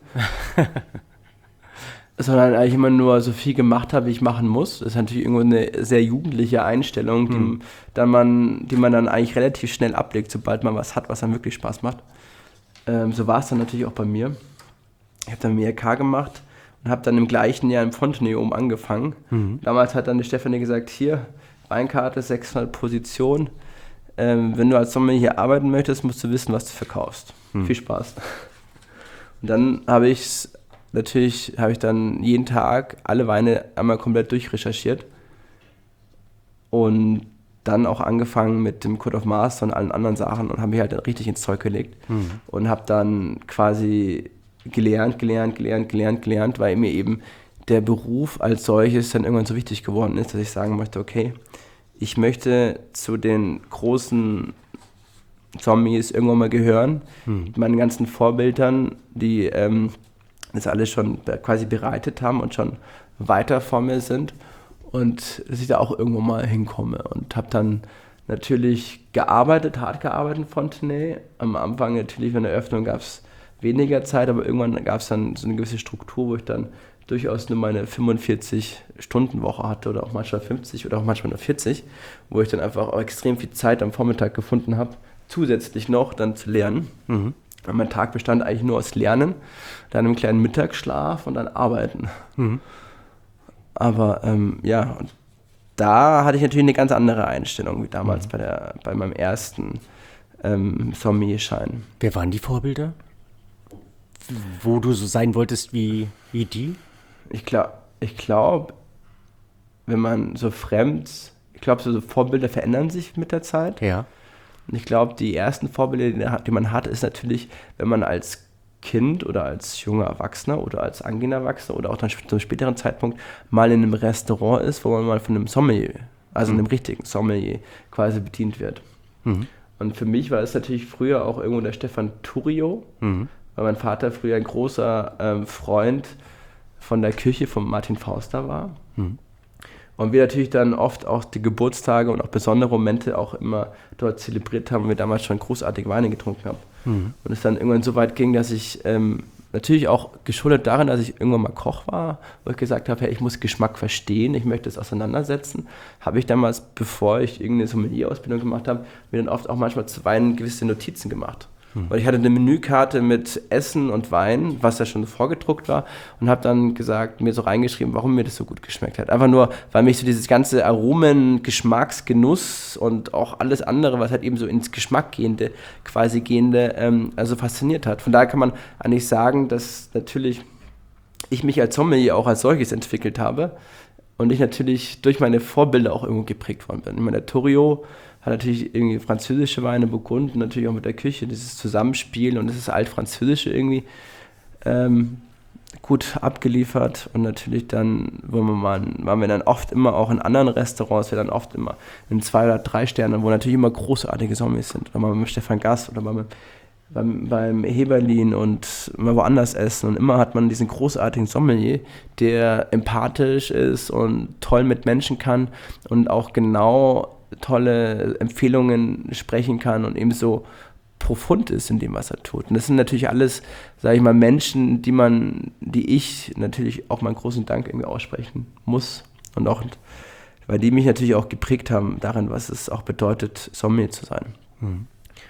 Sondern eigentlich immer nur so viel gemacht habe, wie ich machen muss. Das ist natürlich irgendwo eine sehr jugendliche Einstellung, die, mhm. dann man, die man dann eigentlich relativ schnell ablegt, sobald man was hat, was einem wirklich Spaß macht. Ähm, so war es dann natürlich auch bei mir. Ich habe dann einen I R K gemacht und habe dann im gleichen Jahr im Fontenay oben angefangen. Mhm. Damals hat dann die Stefanie gesagt, hier, Weinkarte, sechshundert Positionen. Ähm, wenn du als Sommelier hier arbeiten möchtest, musst du wissen, was du verkaufst. Mhm. Viel Spaß. Und dann habe ich es Natürlich habe ich dann jeden Tag alle Weine einmal komplett durchrecherchiert und dann auch angefangen mit dem Code of Master und allen anderen Sachen und habe mich halt richtig ins Zeug gelegt mhm. und habe dann quasi gelernt, gelernt, gelernt, gelernt, gelernt, weil mir eben der Beruf als solches dann irgendwann so wichtig geworden ist, dass ich sagen möchte, okay, ich möchte zu den großen Sommeliers irgendwann mal gehören, mhm. mit meinen ganzen Vorbildern, die ähm, das alles schon quasi bereitet haben und schon weiter vor mir sind und dass ich da auch irgendwo mal hinkomme und habe dann natürlich gearbeitet, hart gearbeitet in Fontenay. Am Anfang natürlich, in der Eröffnung gab es weniger Zeit, aber irgendwann gab es dann so eine gewisse Struktur, wo ich dann durchaus nur meine fünfundvierzig-Stunden-Woche hatte oder auch manchmal fünfzig oder auch manchmal nur vierzig, wo ich dann einfach auch extrem viel Zeit am Vormittag gefunden habe, zusätzlich noch dann zu lernen. Mhm. Mein Tag bestand eigentlich nur aus Lernen, dann einem kleinen Mittagsschlaf und dann Arbeiten. Mhm. Aber ähm, ja, und da hatte ich natürlich eine ganz andere Einstellung wie damals mhm. bei, der, bei meinem ersten ähm, Sommelier-Schein. Wer waren die Vorbilder? Wo du so sein wolltest wie, wie die? Ich glaube, ich glaub, wenn man so fremd, ich glaube, so Vorbilder verändern sich mit der Zeit. Ja. Und ich glaube, die ersten Vorbilder, die man hat, ist natürlich, wenn man als Kind oder als junger Erwachsener oder als angehender Erwachsener oder auch dann zu einem späteren Zeitpunkt mal in einem Restaurant ist, wo man mal von einem Sommelier, also mhm. einem richtigen Sommelier, quasi bedient wird. Mhm. Und für mich war es natürlich früher auch irgendwo der Stefan Turio, mhm. weil mein Vater früher ein großer ähm, Freund von der Küche von Martin Forster war. Mhm. Und wir natürlich dann oft auch die Geburtstage und auch besondere Momente auch immer dort zelebriert haben und wir damals schon großartige Weine getrunken haben. Mhm. Und es dann irgendwann so weit ging, dass ich ähm, natürlich auch geschuldet darin, dass ich irgendwann mal Koch war, wo ich gesagt habe, hey, ich muss Geschmack verstehen, ich möchte es auseinandersetzen, habe ich damals, bevor ich irgendeine Sommelier-Ausbildung gemacht habe, mir dann oft auch manchmal zu Wein gewisse Notizen gemacht. Hm. Weil ich hatte eine Menükarte mit Essen und Wein, was ja schon vorgedruckt war und habe dann gesagt, mir so reingeschrieben, warum mir das so gut geschmeckt hat. Einfach nur, weil mich so dieses ganze Aromen, Geschmacksgenuss und auch alles andere, was halt eben so ins Geschmack gehende, quasi gehende, ähm, also fasziniert hat. Von daher kann man eigentlich sagen, dass natürlich ich mich als Sommelier auch als solches entwickelt habe und ich natürlich durch meine Vorbilder auch irgendwo geprägt worden bin. Ich meine, der Touriot hat natürlich irgendwie französische Weine, Burgunden, natürlich auch mit der Küche, dieses Zusammenspiel und dieses Altfranzösische irgendwie ähm, gut abgeliefert. Und natürlich dann, wo wir mal, waren wir dann oft immer auch in anderen Restaurants, wir dann oft immer in zwei oder drei Sternen, wo natürlich immer großartige Sommeliers sind. Oder mal beim Stefan Gass oder mal beim, beim Heberlin und mal woanders essen. Und immer hat man diesen großartigen Sommelier, der empathisch ist und toll mit Menschen kann und auch genau tolle Empfehlungen sprechen kann und eben so profund ist in dem, was er tut. Und das sind natürlich alles, sage ich mal, Menschen, die man, die ich natürlich auch meinen großen Dank irgendwie aussprechen muss und auch, weil die mich natürlich auch geprägt haben darin, was es auch bedeutet, Sommelier zu sein. Mhm.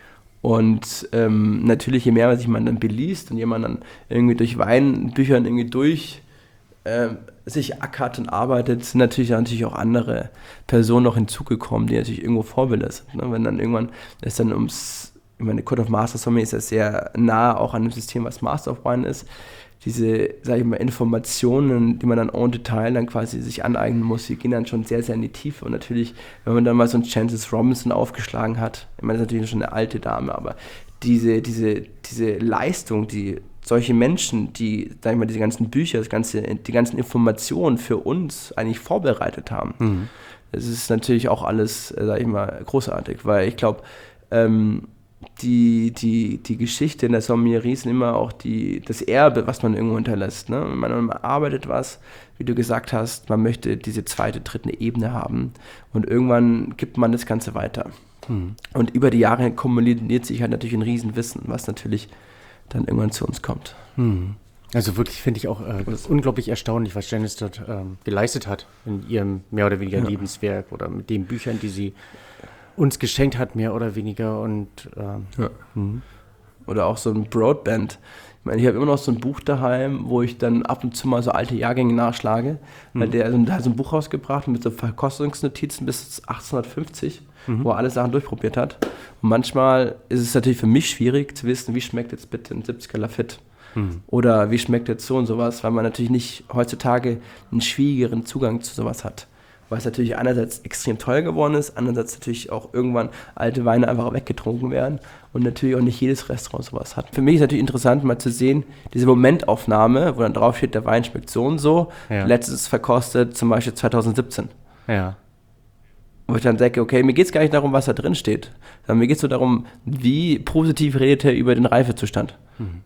Und ähm, natürlich, je mehr man sich man dann beliest und jemand dann irgendwie durch Weinbüchern irgendwie durch ähm, sich ackert und arbeitet, sind natürlich, natürlich auch andere Personen noch hinzugekommen, die natürlich irgendwo Vorbilder sind. Ne? Wenn dann irgendwann es dann ums, ich meine, Code of Master Sommelier ist ja sehr nah auch an dem System, was Master of Wine ist. Diese, sage ich mal, Informationen, die man dann en Detail dann quasi sich aneignen muss, die gehen dann schon sehr, sehr in die Tiefe. Und natürlich, wenn man dann mal so einen Frances Robinson aufgeschlagen hat, ich meine, das ist natürlich schon eine alte Dame, aber diese, diese, diese Leistung, die solche Menschen, die, sag ich mal, diese ganzen Bücher, das ganze, die ganzen Informationen für uns eigentlich vorbereitet haben, mhm. das ist natürlich auch alles, sag ich mal, großartig, weil ich glaube, ähm, die, die, die Geschichte in der Sommelierie sind immer auch die, das Erbe, was man irgendwo hinterlässt. Ne? Man, man arbeitet was, wie du gesagt hast, man möchte diese zweite, dritte Ebene haben und irgendwann gibt man das Ganze weiter. Mhm. Und über die Jahre kumuliert sich halt natürlich ein Riesenwissen, was natürlich dann irgendwann zu uns kommt. Hm. Also wirklich finde ich auch äh, unglaublich erstaunlich, was Janice dort ähm, geleistet hat in ihrem mehr oder weniger ja. Lebenswerk oder mit den Büchern, die sie uns geschenkt hat, mehr oder weniger. Und ähm, ja. hm. Oder auch so ein Broadband. Ich meine, ich habe immer noch so ein Buch daheim, wo ich dann ab und zu mal so alte Jahrgänge nachschlage, mhm. weil der, also, der hat so ein Buch rausgebracht mit so Verkostungsnotizen bis achtzehnhundertfünfzig, mhm. wo er alle Sachen durchprobiert hat. Und manchmal ist es natürlich für mich schwierig zu wissen, wie schmeckt jetzt bitte ein siebziger Lafite mhm. oder wie schmeckt jetzt so und sowas, weil man natürlich nicht heutzutage einen schwierigeren Zugang zu sowas hat. Weil es natürlich einerseits extrem teuer geworden ist, andererseits natürlich auch irgendwann alte Weine einfach weggetrunken werden und natürlich auch nicht jedes Restaurant sowas hat. Für mich ist natürlich interessant, mal zu sehen, diese Momentaufnahme, wo dann drauf steht, der Wein schmeckt so und so, ja. letztes verkostet zum Beispiel zwanzig siebzehn. Ja. Wo ich dann denke, okay, mir geht es gar nicht darum, was da drin steht, sondern mir geht es nur darum, wie positiv redet er über den Reifezustand. Mhm.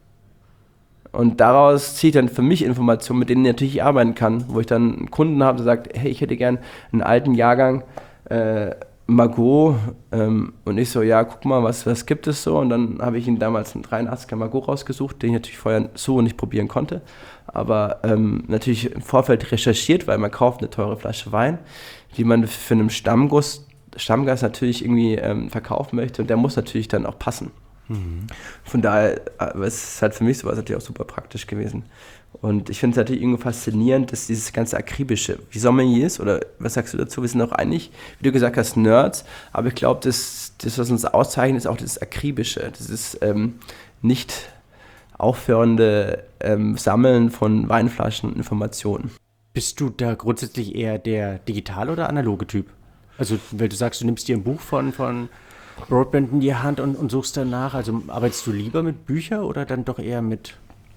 Und daraus ziehe ich dann für mich Informationen, mit denen ich natürlich arbeiten kann, wo ich dann einen Kunden habe, der sagt, hey, ich hätte gern einen alten Jahrgang äh, Margaux ähm, und ich so, ja, guck mal, was, was gibt es so? Und dann habe ich ihn damals einen dreiundachtziger Margaux rausgesucht, den ich natürlich vorher so nicht probieren konnte, aber ähm, natürlich im Vorfeld recherchiert, weil man kauft eine teure Flasche Wein, die man für einen Stammguss, Stammgast natürlich irgendwie ähm, verkaufen möchte und der muss natürlich dann auch passen. Mhm. Von daher ist es halt für mich sowas natürlich auch super praktisch gewesen. Und ich finde es natürlich irgendwie faszinierend, dass dieses ganze Akribische, wie Sommeliers, oder was sagst du dazu, wir sind auch eigentlich, wie du gesagt hast, Nerds, aber ich glaube, das, das, was uns auszeichnet, ist auch das Akribische, dieses ähm, nicht aufhörende ähm, Sammeln von Weinflaschen und Informationen. Bist du da grundsätzlich eher der digitale oder analoge Typ? Also, weil du sagst, du nimmst dir ein Buch von, von Broadband in die Hand und, und suchst danach, also arbeitest du lieber mit Büchern oder dann doch eher mit,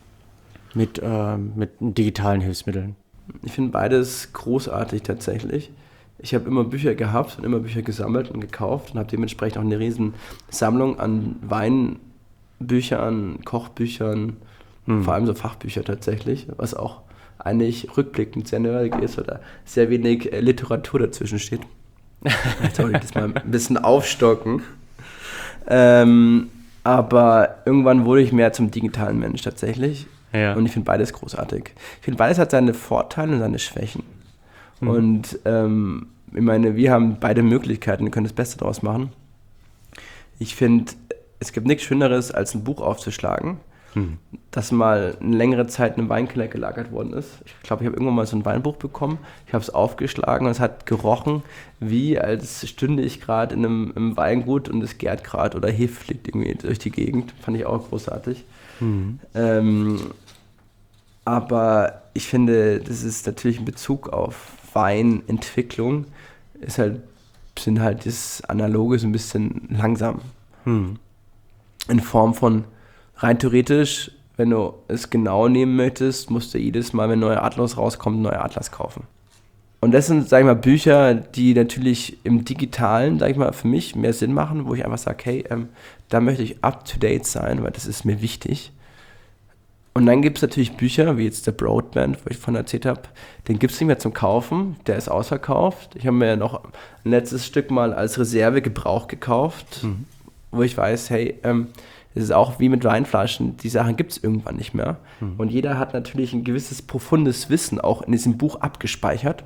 mit, äh, mit digitalen Hilfsmitteln? Ich finde beides großartig tatsächlich. Ich habe immer Bücher gehabt und immer Bücher gesammelt und gekauft und habe dementsprechend auch eine riesen Sammlung an Weinbüchern, Kochbüchern, hm. vor allem so Fachbücher tatsächlich, was auch eigentlich rückblickend sehr nerdig ist oder sehr wenig äh, Literatur dazwischen steht. Jetzt soll ich das mal ein bisschen aufstocken. Ähm, aber irgendwann wurde ich mehr zum digitalen Mensch tatsächlich. Ja. Und ich finde beides großartig. Ich finde beides hat seine Vorteile und seine Schwächen. Mhm. Und ähm, ich meine, wir haben beide Möglichkeiten, wir können das Beste daraus machen. Ich finde, es gibt nichts Schöneres, als ein Buch aufzuschlagen, hm. das mal eine längere Zeit in einem Weinkeller gelagert worden ist. Ich glaube, ich habe irgendwann mal so ein Weinbuch bekommen. Ich habe es aufgeschlagen und es hat gerochen, wie als stünde ich gerade in einem, einem Weingut und es gärt gerade oder Hefe fliegt irgendwie durch die Gegend. Fand ich auch großartig. Hm. Ähm, aber ich finde, das ist natürlich in Bezug auf Weinentwicklung, ist halt, sind halt das Analoge so ein bisschen langsam. Hm. In Form von, rein theoretisch, wenn du es genau nehmen möchtest, musst du jedes Mal, wenn ein neuer Atlas rauskommt, einen neuen Atlas kaufen. Und das sind, sag ich mal, Bücher, die natürlich im Digitalen, sag ich mal, für mich mehr Sinn machen, wo ich einfach sage, hey, ähm, da möchte ich up-to-date sein, weil das ist mir wichtig. Und dann gibt es natürlich Bücher, wie jetzt der Broadband, wo ich von erzählt habe, den gibt es nicht mehr zum Kaufen, der ist ausverkauft. Ich habe mir noch ein letztes Stück mal als Reserve Gebrauch gekauft, mhm. wo ich weiß, hey, ähm, es ist auch wie mit Weinflaschen, die Sachen gibt es irgendwann nicht mehr. Mhm. Und jeder hat natürlich ein gewisses profundes Wissen auch in diesem Buch abgespeichert,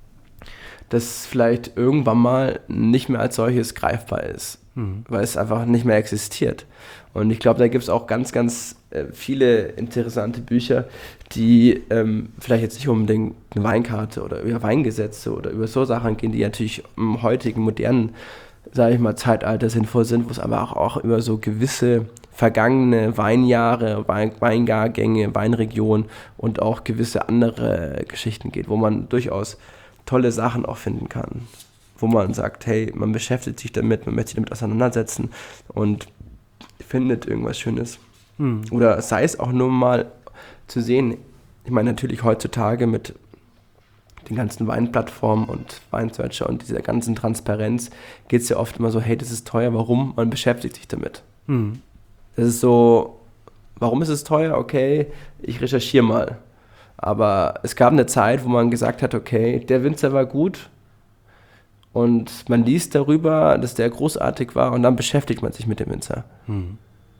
das vielleicht irgendwann mal nicht mehr als solches greifbar ist, mhm. weil es einfach nicht mehr existiert. Und ich glaube, da gibt es auch ganz, ganz äh, viele interessante Bücher, die ähm, vielleicht jetzt nicht unbedingt eine Weinkarte oder über Weingesetze oder über so Sachen gehen, die natürlich im heutigen modernen, sage ich mal, Zeitalter sinnvoll sind, wo es aber auch, auch über so gewisse vergangene Weinjahre, Wein, Weingargänge, Weinregionen und auch gewisse andere Geschichten geht, wo man durchaus tolle Sachen auch finden kann, wo man sagt, hey, man beschäftigt sich damit, man möchte sich damit auseinandersetzen und findet irgendwas Schönes. Hm. Oder sei es auch nur mal zu sehen, ich meine natürlich heutzutage mit den ganzen Weinplattformen und Weinsearcher und dieser ganzen Transparenz geht es ja oft immer so, hey, das ist teuer, warum? Man beschäftigt sich damit. Hm. Das ist so, warum ist es teuer? Okay, ich recherchiere mal. Aber es gab eine Zeit, wo man gesagt hat, okay, der Winzer war gut und man liest darüber, dass der großartig war und dann beschäftigt man sich mit dem Winzer. Hm.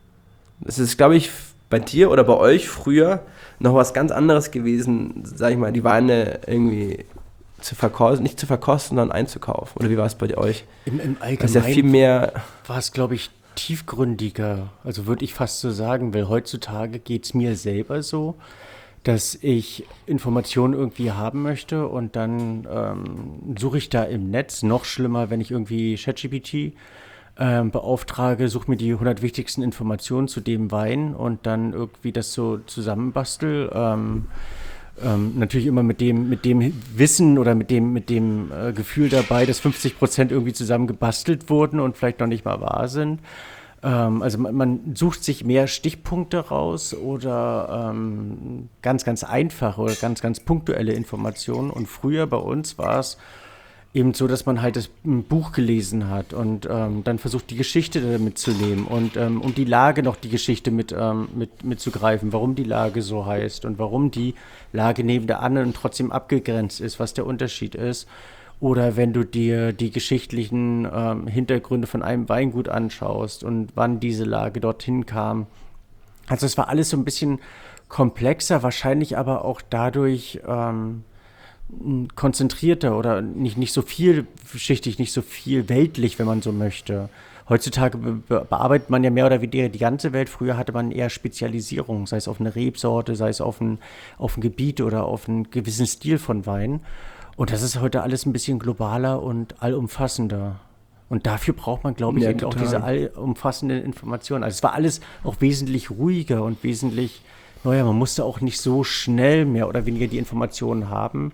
Das ist, glaube ich, bei dir oder bei euch früher noch was ganz anderes gewesen, sag ich mal, die Weine irgendwie zu verkosten, nicht zu verkosten, sondern einzukaufen. Oder wie war es bei euch? Im, im Allgemeinen ist ja viel mehr war es, glaube ich, tiefgründiger. Also würde ich fast so sagen, weil heutzutage geht es mir selber so, dass ich Informationen irgendwie haben möchte und dann ähm, suche ich da im Netz, noch schlimmer, wenn ich irgendwie ChatGPT ähm, beauftrage, suche mir die hundert wichtigsten Informationen zu dem Wein und dann irgendwie das so zusammenbastel. Ähm, ähm, natürlich immer mit dem, mit dem Wissen oder mit dem, mit dem äh, Gefühl dabei, dass fünfzig Prozent irgendwie zusammen gebastelt wurden und vielleicht noch nicht mal wahr sind. Also man, man sucht sich mehr Stichpunkte raus oder ähm, ganz, ganz einfache oder ganz, ganz punktuelle Informationen. Und früher bei uns war es eben so, dass man halt das Buch gelesen hat und ähm, dann versucht, die Geschichte damit zu nehmen und ähm, um die Lage noch die Geschichte mit, ähm, mit, mitzugreifen, warum die Lage so heißt und warum die Lage neben der anderen trotzdem abgegrenzt ist, was der Unterschied ist. Oder wenn du dir die geschichtlichen ähm, Hintergründe von einem Weingut anschaust und wann diese Lage dorthin kam. Also es war alles so ein bisschen komplexer, wahrscheinlich aber auch dadurch ähm, konzentrierter oder nicht, nicht so vielschichtig, nicht so viel weltlich, wenn man so möchte. Heutzutage be- bearbeitet man ja mehr oder weniger die ganze Welt. Früher hatte man eher Spezialisierung, sei es auf eine Rebsorte, sei es auf ein, auf ein Gebiet oder auf einen gewissen Stil von Wein. Und das ist heute alles ein bisschen globaler und allumfassender. Und dafür braucht man, glaube ich, ja, eben auch diese allumfassenden Informationen. Also es war alles auch wesentlich ruhiger und wesentlich, naja, man musste auch nicht so schnell mehr oder weniger die Informationen haben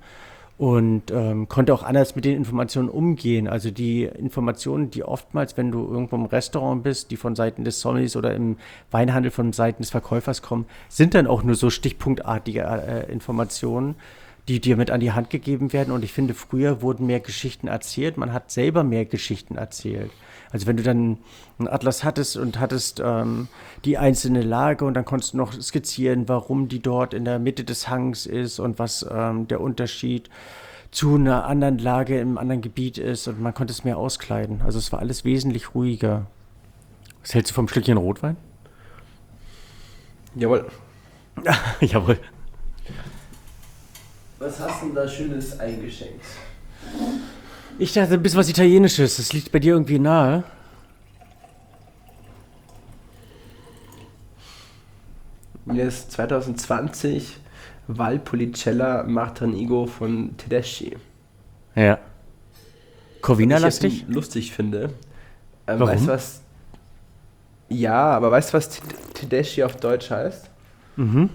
und ähm, konnte auch anders mit den Informationen umgehen. Also die Informationen, die oftmals, wenn du irgendwo im Restaurant bist, die von Seiten des Sommeliers oder im Weinhandel von Seiten des Verkäufers kommen, sind dann auch nur so stichpunktartige äh, Informationen, die dir mit an die Hand gegeben werden. Und ich finde, früher wurden mehr Geschichten erzählt. Man hat selber mehr Geschichten erzählt. Also wenn du dann einen Atlas hattest und hattest ähm, die einzelne Lage und dann konntest du noch skizzieren, warum die dort in der Mitte des Hangs ist und was ähm, der Unterschied zu einer anderen Lage im anderen Gebiet ist. Und man konnte es mehr auskleiden. Also es war alles wesentlich ruhiger. Was hältst du vom Stückchen Rotwein? Jawohl. Jawohl. Was hast du denn da Schönes eingeschenkt? Ich dachte, ein bisschen was Italienisches. Das liegt bei dir irgendwie nahe. Mir ist zwanzig zwanzig Valpolicella Martanigo von Tedeschi. Ja. Corvina-lastig? Was ich jetzt lustig finde. Ähm, Warum? Weißt du was? Ja, aber weißt du, was T- Tedeschi auf Deutsch heißt? Mhm.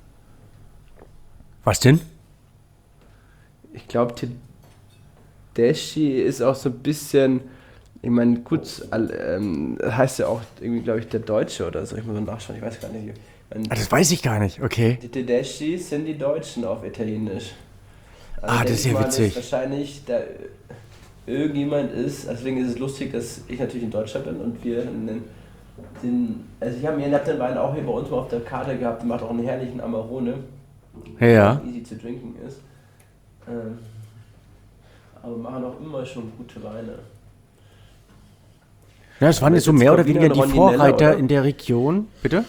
Was denn? Ich glaube, Tedeschi ist auch so ein bisschen, ich meine, gut, all- ähm, heißt ja auch irgendwie, glaube ich, der Deutsche oder so. Ich muss mal nachschauen, ich weiß gar nicht. Ich mein, Ah, das weiß ich gar nicht. Okay. die Tedeschi sind die Deutschen auf Italienisch. Also Ah, das denk ist ja mal, witzig. Dass wahrscheinlich da irgendjemand ist, deswegen ist es lustig, dass ich natürlich in Deutschland bin und wir den, den also ich habe mir den Wein auch hier bei uns mal auf der Karte gehabt, der macht auch einen herrlichen Amarone, Ja, ja. der easy zu trinken ist. Ähm, aber wir machen auch immer schon gute Weine. Ja, es waren Aber jetzt so ist mehr jetzt oder weniger die Corvina eine Rondinella, Vorreiter oder? in der Region. Bitte?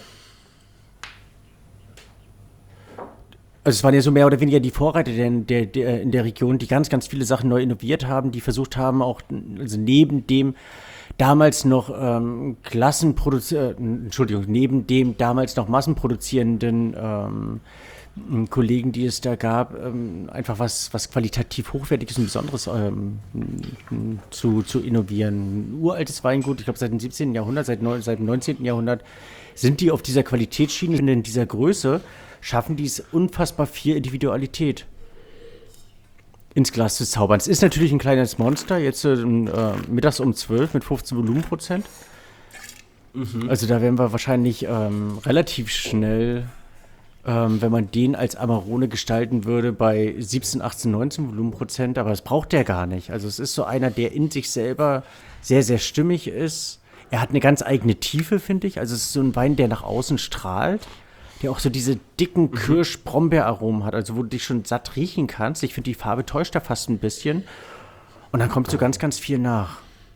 Also es waren ja so mehr oder weniger die Vorreiter in der, der, in der Region, die ganz, ganz viele Sachen neu innoviert haben, die versucht haben, auch also neben dem damals noch ähm, Klassenproduzierenden, Entschuldigung, neben dem damals noch massenproduzierenden ähm, Kollegen, die es da gab, ähm, einfach was, was qualitativ Hochwertiges und Besonderes ähm, zu, zu innovieren. Ein uraltes Weingut, ich glaube seit dem siebzehnten. Jahrhundert, seit, neun, seit dem neunzehnten. Jahrhundert, sind die auf dieser Qualitätsschiene, in dieser Größe, schaffen die es unfassbar viel Individualität ins Glas zu zaubern. Es ist natürlich ein kleines Monster, jetzt äh, mittags um zwölf mit fünfzehn Volumenprozent. Mhm. Also da wären wir wahrscheinlich ähm, relativ schnell, ähm, wenn man den als Amarone gestalten würde, bei siebzehn, achtzehn, neunzehn Volumenprozent, aber das braucht der gar nicht. Also es ist so einer, der in sich selber sehr, sehr stimmig ist. Er hat eine ganz eigene Tiefe, finde ich. Also es ist so ein Wein, der nach außen strahlt, der auch so diese dicken Kirsch-Brombeeraromen hat, also wo du dich schon satt riechen kannst. Ich finde, die Farbe täuscht da fast ein bisschen. Und dann kommt so ganz, ganz viel nach.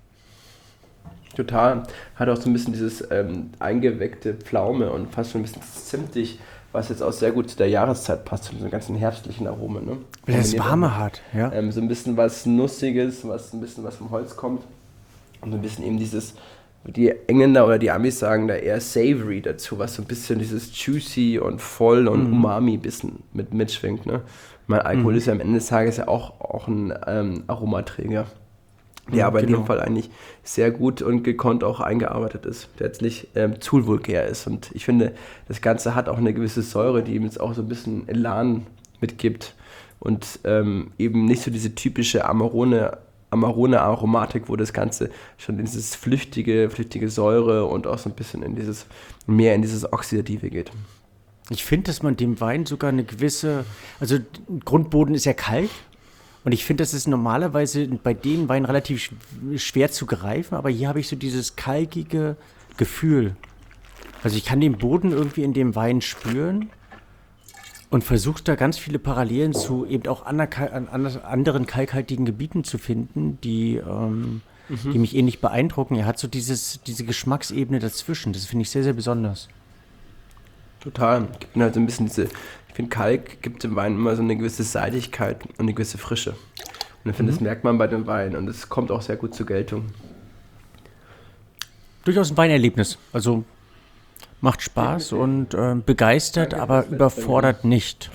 Total. Hat auch so ein bisschen dieses ähm, eingeweckte Pflaume und fast schon ein bisschen zimtig, was jetzt auch sehr gut zu der Jahreszeit passt, zu so ganzen herbstlichen Aromen. Ne? Weil er das Kombiniert Warme auch, hat, ja. Ähm, so ein bisschen was Nussiges, was ein bisschen was vom Holz kommt. Und so ein bisschen eben dieses, die Engländer oder die Amis sagen da eher savory dazu, was so ein bisschen dieses juicy und voll und Mhm. Umami ein bisschen mit mitschwingt. Ne? Mein Alkohol Mhm. ist ja am Ende des Tages ja auch, auch ein ähm, Aromaträger, der Mhm, aber in genau. dem Fall eigentlich sehr gut und gekonnt auch eingearbeitet ist, der jetzt nicht ähm, zu vulgär ist. Und ich finde, das Ganze hat auch eine gewisse Säure, die ihm jetzt auch so ein bisschen Elan mitgibt und ähm, eben nicht so diese typische Amarone Amarone-Aromatik, wo das Ganze schon in dieses flüchtige, flüchtige Säure und auch so ein bisschen in dieses, mehr in dieses Oxidative geht. Ich finde, dass man dem Wein sogar eine gewisse, also Grundboden ist ja Kalk. Und ich finde, das ist normalerweise bei den Weinen relativ sch- schwer zu greifen, aber hier habe ich so dieses kalkige Gefühl. Also ich kann den Boden irgendwie in dem Wein spüren und versuche da ganz viele Parallelen zu eben auch ander, an ander- anderen kalkhaltigen Gebieten zu finden, die, ähm, die mich ähnlich beeindrucken. Er hat so dieses, diese Geschmacksebene dazwischen. Das finde ich sehr, sehr besonders. Total. Gibt mir halt so ein bisschen diese, ich finde, Kalk gibt dem Wein immer so eine gewisse Seidigkeit und eine gewisse Frische. Und ich finde, das merkt man bei dem Wein und es kommt auch sehr gut zur Geltung. Durchaus ein Weinerlebnis. Also macht Spaß und äh, begeistert, Danke aber fürs Mitbringen. überfordert nicht.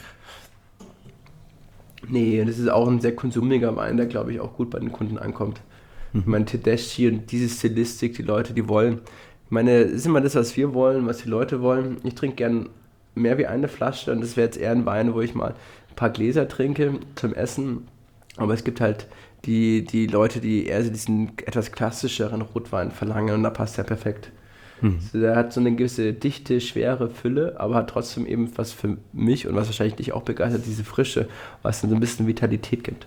Nee, das ist auch ein sehr konsumiger Wein, der, glaube ich, auch gut bei den Kunden ankommt. Ich meine, Tedeschi und diese Stilistik, die Leute, die wollen. Ich meine, es ist immer das, was wir wollen, was die Leute wollen. Ich trinke gern mehr wie eine Flasche und das wäre jetzt eher ein Wein, wo ich mal ein paar Gläser trinke zum Essen. Aber es gibt halt die, die Leute, die eher so diesen etwas klassischeren Rotwein verlangen und da passt der perfekt. Mhm. Also der hat so eine gewisse dichte, schwere Fülle, aber hat trotzdem eben was für mich und was wahrscheinlich dich auch begeistert, diese Frische, was dann so ein bisschen Vitalität gibt.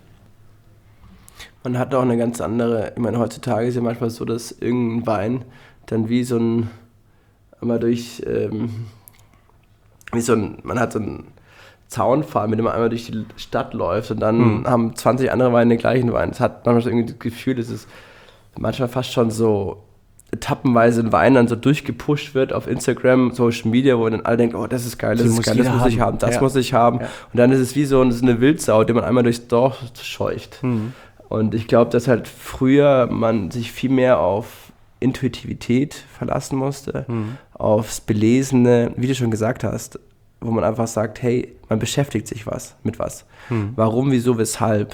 Man hat auch eine ganz andere, ich meine, heutzutage ist ja manchmal so, dass irgendein Wein dann wie so ein, einmal durch, ähm, wie so ein, man hat so einen Zaunpfahl, mit dem man einmal durch die Stadt läuft und dann mhm. haben zwanzig andere Weine den gleichen Wein. Das hat manchmal so irgendwie das Gefühl, dass es manchmal fast schon so etappenweise ein Wein dann so durchgepusht wird auf Instagram, Social Media, wo dann alle denken, oh, das ist geil, das, das ist geil, das muss haben. ich haben, das ja. muss ich haben. Ja. Und dann ist es wie so eine Wildsau, die man einmal durchs Dorf scheucht. Mhm. Und ich glaube, dass halt früher man sich viel mehr auf Intuitivität verlassen musste, mhm. aufs Belesene, wie du schon gesagt hast, wo man einfach sagt, hey, man beschäftigt sich was mit was. Mhm. Warum, wieso, weshalb?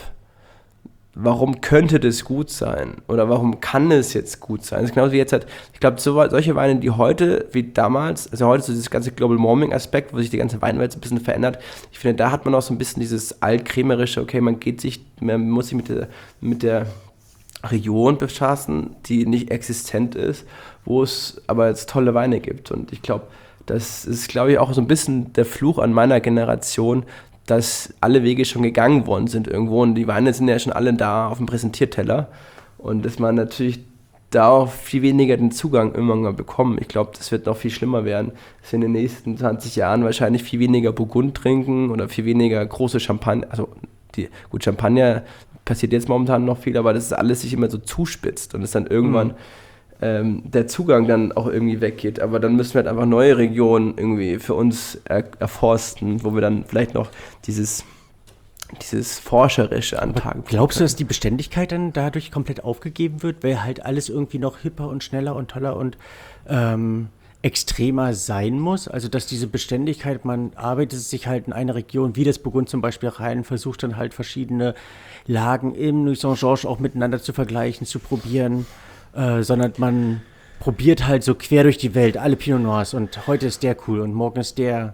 Warum könnte das gut sein? Oder warum kann es jetzt gut sein? Das ist genauso wie jetzt halt, ich glaube, so, solche Weine, die heute, wie damals, also heute so dieses ganze Global Warming Aspekt, wo sich die ganze Weinwelt ein bisschen verändert, ich finde, da hat man auch so ein bisschen dieses altcremerische, okay, man geht sich, man muss sich mit der, mit der Region befassen, die nicht existent ist, wo es aber jetzt tolle Weine gibt. Und ich glaube, das ist, glaube ich, auch so ein bisschen der Fluch an meiner Generation, dass alle Wege schon gegangen worden sind irgendwo und die Weine sind ja schon alle da auf dem Präsentierteller und dass man natürlich da auch viel weniger den Zugang irgendwann mal bekommen. Ich glaube, das wird noch viel schlimmer werden, dass wir in den nächsten zwanzig Jahren wahrscheinlich viel weniger Burgund trinken oder viel weniger große Champagner, also die, gut, Champagner passiert jetzt momentan noch viel, aber das ist alles sich immer so zuspitzt und es dann irgendwann mhm. ähm, der Zugang dann auch irgendwie weggeht. Aber dann müssen wir halt einfach neue Regionen irgendwie für uns er, erforsten, wo wir dann vielleicht noch dieses, dieses Forscherische an Tagen. Glaubst du, dass die Beständigkeit dann dadurch komplett aufgegeben wird, weil halt alles irgendwie noch hipper und schneller und toller und ähm, extremer sein muss? Also dass diese Beständigkeit, man arbeitet sich halt in eine Region, wie das Burgund zum Beispiel rein, versucht dann halt verschiedene Lagen im Nuits Saint-Georges auch miteinander zu vergleichen, zu probieren, äh, sondern man probiert halt so quer durch die Welt alle Pinot Noirs und heute ist der cool und morgen ist der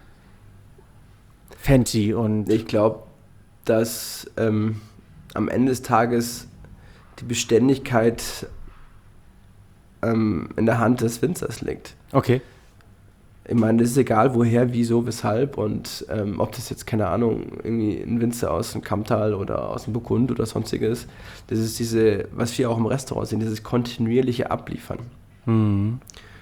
fancy und... Ich glaube, dass ähm, am Ende des Tages die Beständigkeit ähm, in der Hand des Winzers liegt. Okay. Ich meine, das ist egal, woher, wieso, weshalb und ähm, ob das jetzt, keine Ahnung, irgendwie ein Winzer aus dem Kammtal oder aus dem Burgund oder sonstiges, das ist diese, was wir auch im Restaurant sehen, dieses kontinuierliche Abliefern. Mhm.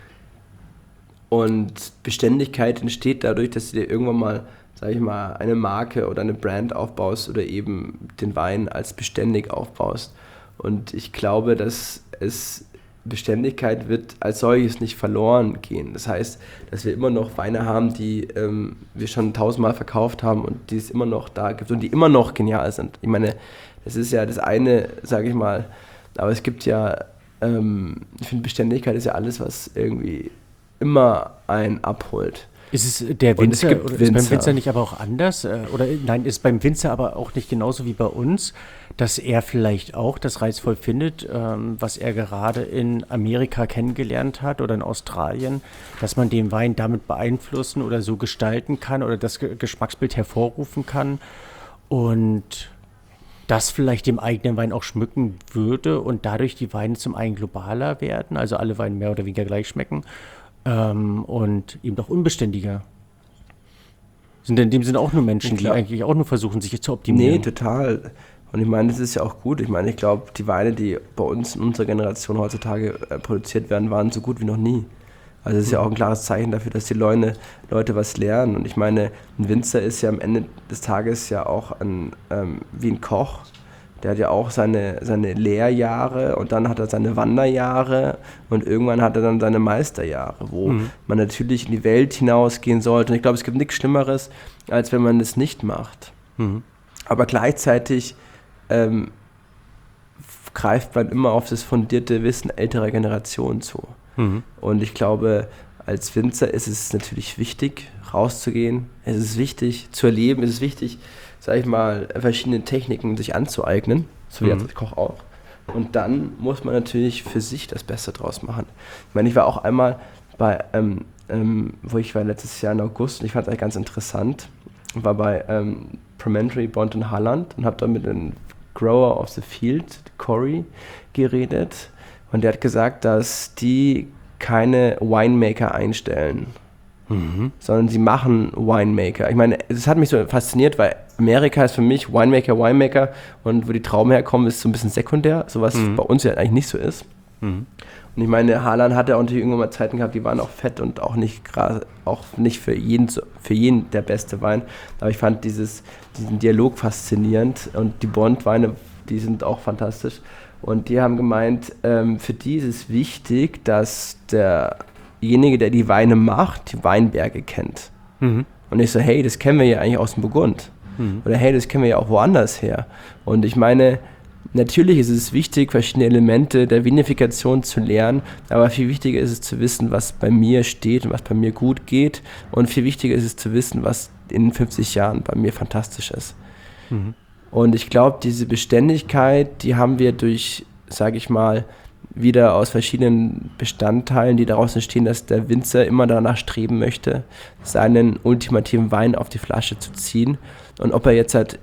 Und Beständigkeit entsteht dadurch, dass du dir irgendwann mal, sag ich mal, eine Marke oder eine Brand aufbaust oder eben den Wein als beständig aufbaust. Und ich glaube, dass es Beständigkeit wird als solches nicht verloren gehen. Das heißt, dass wir immer noch Weine haben, die ähm, wir schon tausendmal verkauft haben und die es immer noch da gibt und die immer noch genial sind. Ich meine, das ist ja das eine, sage ich mal, aber es gibt ja, ähm, ich finde, Beständigkeit ist ja alles, was irgendwie immer einen abholt. Ist es der Winzer, es oder ist beim Winzer nicht aber auch anders? Oder nein, ist beim Winzer aber auch nicht genauso wie bei uns, dass er vielleicht auch das reizvoll findet, ähm, was er gerade in Amerika kennengelernt hat oder in Australien, dass man den Wein damit beeinflussen oder so gestalten kann oder das Ge- Geschmacksbild hervorrufen kann und das vielleicht dem eigenen Wein auch schmücken würde und dadurch die Weine zum einen globaler werden, also alle Weine mehr oder weniger gleich schmecken. Ähm, und eben doch unbeständiger. Sind in dem Sinne auch nur Menschen, die eigentlich auch nur versuchen, sich zu optimieren. Nee, total. Und ich meine, das ist ja auch gut. Ich meine, ich glaube, die Weine, die bei uns in unserer Generation heutzutage äh, produziert werden, waren so gut wie noch nie. Also es ist mhm. ja auch ein klares Zeichen dafür, dass die Leute, Leute was lernen. Und ich meine, ein Winzer ist ja am Ende des Tages ja auch ein, ähm, wie ein Koch. Der hat ja auch seine, seine Lehrjahre und dann hat er seine Wanderjahre und irgendwann hat er dann seine Meisterjahre, wo mhm. man natürlich in die Welt hinausgehen sollte. Und ich glaube, es gibt nichts Schlimmeres, als wenn man das nicht macht. Mhm. Aber gleichzeitig ähm, greift man immer auf das fundierte Wissen älterer Generationen zu. Mhm. Und ich glaube, als Winzer ist es natürlich wichtig, rauszugehen. Es ist wichtig, zu erleben. Es ist wichtig, sag ich mal, verschiedene Techniken sich anzueignen, so wie mhm. als Koch auch. Und dann muss man natürlich für sich das Beste draus machen. Ich meine, ich war auch einmal bei, ähm, ähm, wo ich war letztes Jahr im August, und ich fand es eigentlich ganz interessant, war bei ähm, Promontory Bond in Holland und habe da mit einem Grower of the Field, Corey, geredet. Und der hat gesagt, dass die keine Winemaker einstellen, mhm. sondern sie machen Winemaker. Ich meine, das hat mich so fasziniert, weil Amerika ist für mich Winemaker, Winemaker und wo die Trauben herkommen, ist so ein bisschen sekundär, so was mhm. bei uns ja eigentlich nicht so ist. Mhm. Und ich meine, Haaland hatte auch natürlich irgendwann mal Zeiten gehabt, die waren auch fett und auch nicht gerade, auch nicht für jeden, für jeden der beste Wein. Aber ich fand dieses, diesen Dialog faszinierend und die Bond-Weine, die sind auch fantastisch. Und die haben gemeint, ähm, für die ist es wichtig, dass derjenige, der die Weine macht, die Weinberge kennt. Mhm. Und ich so, hey, das kennen wir ja eigentlich aus dem Burgund. Mhm. Oder hey, das kennen wir ja auch woanders her. Und ich meine, natürlich ist es wichtig, verschiedene Elemente der Vinifikation zu lernen, aber viel wichtiger ist es zu wissen, was bei mir steht und was bei mir gut geht. Und viel wichtiger ist es zu wissen, was in fünfzig Jahren bei mir fantastisch ist. Mhm. Und ich glaube, diese Beständigkeit, die haben wir durch, sage ich mal, wieder aus verschiedenen Bestandteilen, die daraus entstehen, dass der Winzer immer danach streben möchte, seinen ultimativen Wein auf die Flasche zu ziehen. Und ob er jetzt halt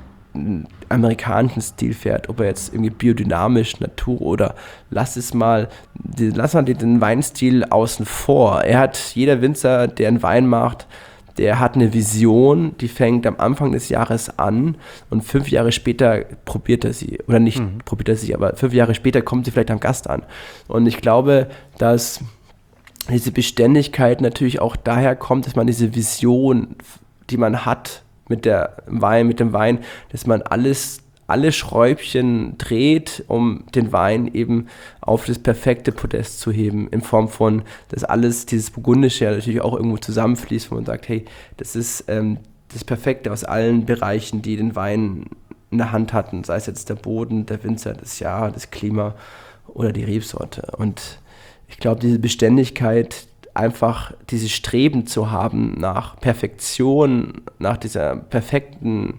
einen amerikanischen Stil fährt, ob er jetzt irgendwie biodynamisch, Natur oder lass es mal, lass mal den Weinstil außen vor. Er hat, jeder Winzer, der einen Wein macht, der hat eine Vision, die fängt am Anfang des Jahres an und fünf Jahre später probiert er sie. Oder nicht mhm. probiert er sie, aber fünf Jahre später kommt sie vielleicht am Gast an. Und ich glaube, dass diese Beständigkeit natürlich auch daher kommt, dass man diese Vision, die man hat mit der Wein, mit dem Wein, dass man alles alle Schräubchen dreht, um den Wein eben auf das perfekte Podest zu heben, in Form von, dass alles, dieses Burgundische ja natürlich auch irgendwo zusammenfließt, wo man sagt, hey, das ist ähm, das Perfekte aus allen Bereichen, die den Wein in der Hand hatten, sei es jetzt der Boden, der Winzer, das Jahr, das Klima oder die Rebsorte. Und ich glaube, diese Beständigkeit, einfach dieses Streben zu haben nach Perfektion, nach dieser perfekten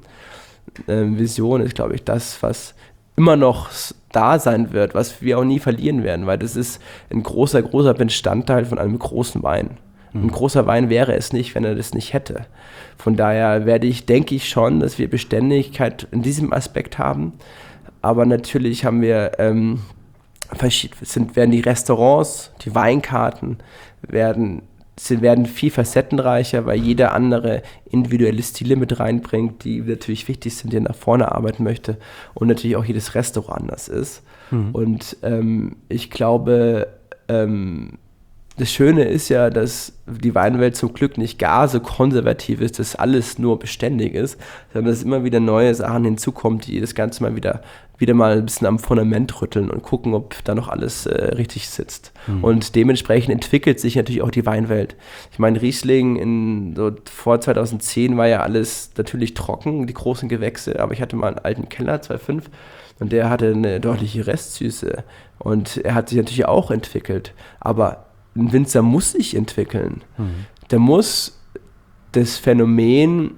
Vision ist, glaube ich, das, was immer noch da sein wird, was wir auch nie verlieren werden, weil das ist ein großer, großer Bestandteil von einem großen Wein. Mhm. Ein großer Wein wäre es nicht, wenn er das nicht hätte. Von daher werde ich, denke ich schon, dass wir Beständigkeit in diesem Aspekt haben, aber natürlich haben wir, ähm, sind, werden die Restaurants, die Weinkarten, werden Sie werden viel facettenreicher, weil jeder andere individuelle Stile mit reinbringt, die natürlich wichtig sind, die nach vorne arbeiten möchte und natürlich auch jedes Restaurant anders ist. Mhm. Und ähm, ich glaube, ähm, das Schöne ist ja, dass die Weinwelt zum Glück nicht gar so konservativ ist, dass alles nur beständig ist, sondern dass immer wieder neue Sachen hinzukommen, die das Ganze mal wieder, wieder mal ein bisschen am Fundament rütteln und gucken, ob da noch alles äh, richtig sitzt. Mhm. Und dementsprechend entwickelt sich natürlich auch die Weinwelt. Ich meine, Riesling in, so vor zweitausendzehn war ja alles natürlich trocken, die großen Gewächse, aber ich hatte mal einen alten Keller, zwei Komma fünf, und der hatte eine deutliche Restsüße. Und er hat sich natürlich auch entwickelt, aber ein Winzer muss sich entwickeln. Mhm. Der muss das Phänomen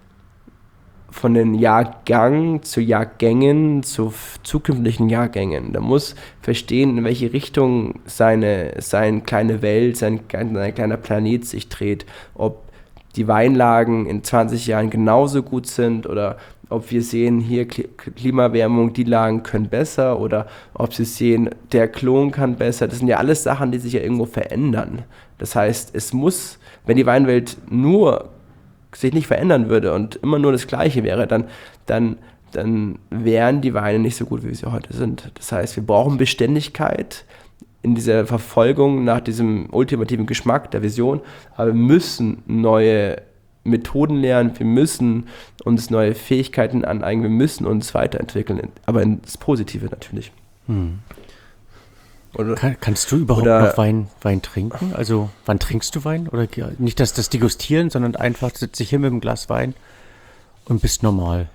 von den Jahrgang zu Jahrgängen zu f- zukünftigen Jahrgängen. Der muss verstehen, in welche Richtung seine, seine kleine Welt, sein, sein kleiner Planet sich dreht. Ob die Weinlagen in zwanzig Jahren genauso gut sind oder ob wir sehen, hier Klimawärmung, die Lagen können besser oder ob sie sehen, der Klon kann besser. Das sind ja alles Sachen, die sich ja irgendwo verändern. Das heißt, es muss, wenn die Weinwelt nur sich nicht verändern würde und immer nur das Gleiche wäre, dann, dann, dann wären die Weine nicht so gut, wie sie heute sind. Das heißt, wir brauchen Beständigkeit in dieser Verfolgung nach diesem ultimativen Geschmack, der Vision, aber wir müssen neue Methoden lernen, wir müssen uns neue Fähigkeiten aneignen, wir müssen uns weiterentwickeln, aber ins Positive natürlich. Hm. Oder, Kann, kannst du überhaupt oder, noch Wein, Wein trinken? Also wann trinkst du Wein? Oder nicht das, das Degustieren, sondern einfach sitzt dich hin mit einem Glas Wein und bist normal?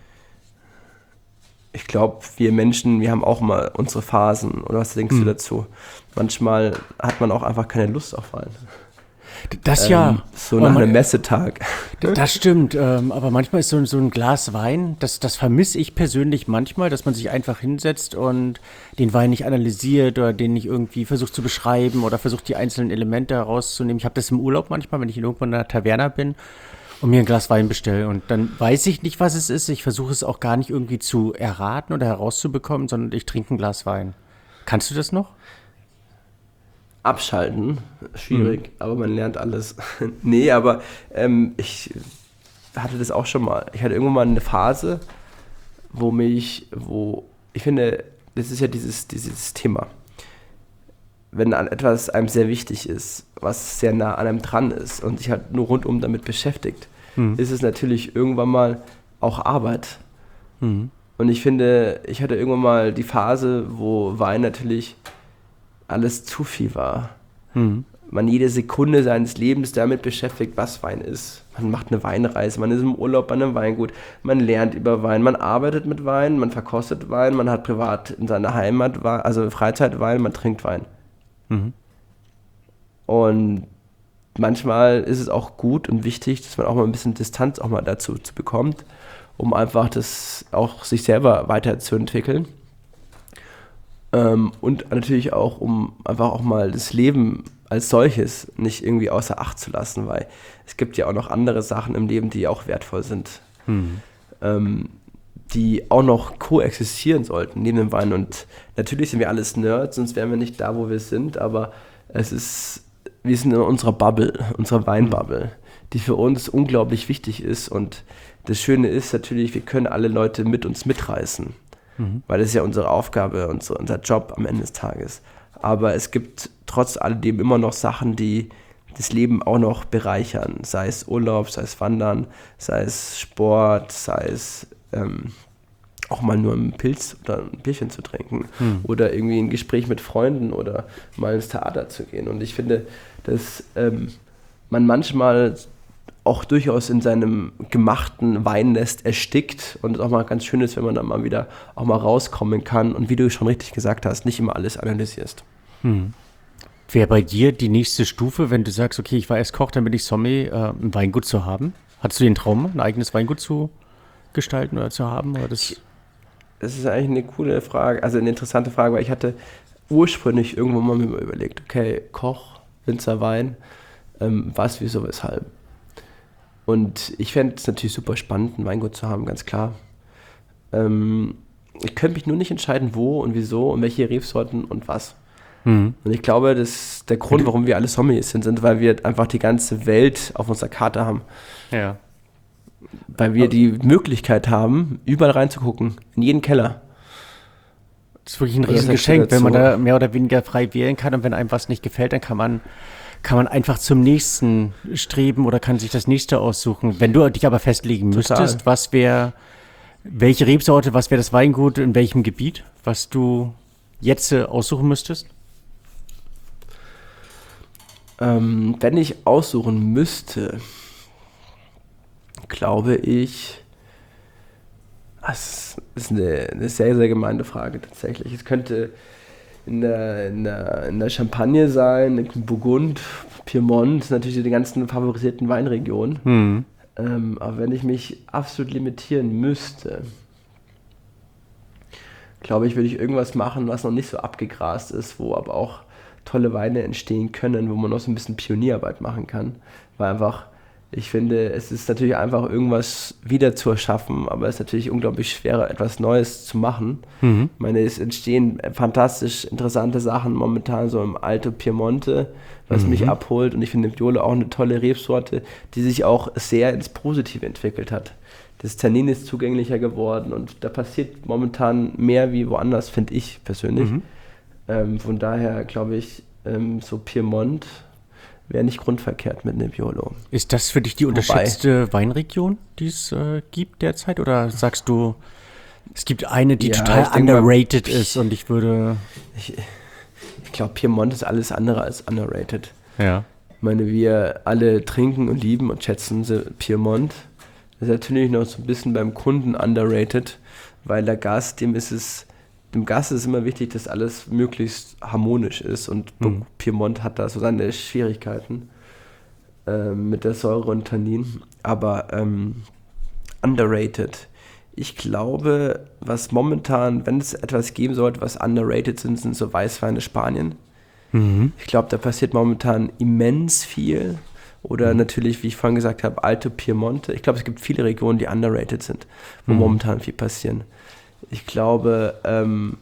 Ich glaube, wir Menschen, wir haben auch mal unsere Phasen. Oder was denkst hm. du dazu? Manchmal hat man auch einfach keine Lust auf Wein. Das ähm, ja. So nach einem Messetag. Das stimmt, ähm, aber manchmal ist so, so ein Glas Wein, das, das vermisse ich persönlich manchmal, dass man sich einfach hinsetzt und den Wein nicht analysiert oder den nicht irgendwie versucht zu beschreiben oder versucht, die einzelnen Elemente herauszunehmen. Ich habe das im Urlaub manchmal, wenn ich in irgendwo in einer Taverne bin und mir ein Glas Wein bestelle und dann weiß ich nicht, was es ist. Ich versuche es auch gar nicht irgendwie zu erraten oder herauszubekommen, sondern ich trinke ein Glas Wein. Kannst du das noch? abschalten. Schwierig, mhm. aber man lernt alles. Nee, aber ähm, ich hatte das auch schon mal. Ich hatte irgendwann mal eine Phase, wo mich, wo, ich finde, das ist ja dieses, dieses Thema. Wenn an etwas einem sehr wichtig ist, was sehr nah an einem dran ist und sich halt nur rundum damit beschäftigt, mhm. ist es natürlich irgendwann mal auch Arbeit. Mhm. Und ich finde, ich hatte irgendwann mal die Phase, wo Wein natürlich alles zu viel war. Mhm. Man jede Sekunde seines Lebens damit beschäftigt, was Wein ist. Man macht eine Weinreise, man ist im Urlaub bei einem Weingut, man lernt über Wein, man arbeitet mit Wein, man verkostet Wein, man hat privat in seiner Heimat, also Freizeit Wein, man trinkt Wein. Mhm. Und manchmal ist es auch gut und wichtig, dass man auch mal ein bisschen Distanz auch mal dazu zu bekommt, um einfach das auch sich selber weiterzuentwickeln. Ähm, und natürlich auch, um einfach auch mal das Leben als solches nicht irgendwie außer Acht zu lassen, weil es gibt ja auch noch andere Sachen im Leben, die auch wertvoll sind, mhm. ähm, die auch noch koexistieren sollten neben dem Wein. Und natürlich sind wir alles Nerds, sonst wären wir nicht da, wo wir sind, aber es ist, wir sind in unserer Bubble, unserer Weinbubble, die für uns unglaublich wichtig ist. Und das Schöne ist natürlich, wir können alle Leute mit uns mitreißen, mhm. weil das ist ja unsere Aufgabe, unser, unser Job am Ende des Tages. Aber es gibt trotz alledem immer noch Sachen, die das Leben auch noch bereichern. Sei es Urlaub, sei es Wandern, sei es Sport, sei es ähm, auch mal nur einen Pilz oder ein Bierchen zu trinken. Hm. Oder irgendwie ein Gespräch mit Freunden oder mal ins Theater zu gehen. Und ich finde, dass ähm, man manchmal auch durchaus in seinem gemachten Weinnest erstickt und es auch mal ganz schön ist, wenn man dann mal wieder auch mal rauskommen kann und wie du schon richtig gesagt hast, nicht immer alles analysierst. Hm. Wäre bei dir die nächste Stufe, wenn du sagst, okay, ich war erst Koch, dann bin ich Sommelier, äh, ein Weingut zu haben? Hattest du den Traum, ein eigenes Weingut zu gestalten oder zu haben? Oder das? Das ist eigentlich eine coole Frage, also eine interessante Frage, weil ich hatte ursprünglich irgendwann mal mir überlegt, okay, Koch, Winzer, Wein, ähm, was, wieso, weshalb? Und ich fände es natürlich super spannend, ein Weingut zu haben, ganz klar. Ähm, ich könnte mich nur nicht entscheiden, wo und wieso und welche Rebsorten und was. Mhm. Und ich glaube, dass der Grund, warum wir alle Sommeliers sind, sind, weil wir einfach die ganze Welt auf unserer Karte haben. Ja. Weil wir die Möglichkeit haben, überall reinzugucken, in jeden Keller. Das ist wirklich ein Riesengeschenk, wenn man da mehr oder weniger frei wählen kann und wenn einem was nicht gefällt, dann kann man kann man einfach zum nächsten streben oder kann sich das nächste aussuchen. Wenn du dich aber festlegen Total. müsstest, was wäre, welche Rebsorte, was wäre das Weingut, in welchem Gebiet, was du jetzt aussuchen müsstest? Ähm, wenn ich aussuchen müsste, glaube ich, das ist eine, eine sehr, sehr gemeine Frage tatsächlich. Es könnte in der, in der, in der Champagne sein, in Burgund, Piemont, natürlich die ganzen favorisierten Weinregionen. Mhm. Ähm, aber wenn ich mich absolut limitieren müsste, glaube ich, würde ich irgendwas machen, was noch nicht so abgegrast ist, wo aber auch tolle Weine entstehen können, wo man noch so ein bisschen Pionierarbeit machen kann. Weil einfach, ich finde, es ist natürlich einfach irgendwas wieder zu erschaffen, aber es ist natürlich unglaublich schwer, etwas Neues zu machen. Mhm. Ich meine, es entstehen fantastisch interessante Sachen momentan so im Alto Piemonte, was mhm. mich abholt. Und ich finde Nebbiolo auch eine tolle Rebsorte, die sich auch sehr ins Positive entwickelt hat. Das Tannin ist zugänglicher geworden und da passiert momentan mehr wie woanders, finde ich persönlich. Mhm. Ähm, von daher glaube ich, ähm, so Piemont wäre nicht grundverkehrt mit Nebbiolo. Ist das für dich die unterschätzte Wobei, Weinregion, die es äh, gibt derzeit? Oder sagst du, es gibt eine, die ja, total underrated mal, ist und ich würde... Ich, ich glaube, Piemont ist alles andere als underrated. Ja. Ich meine, wir alle trinken und lieben und schätzen Piemont. Das ist natürlich noch so ein bisschen beim Kunden underrated, weil der Gast, dem ist es... Dem Gast ist es immer wichtig, dass alles möglichst harmonisch ist und mhm. Piemont hat da so seine Schwierigkeiten äh, mit der Säure und Tannin, aber ähm, underrated. Ich glaube, was momentan, wenn es etwas geben sollte, was underrated sind, sind so Weißweine Spanien. Mhm. Ich glaube, da passiert momentan immens viel. Oder mhm. natürlich, wie ich vorhin gesagt habe, Alto Piemonte. Ich glaube, es gibt viele Regionen, die underrated sind, wo mhm. momentan viel passieren. Ich glaube, ähm,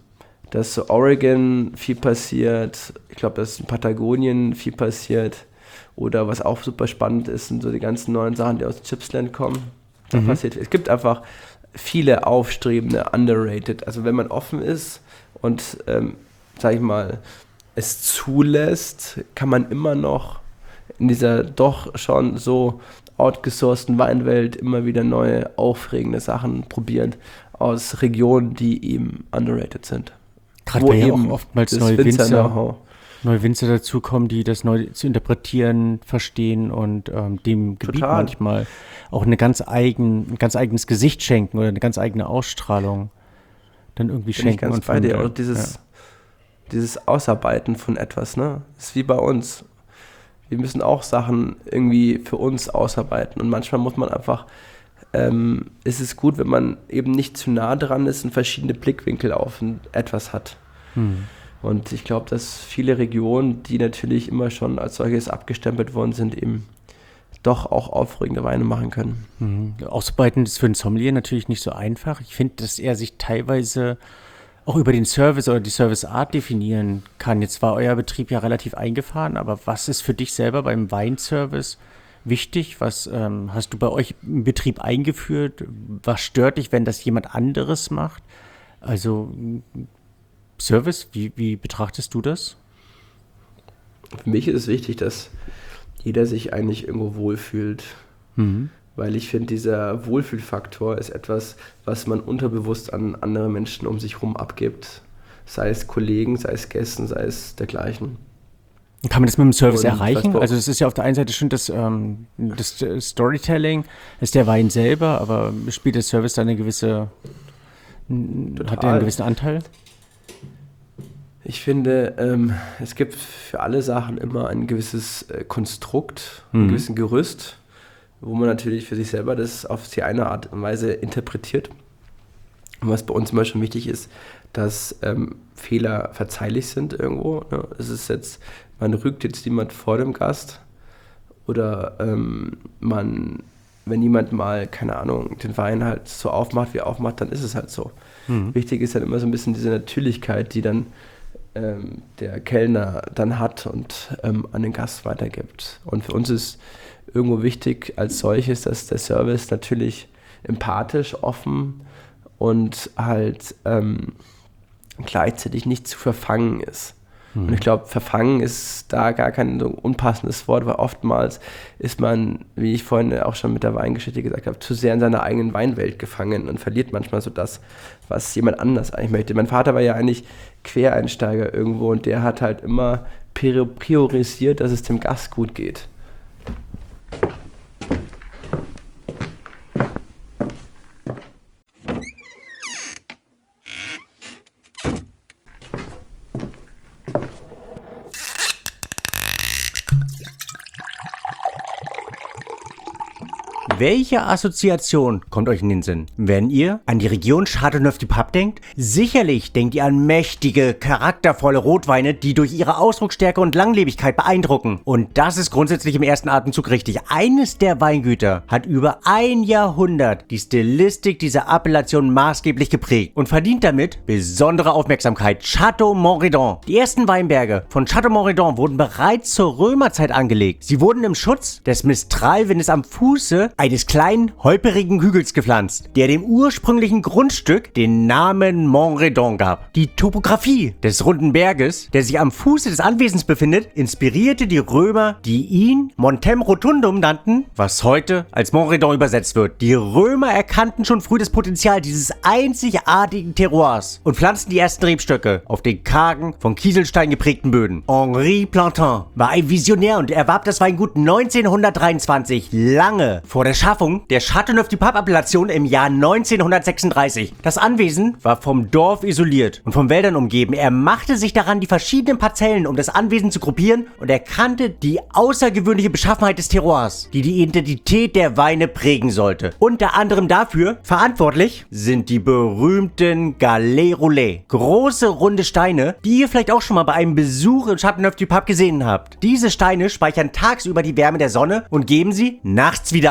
dass so Oregon viel passiert. Ich glaube, dass in Patagonien viel passiert. Oder was auch super spannend ist, sind so die ganzen neuen Sachen, die aus Chipsland kommen. Da mhm. passiert. Es gibt einfach viele aufstrebende, underrated. Also wenn man offen ist und, ähm, sag ich mal, es zulässt, kann man immer noch in dieser doch schon so outgesourcten Weinwelt immer wieder neue, aufregende Sachen probieren aus Regionen, die eben underrated sind. Gerade weil ja auch oftmals neue Winzer, neue Winzer dazukommen, die das neu zu interpretieren, verstehen und ähm, dem Gebiet Total. manchmal auch eine ganz eigen, ein ganz eigenes Gesicht schenken oder eine ganz eigene Ausstrahlung dann irgendwie Bin schenken. Ich ganz und bei dir. Auch dieses, ja. dieses Ausarbeiten von etwas, ne? Das ist wie bei uns. Wir müssen auch Sachen irgendwie für uns ausarbeiten und manchmal muss man einfach, ähm, ist es gut, wenn man eben nicht zu nah dran ist und verschiedene Blickwinkel auf etwas hat. Hm. Und ich glaube, dass viele Regionen, die natürlich immer schon als solches abgestempelt worden sind, eben doch auch aufregende Weine machen können. Mhm. Ausarbeiten ist für einen Sommelier natürlich nicht so einfach. Ich finde, dass er sich teilweise auch über den Service oder die Serviceart definieren kann. Jetzt war euer Betrieb ja relativ eingefahren, aber was ist für dich selber beim Weinservice wichtig? Was ähm, hast du bei euch im Betrieb eingeführt? Was stört dich, wenn das jemand anderes macht? Also Service, wie, wie betrachtest du das? Für mich ist es wichtig, dass jeder sich eigentlich irgendwo wohlfühlt. Mhm. Weil ich finde, dieser Wohlfühlfaktor ist etwas, was man unterbewusst an andere Menschen um sich herum abgibt. Sei es Kollegen, sei es Gästen, sei es dergleichen. Kann man das mit dem Service Und erreichen? Also das ist ja auf der einen Seite schon das, ähm, das Storytelling, ist der Wein selber, aber spielt der Service da eine gewisse, Total. hat der einen gewissen Anteil? Ich finde, ähm, es gibt für alle Sachen immer ein gewisses äh, Konstrukt, mhm. ein gewisses Gerüst, wo man natürlich für sich selber das auf die eine Art und Weise interpretiert. Und was bei uns immer schon wichtig ist, dass ähm, Fehler verzeihlich sind irgendwo. Ne? Es ist jetzt, man rügt jetzt jemand vor dem Gast oder ähm, man, wenn jemand mal, keine Ahnung, den Wein halt so aufmacht, wie er aufmacht, dann ist es halt so. Mhm. Wichtig ist dann immer so ein bisschen diese Natürlichkeit, die dann ähm, der Kellner dann hat und ähm, an den Gast weitergibt. Und für uns ist irgendwo wichtig als solches, dass der Service natürlich empathisch, offen und halt ähm, gleichzeitig nicht zu verfangen ist. Mhm. Und ich glaube, verfangen ist da gar kein so unpassendes Wort, weil oftmals ist man, wie ich vorhin auch schon mit der Weingeschichte gesagt habe, zu sehr in seiner eigenen Weinwelt gefangen und verliert manchmal so das, was jemand anders eigentlich möchte. Mein Vater war ja eigentlich Quereinsteiger irgendwo und der hat halt immer priorisiert, dass es dem Gast gut geht. Welche Assoziation kommt euch in den Sinn, wenn ihr an die Region Châteauneuf-du-Pape denkt? Sicherlich denkt ihr an mächtige, charaktervolle Rotweine, die durch ihre Ausdrucksstärke und Langlebigkeit beeindrucken. Und das ist grundsätzlich im ersten Atemzug richtig. Eines der Weingüter hat über ein Jahrhundert die Stilistik dieser Appellation maßgeblich geprägt und verdient damit besondere Aufmerksamkeit. Château Monredon. Die ersten Weinberge von Château Monredon wurden bereits zur Römerzeit angelegt. Sie wurden im Schutz des Mistralwindes am Fuße eines kleinen, holperigen Hügels gepflanzt, der dem ursprünglichen Grundstück den Namen Monredon gab. Die Topographie des runden Berges, der sich am Fuße des Anwesens befindet, inspirierte die Römer, die ihn Montem Rotundum nannten, was heute als Monredon übersetzt wird. Die Römer erkannten schon früh das Potenzial dieses einzigartigen Terroirs und pflanzten die ersten Rebstöcke auf den kargen, von Kieselstein geprägten Böden. Henri Plantin war ein Visionär und erwarb das Weingut neunzehnhundertdreiundzwanzig, lange vor der Schaffung der Châteauneuf-du-Pape-Appellation im Jahr neunzehnhundertsechsunddreißig. Das Anwesen war vom Dorf isoliert und von Wäldern umgeben. Er machte sich daran, die verschiedenen Parzellen um das Anwesen zu gruppieren und erkannte die außergewöhnliche Beschaffenheit des Terroirs, die die Identität der Weine prägen sollte. Unter anderem dafür verantwortlich sind die berühmten Galets Roulés. Große, runde Steine, die ihr vielleicht auch schon mal bei einem Besuch in Châteauneuf-du-Pape gesehen habt. Diese Steine speichern tagsüber die Wärme der Sonne und geben sie nachts wieder ab.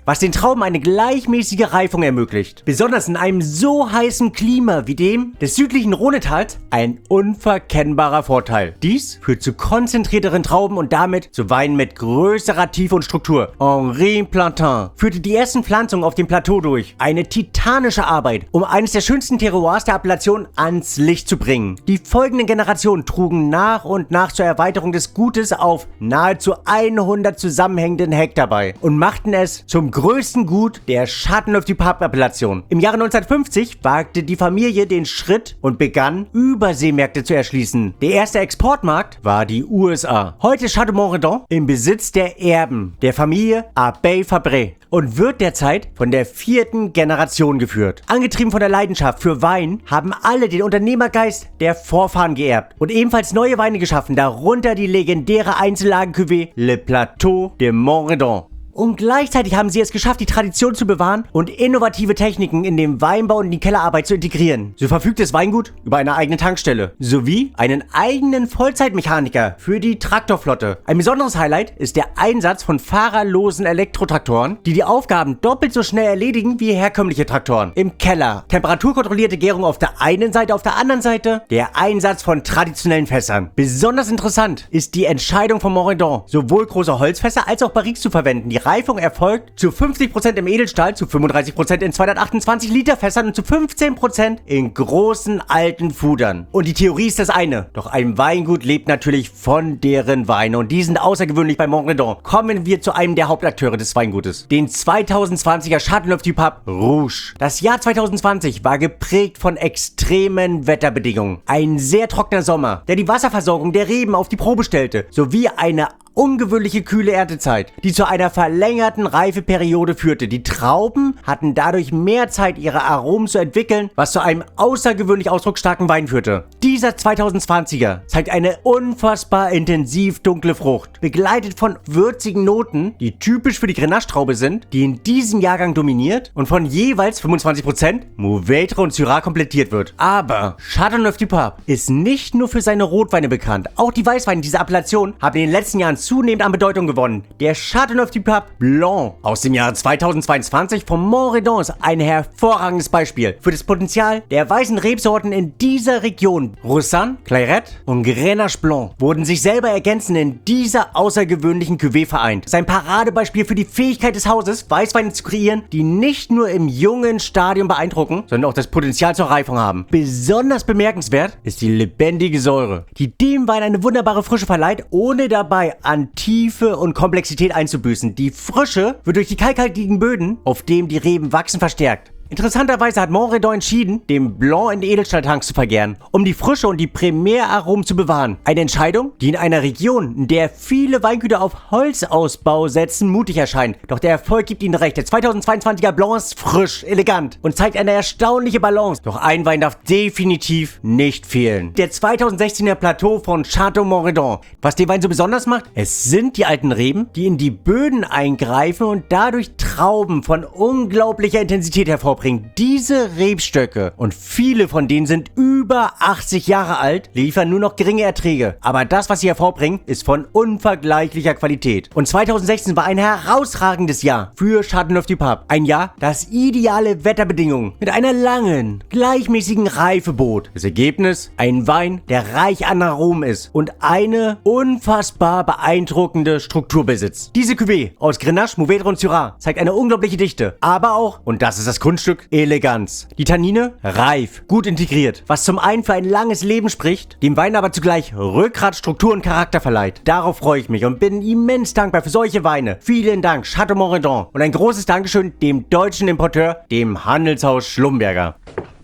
was den Trauben eine gleichmäßige Reifung ermöglicht. Besonders in einem so heißen Klima wie dem des südlichen Rhonetals ein unverkennbarer Vorteil. Dies führt zu konzentrierteren Trauben und damit zu Weinen mit größerer Tiefe und Struktur. Henri Plantin führte die ersten Pflanzungen auf dem Plateau durch. Eine titanische Arbeit, um eines der schönsten Terroirs der Appellation ans Licht zu bringen. Die folgenden Generationen trugen nach und nach zur Erweiterung des Gutes auf nahezu hundert zusammenhängenden Hektar bei und machten es zum größten Gut der Châteauneuf-du-Pape-Appellation. Im Jahre neunzehnhundertfünfzig wagte die Familie den Schritt und begann, Überseemärkte zu erschließen. Der erste Exportmarkt war die U S A. Heute ist Château-Montredon im Besitz der Erben der Familie Abbe-Fabre und wird derzeit von der vierten Generation geführt. Angetrieben von der Leidenschaft für Wein haben alle den Unternehmergeist der Vorfahren geerbt und ebenfalls neue Weine geschaffen, darunter die legendäre Einzellagen-Cuvée Le Plateau de Montredon. Und gleichzeitig haben sie es geschafft, die Tradition zu bewahren und innovative Techniken in den Weinbau und die Kellerarbeit zu integrieren. So verfügt das Weingut über eine eigene Tankstelle sowie einen eigenen Vollzeitmechaniker für die Traktorflotte. Ein besonderes Highlight ist der Einsatz von fahrerlosen Elektrotraktoren, die die Aufgaben doppelt so schnell erledigen wie herkömmliche Traktoren. Im Keller temperaturkontrollierte Gärung auf der einen Seite, auf der anderen Seite der Einsatz von traditionellen Fässern. Besonders interessant ist die Entscheidung von Montredon, sowohl große Holzfässer als auch Barriques zu verwenden. Die Reifung erfolgt zu fünfzig Prozent im Edelstahl, zu fünfunddreißig Prozent in zweihundertachtundzwanzig Liter Fässern und zu fünfzehn Prozent in großen alten Fudern. Und die Theorie ist das eine, doch ein Weingut lebt natürlich von deren Weine und die sind außergewöhnlich bei Montredon. Kommen wir zu einem der Hauptakteure des Weingutes, den zweitausendzwanziger Châteauneuf-du-Pape Rouge. Das Jahr zweitausendzwanzig war geprägt von extremen Wetterbedingungen. Ein sehr trockener Sommer, der die Wasserversorgung der Reben auf die Probe stellte, sowie eine ungewöhnliche kühle Erntezeit, die zu einer verlängerten Reifeperiode führte. Die Trauben hatten dadurch mehr Zeit, ihre Aromen zu entwickeln, was zu einem außergewöhnlich ausdrucksstarken Wein führte. Dieser zweitausendzwanziger zeigt eine unfassbar intensiv dunkle Frucht, begleitet von würzigen Noten, die typisch für die Grenache-Traube sind, die in diesem Jahrgang dominiert und von jeweils fünfundzwanzig Prozent Mourvèdre und Syrah komplettiert wird. Aber Châteauneuf-du-Pape ist nicht nur für seine Rotweine bekannt. Auch die Weißweine dieser Appellation haben in den letzten Jahren zunehmend an Bedeutung gewonnen. Der Châteauneuf-du-Pape Blanc aus dem Jahre zweitausendzweiundzwanzig von Montredon ist ein hervorragendes Beispiel für das Potenzial der weißen Rebsorten in dieser Region. Roussanne, Clairette und Grenache Blanc wurden sich selber ergänzend in dieser außergewöhnlichen Cuvée vereint. Sein Paradebeispiel für die Fähigkeit des Hauses, Weißweine zu kreieren, die nicht nur im jungen Stadium beeindrucken, sondern auch das Potenzial zur Reifung haben. Besonders bemerkenswert ist die lebendige Säure, die dem Wein eine wunderbare Frische verleiht, ohne dabei an Tiefe und Komplexität einzubüßen. Die Frische wird durch die kalkhaltigen Böden, auf dem die Reben wachsen, verstärkt. Interessanterweise hat Montredon entschieden, den Blanc in Edelstahltanks zu vergären, um die Frische und die Primäraromen zu bewahren. Eine Entscheidung, die in einer Region, in der viele Weingüter auf Holzausbau setzen, mutig erscheint. Doch der Erfolg gibt ihnen recht. Der zweitausendzweiundzwanziger Blanc ist frisch, elegant und zeigt eine erstaunliche Balance. Doch ein Wein darf definitiv nicht fehlen. Der zweitausendsechzehner Plateau von Château Montredon. Was den Wein so besonders macht? Es sind die alten Reben, die in die Böden eingreifen und dadurch Trauben von unglaublicher Intensität hervorbringen. Diese Rebstöcke, und viele von denen sind über achtzig Jahre alt, liefern nur noch geringe Erträge. Aber das, was sie hervorbringen, ist von unvergleichlicher Qualität. Und zweitausendsechzehn war ein herausragendes Jahr für Châteauneuf-du-Pape. Ein Jahr, das ideale Wetterbedingungen mit einer langen, gleichmäßigen Reife bot. Das Ergebnis? Ein Wein, der reich an Aromen ist und eine unfassbar beeindruckende Struktur besitzt. Diese Cuvée aus Grenache, Mourvèdre und Syrah zeigt eine unglaubliche Dichte, aber auch, und das ist das Kunststück, Eleganz. Die Tannine? Reif, gut integriert, was zum einen für ein langes Leben spricht, dem Wein aber zugleich Rückgrat, Struktur und Charakter verleiht. Darauf freue ich mich und bin immens dankbar für solche Weine. Vielen Dank, Château Montredon. Und ein großes Dankeschön dem deutschen Importeur, dem Handelshaus Schlumberger.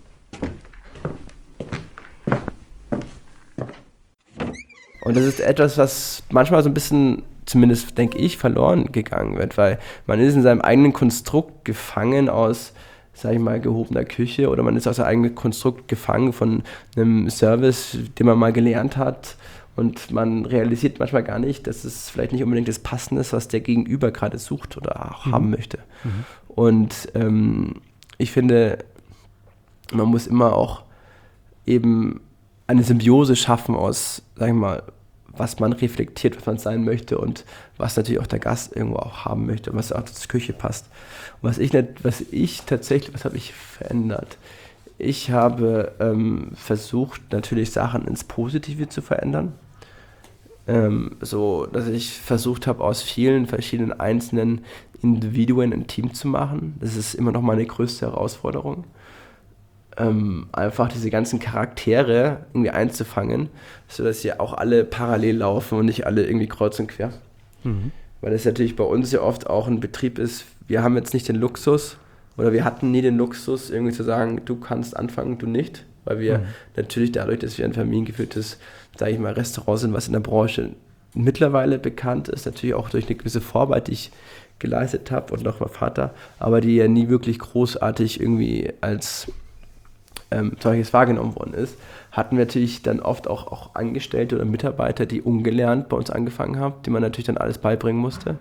Und das ist etwas, was manchmal so ein bisschen, zumindest denke ich, verloren gegangen wird, weil man ist in seinem eigenen Konstrukt gefangen aus, sag ich mal, gehobener Küche, oder man ist aus seinem eigenen Konstrukt gefangen von einem Service, den man mal gelernt hat, und man realisiert manchmal gar nicht, dass es vielleicht nicht unbedingt das Passende ist, was der Gegenüber gerade sucht oder auch mhm. haben möchte. Mhm. Und ähm, ich finde, man muss immer auch eben eine Symbiose schaffen aus, sag ich mal, was man reflektiert, was man sein möchte und was natürlich auch der Gast irgendwo auch haben möchte und was auch zur Küche passt. Und was ich, nicht, was ich tatsächlich, was habe ich verändert? Ich habe ähm, versucht, natürlich Sachen ins Positive zu verändern. Ähm, so, dass ich versucht habe, aus vielen verschiedenen einzelnen Individuen ein Team zu machen. Das ist immer noch meine größte Herausforderung. Ähm, einfach diese ganzen Charaktere irgendwie einzufangen, sodass sie auch alle parallel laufen und nicht alle irgendwie kreuz und quer. Mhm. Weil es natürlich bei uns ja oft auch ein Betrieb ist, wir haben jetzt nicht den Luxus oder wir hatten nie den Luxus, irgendwie zu sagen, du kannst anfangen, du nicht. Weil wir mhm. natürlich dadurch, dass wir ein familiengeführtes, sage ich mal, Restaurant sind, was in der Branche mittlerweile bekannt ist, natürlich auch durch eine gewisse Vorarbeit, die ich geleistet habe und auch mein Vater, aber die ja nie wirklich großartig irgendwie als ähm, solches wahrgenommen worden ist, hatten wir natürlich dann oft auch, auch Angestellte oder Mitarbeiter, die ungelernt bei uns angefangen haben, die man natürlich dann alles beibringen musste.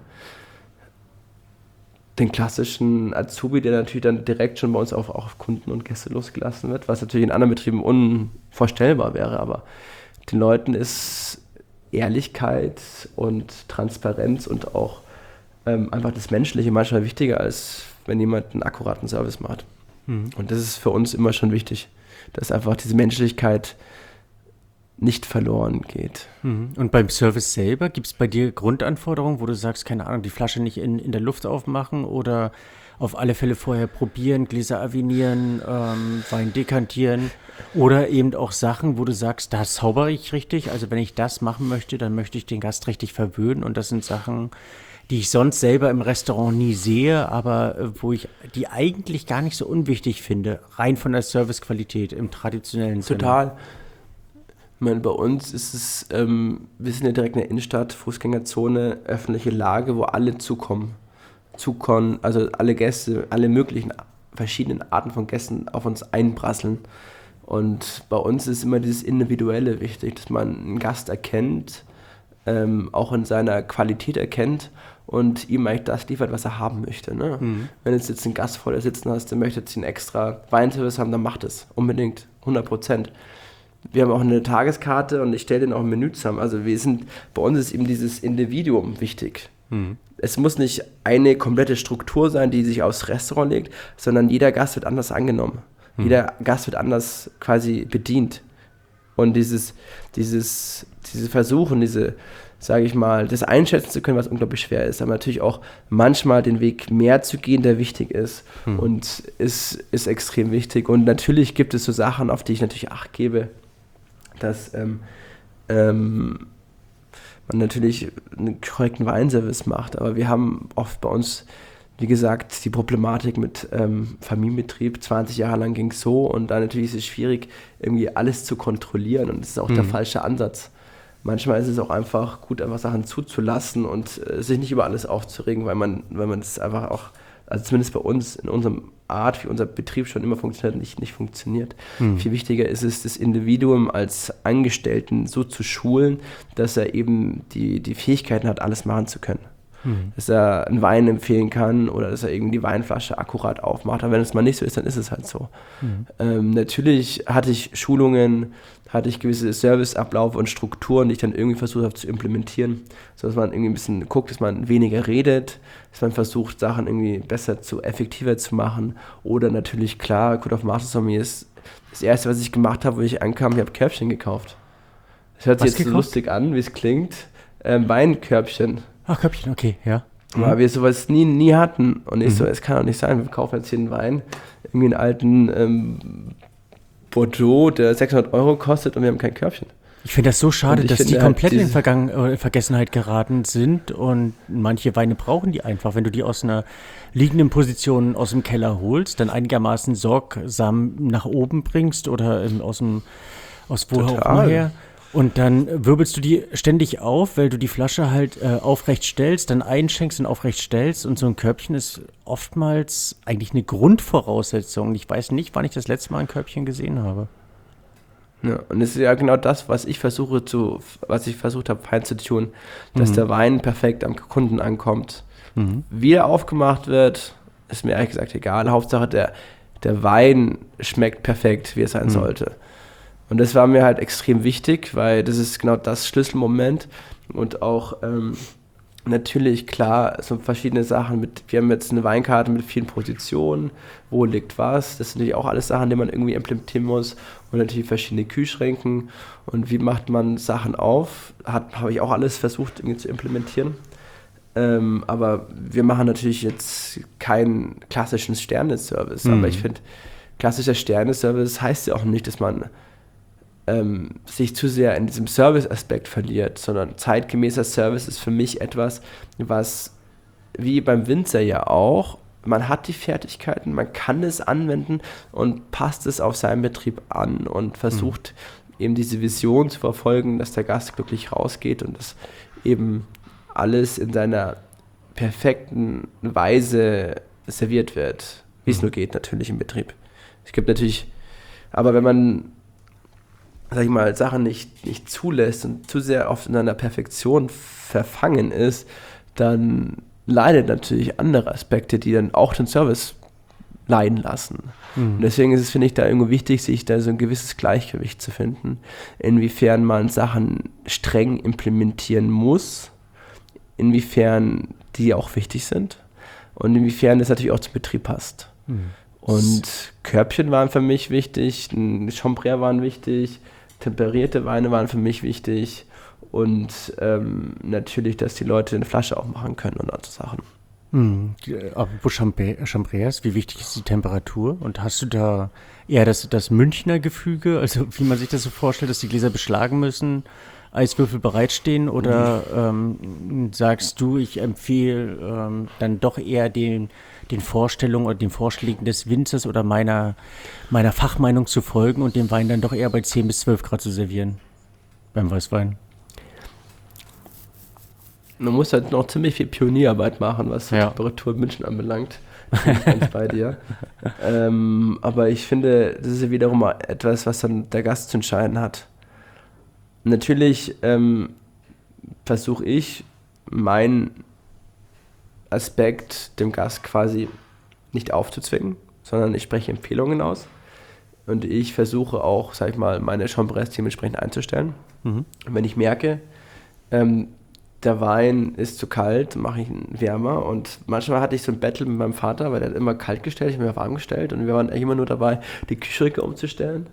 Den klassischen Azubi, der natürlich dann direkt schon bei uns auf, auch auf Kunden und Gäste losgelassen wird, was natürlich in anderen Betrieben unvorstellbar wäre, aber den Leuten ist Ehrlichkeit und Transparenz und auch ähm, einfach das Menschliche manchmal wichtiger, als wenn jemand einen akkuraten Service macht. Mhm. Und das ist für uns immer schon wichtig, dass einfach diese Menschlichkeit nicht verloren geht. Und beim Service selber, gibt es bei dir Grundanforderungen, wo du sagst, keine Ahnung, die Flasche nicht in, in der Luft aufmachen oder auf alle Fälle vorher probieren, Gläser avinieren, ähm, Wein dekantieren oder eben auch Sachen, wo du sagst, da zaubere ich richtig, also wenn ich das machen möchte, dann möchte ich den Gast richtig verwöhnen und das sind Sachen, die ich sonst selber im Restaurant nie sehe, aber äh, wo ich die eigentlich gar nicht so unwichtig finde, rein von der Servicequalität im traditionellen Sinne. Total. Ich meine, bei uns ist es, ähm, wir sind ja direkt in der Innenstadt, Fußgängerzone, öffentliche Lage, wo alle zukommen. Zukommen, also alle Gäste, alle möglichen verschiedenen Arten von Gästen auf uns einprasseln. Und bei uns ist immer dieses Individuelle wichtig, dass man einen Gast erkennt, ähm, auch in seiner Qualität erkennt und ihm eigentlich das liefert, was er haben möchte. Ne? Mhm. Wenn du jetzt einen Gast vor dir sitzen hast, der möchte jetzt einen extra Weinservice haben, dann macht es unbedingt, hundert Prozent. Wir haben auch eine Tageskarte und ich stelle den auch ein Menü zusammen. Also wir sind, bei uns ist eben dieses Individuum wichtig. Mhm. Es muss nicht eine komplette Struktur sein, die sich aufs Restaurant legt, sondern jeder Gast wird anders angenommen. Mhm. Jeder Gast wird anders quasi bedient. Und dieses, dieses, diese Versuchen, diese, sage ich mal, das einschätzen zu können, was unglaublich schwer ist, aber natürlich auch manchmal den Weg mehr zu gehen, der wichtig ist. Mhm. Und ist, ist extrem wichtig. Und natürlich gibt es so Sachen, auf die ich natürlich Acht gebe, dass ähm, ähm, man natürlich einen korrekten Weinservice macht, aber wir haben oft bei uns, wie gesagt, die Problematik mit ähm, Familienbetrieb, zwanzig Jahre lang ging es so und dann natürlich ist es schwierig, irgendwie alles zu kontrollieren und das ist auch mhm. der falsche Ansatz. Manchmal ist es auch einfach gut, einfach Sachen zuzulassen und äh, sich nicht über alles aufzuregen, weil man, weil man es einfach auch, also zumindest bei uns, in unserem Art, wie unser Betrieb schon immer funktioniert, nicht, nicht funktioniert. Mhm. Viel wichtiger ist es, das Individuum als Angestellten so zu schulen, dass er eben die, die Fähigkeiten hat, alles machen zu können. Mhm. Dass er einen Wein empfehlen kann oder dass er irgendwie die Weinflasche akkurat aufmacht. Aber wenn es mal nicht so ist, dann ist es halt so. Mhm. Ähm, natürlich hatte ich Schulungen, hatte ich gewisse Serviceablauf und Strukturen, die ich dann irgendwie versucht habe zu implementieren, sodass man irgendwie ein bisschen guckt, dass man weniger redet, dass man versucht, Sachen irgendwie besser zu, effektiver zu machen. Oder natürlich, klar, Code of Master Sommelier ist das Erste, was ich gemacht habe, wo ich ankam, ich habe Körbchen gekauft. Das hört sich was jetzt gekauft? So lustig an, wie es klingt. Ähm, Weinkörbchen. Ach, Körbchen, okay, ja. Mhm. Weil wir sowas nie, nie hatten. Und ich mhm. so, es kann doch nicht sein, wir kaufen jetzt hier einen Wein, irgendwie einen alten ähm, Bordeaux, der sechshundert Euro kostet und wir haben kein Körbchen. Ich finde das so schade, dass die halt komplett in Vergangen- äh, Vergessenheit geraten sind und manche Weine brauchen die einfach. Wenn du die aus einer liegenden Position aus dem Keller holst, dann einigermaßen sorgsam nach oben bringst oder ähm, aus dem aus woher auch her. Und dann wirbelst du die ständig auf, weil du die Flasche halt äh, aufrecht stellst, dann einschenkst und aufrecht stellst. Und so ein Körbchen ist oftmals eigentlich eine Grundvoraussetzung. Ich weiß nicht, wann ich das letzte Mal ein Körbchen gesehen habe. Ja, und es ist ja genau das, was ich versuche zu, was ich versucht habe, fein zu tun, dass mhm. der Wein perfekt am Kunden ankommt. Mhm. Wie er aufgemacht wird, ist mir ehrlich gesagt egal. Hauptsache der, der Wein schmeckt perfekt, wie es sein mhm. sollte. Und das war mir halt extrem wichtig, weil das ist genau das Schlüsselmoment und auch ähm, natürlich, klar, so verschiedene Sachen mit, wir haben jetzt eine Weinkarte mit vielen Positionen, wo liegt was, das sind natürlich auch alles Sachen, die man irgendwie implementieren muss und natürlich verschiedene Kühlschränken und wie macht man Sachen auf, habe ich auch alles versucht irgendwie zu implementieren, ähm, aber wir machen natürlich jetzt keinen klassischen Sterneservice, mhm. aber ich finde, klassischer Sterneservice heißt ja auch nicht, dass man Ähm, sich zu sehr in diesem Service-Aspekt verliert, sondern zeitgemäßer Service ist für mich etwas, was wie beim Winzer ja auch, man hat die Fertigkeiten, man kann es anwenden und passt es auf seinen Betrieb an und versucht mhm. eben diese Vision zu verfolgen, dass der Gast glücklich rausgeht und dass eben alles in seiner perfekten Weise serviert wird, wie mhm. es nur geht natürlich im Betrieb. Es gibt natürlich, aber wenn man sag ich mal, Sachen nicht, nicht zulässt und zu sehr oft in einer Perfektion verfangen ist, dann leidet natürlich andere Aspekte, die dann auch den Service leiden lassen. Mhm. Und deswegen ist es, finde ich, da irgendwo wichtig, sich da so ein gewisses Gleichgewicht zu finden, inwiefern man Sachen streng implementieren muss, inwiefern die auch wichtig sind und inwiefern es natürlich auch zum Betrieb passt. Mhm. Und Körbchen waren für mich wichtig, Chambrère waren wichtig, temperierte Weine waren für mich wichtig und ähm, natürlich, dass die Leute eine Flasche auch machen können und solche Sachen. Hm. Apropos Chambrères, wie wichtig ist die Temperatur? Und hast du da eher das, das Münchner Gefüge, also wie man sich das so vorstellt, dass die Gläser beschlagen müssen, Eiswürfel bereitstehen oder ähm, sagst du, ich empfehle ähm, dann doch eher den, den Vorstellungen oder den Vorschlägen des Winzers oder meiner, meiner Fachmeinung zu folgen und den Wein dann doch eher bei zehn bis zwölf Grad zu servieren beim Weißwein? Man muss halt noch ziemlich viel Pionierarbeit machen, was die ja. Temperatur in München anbelangt. Bin ich ganz bei dir. ähm, aber ich finde, das ist ja wiederum etwas, was dann der Gast zu entscheiden hat. Natürlich ähm, versuche ich, meinen Aspekt dem Gast quasi nicht aufzuzwingen, sondern ich spreche Empfehlungen aus und ich versuche auch, sag ich mal, meine Chambrères dementsprechend einzustellen. Mhm. Und wenn ich merke, ähm, der Wein ist zu kalt, mache ich ihn wärmer und manchmal hatte ich so ein Battle mit meinem Vater, weil der hat immer kalt gestellt, ich habe mir warm gestellt und wir waren eigentlich immer nur dabei, die Kühlschränke umzustellen.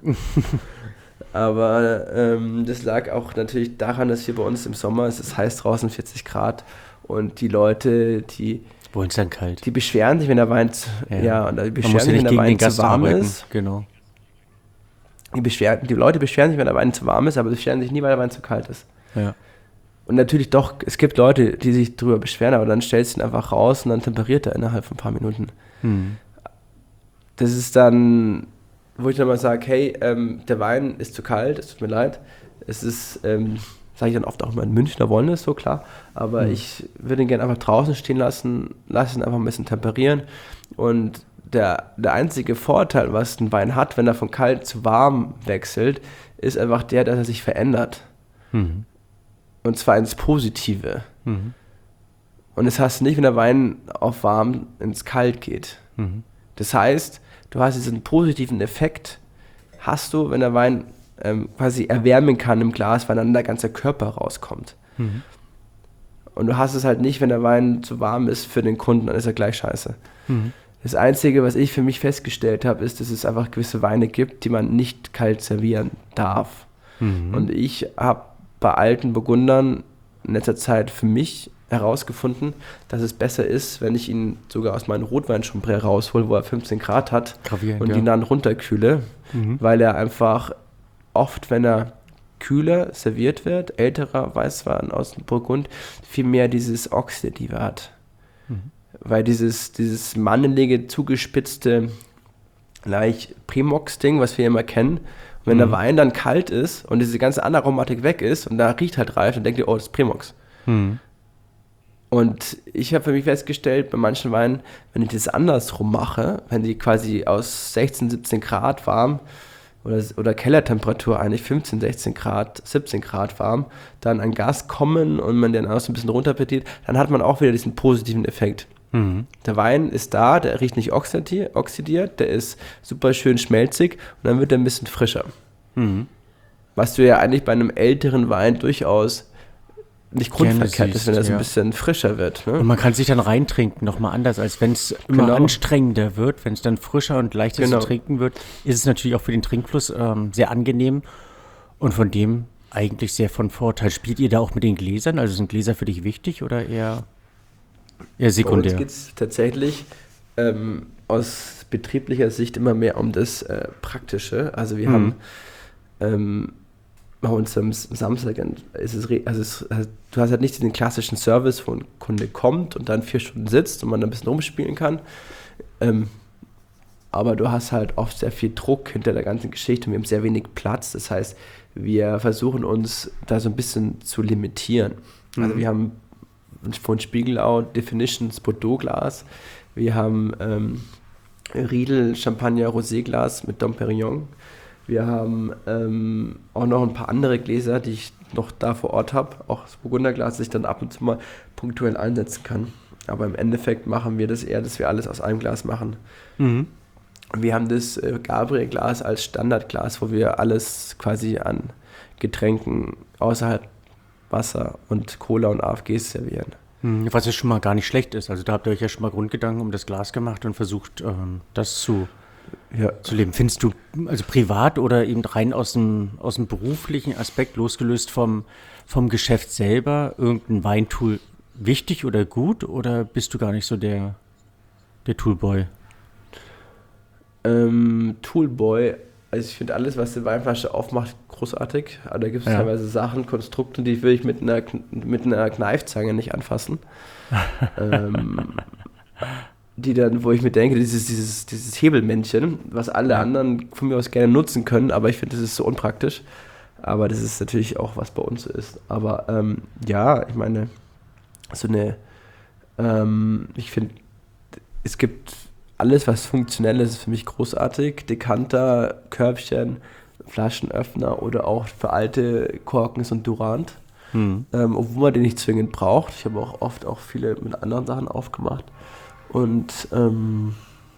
Aber ähm, das lag auch natürlich daran, dass hier bei uns im Sommer es ist heiß draußen, vierzig Grad und die Leute, die wollen es dann kalt. Die beschweren sich, wenn der Wein zu, ja. Ja, und die beschweren sich, ja wenn der Wein zu warm arbeiten. ist. Genau. Die, beschweren, die Leute beschweren sich, wenn der Wein zu warm ist, aber beschweren sich nie, weil der Wein zu kalt ist. Ja. Und natürlich doch, es gibt Leute, die sich darüber beschweren, aber dann stellst du ihn einfach raus und dann temperiert er innerhalb von ein paar Minuten. Hm. Das ist dann, wo ich dann mal sage, hey, ähm, der Wein ist zu kalt, es tut mir leid. Es ist, ähm, sage ich dann oft auch immer in Münchner wollen es so, klar. Aber hm. ich würde ihn gerne einfach draußen stehen lassen, lasse ihn einfach ein bisschen temperieren. Und der, der einzige Vorteil, was ein Wein hat, wenn er von kalt zu warm wechselt, ist einfach der, dass er sich verändert. Hm. Und zwar ins Positive. Mhm. Und das heißt nicht, wenn der Wein auf warm ins Kalt geht. Mhm. Das heißt, du hast diesen positiven Effekt, hast du, wenn der Wein ähm, quasi erwärmen kann im Glas, weil dann der ganze Körper rauskommt. Mhm. Und du hast es halt nicht, wenn der Wein zu warm ist für den Kunden, dann ist er gleich scheiße. Mhm. Das Einzige, was ich für mich festgestellt habe, ist, dass es einfach gewisse Weine gibt, die man nicht kalt servieren darf. Mhm. Und ich habe bei alten Burgundern in letzter Zeit für mich herausgefunden, dass es besser ist, wenn ich ihn sogar aus meinem Rotwein-Chambrère raushole, wo er fünfzehn Grad hat Gravierend, und ja. ihn dann runterkühle, mhm. weil er einfach oft, wenn er kühler serviert wird, älterer Weißwein aus dem Burgund, viel mehr dieses Oxidative hat. Mhm. Weil dieses, dieses mannelige, zugespitzte, leicht Primox-Ding, was wir immer kennen, wenn mhm. der Wein dann kalt ist und diese ganze andere Aromatik weg ist und da riecht halt reif, dann denkt ihr, oh, das ist Primox. Mhm. Und ich habe für mich festgestellt, bei manchen Weinen, wenn ich das andersrum mache, wenn die quasi aus sechzehn, siebzehn Grad warm oder, oder Kellertemperatur eigentlich fünfzehn, sechzehn Grad, siebzehn Grad warm, dann an Gas kommen und man den auch so ein bisschen runterpetiert, dann hat man auch wieder diesen positiven Effekt. Mhm. Der Wein ist da, der riecht nicht oxidiert, der ist super schön schmelzig und dann wird er ein bisschen frischer. Mhm. was du ja eigentlich bei einem älteren Wein durchaus nicht grundverkehrt ist, wenn er so ein ja. bisschen frischer wird. Ne? Und man kann sich dann reintrinken, nochmal anders, als wenn es immer Genau. anstrengender wird. Wenn es dann frischer und leichter Genau. zu trinken wird, ist es natürlich auch für den Trinkfluss ähm, sehr angenehm und von dem eigentlich sehr von Vorteil. Spielt ihr da auch mit den Gläsern? Also sind Gläser für dich wichtig oder eher, eher Bei uns sekundär? geht es tatsächlich ähm, aus betrieblicher Sicht immer mehr um das äh, Praktische. Also wir Mhm. haben ähm, bei uns am S- Samstag ist es, re- also es, also du hast halt nicht den klassischen Service, wo ein Kunde kommt und dann vier Stunden sitzt und man ein bisschen rumspielen kann. Ähm, aber du hast halt oft sehr viel Druck hinter der ganzen Geschichte und wir haben sehr wenig Platz. Das heißt, wir versuchen uns da so ein bisschen zu limitieren. Also wir haben von Spiegelau Definitions Bordeaux-Glas, wir haben ähm, Riedel Champagner Rosé-Glas mit Dom Perignon. Wir haben ähm, auch noch ein paar andere Gläser, die ich noch da vor Ort habe. Auch das Burgunderglas, das ich dann ab und zu mal punktuell einsetzen kann. Aber im Endeffekt machen wir das eher, dass wir alles aus einem Glas machen. Mhm. Und wir haben das äh, Gabriel-Glas als Standardglas, wo wir alles quasi an Getränken außerhalb Wasser und Cola und A F Gs servieren. Mhm, was ja schon mal gar nicht schlecht ist. Also da habt ihr euch ja schon mal Grundgedanken um das Glas gemacht und versucht, ähm, das zu Ja. zu leben. Findest du, also privat oder eben rein aus dem, aus dem beruflichen Aspekt, losgelöst vom, vom Geschäft selber, irgendein Weintool wichtig oder gut oder bist du gar nicht so der, der Toolboy? Ähm, Toolboy, also ich finde alles, was die Weinflasche aufmacht, großartig. Aber da gibt es Ja. teilweise Sachen, Konstrukte, die will ich mit einer, Kn- mit einer Kneifzange nicht anfassen. ähm, die dann, wo ich mir denke, dieses, dieses, dieses Hebelmännchen, was alle Ja. anderen von mir aus gerne nutzen können, aber ich finde, das ist so unpraktisch. Aber das ist natürlich auch, was bei uns so ist. Aber ähm, ja, ich meine, so eine, ähm, ich finde, es gibt alles, was funktionell ist, ist für mich großartig. Dekanter, Körbchen, Flaschenöffner oder auch für alte Korken so ein Durant. Hm. Ähm, obwohl man den nicht zwingend braucht. Ich habe auch oft auch viele mit anderen Sachen aufgemacht. Und ähm,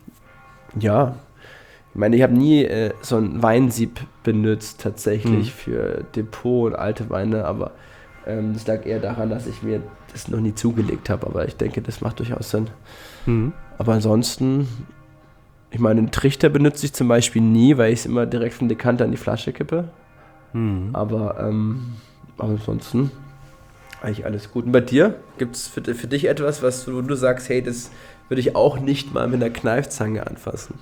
ja, ich meine, ich habe nie äh, so ein Weinsieb benutzt tatsächlich Mhm. für Depot und alte Weine, aber ähm, das lag eher daran, dass ich mir das noch nie zugelegt habe. Aber ich denke, das macht durchaus Sinn. Hm. Aber ansonsten, ich meine, einen Trichter benutze ich zum Beispiel nie, weil ich es immer direkt vom Dekanter in die Flasche kippe. Hm. Aber, ähm, aber ansonsten eigentlich alles gut. Und bei dir? Gibt es für, für dich etwas, was du, wo du sagst, hey, das würde ich auch nicht mal mit einer Kneifzange anfassen?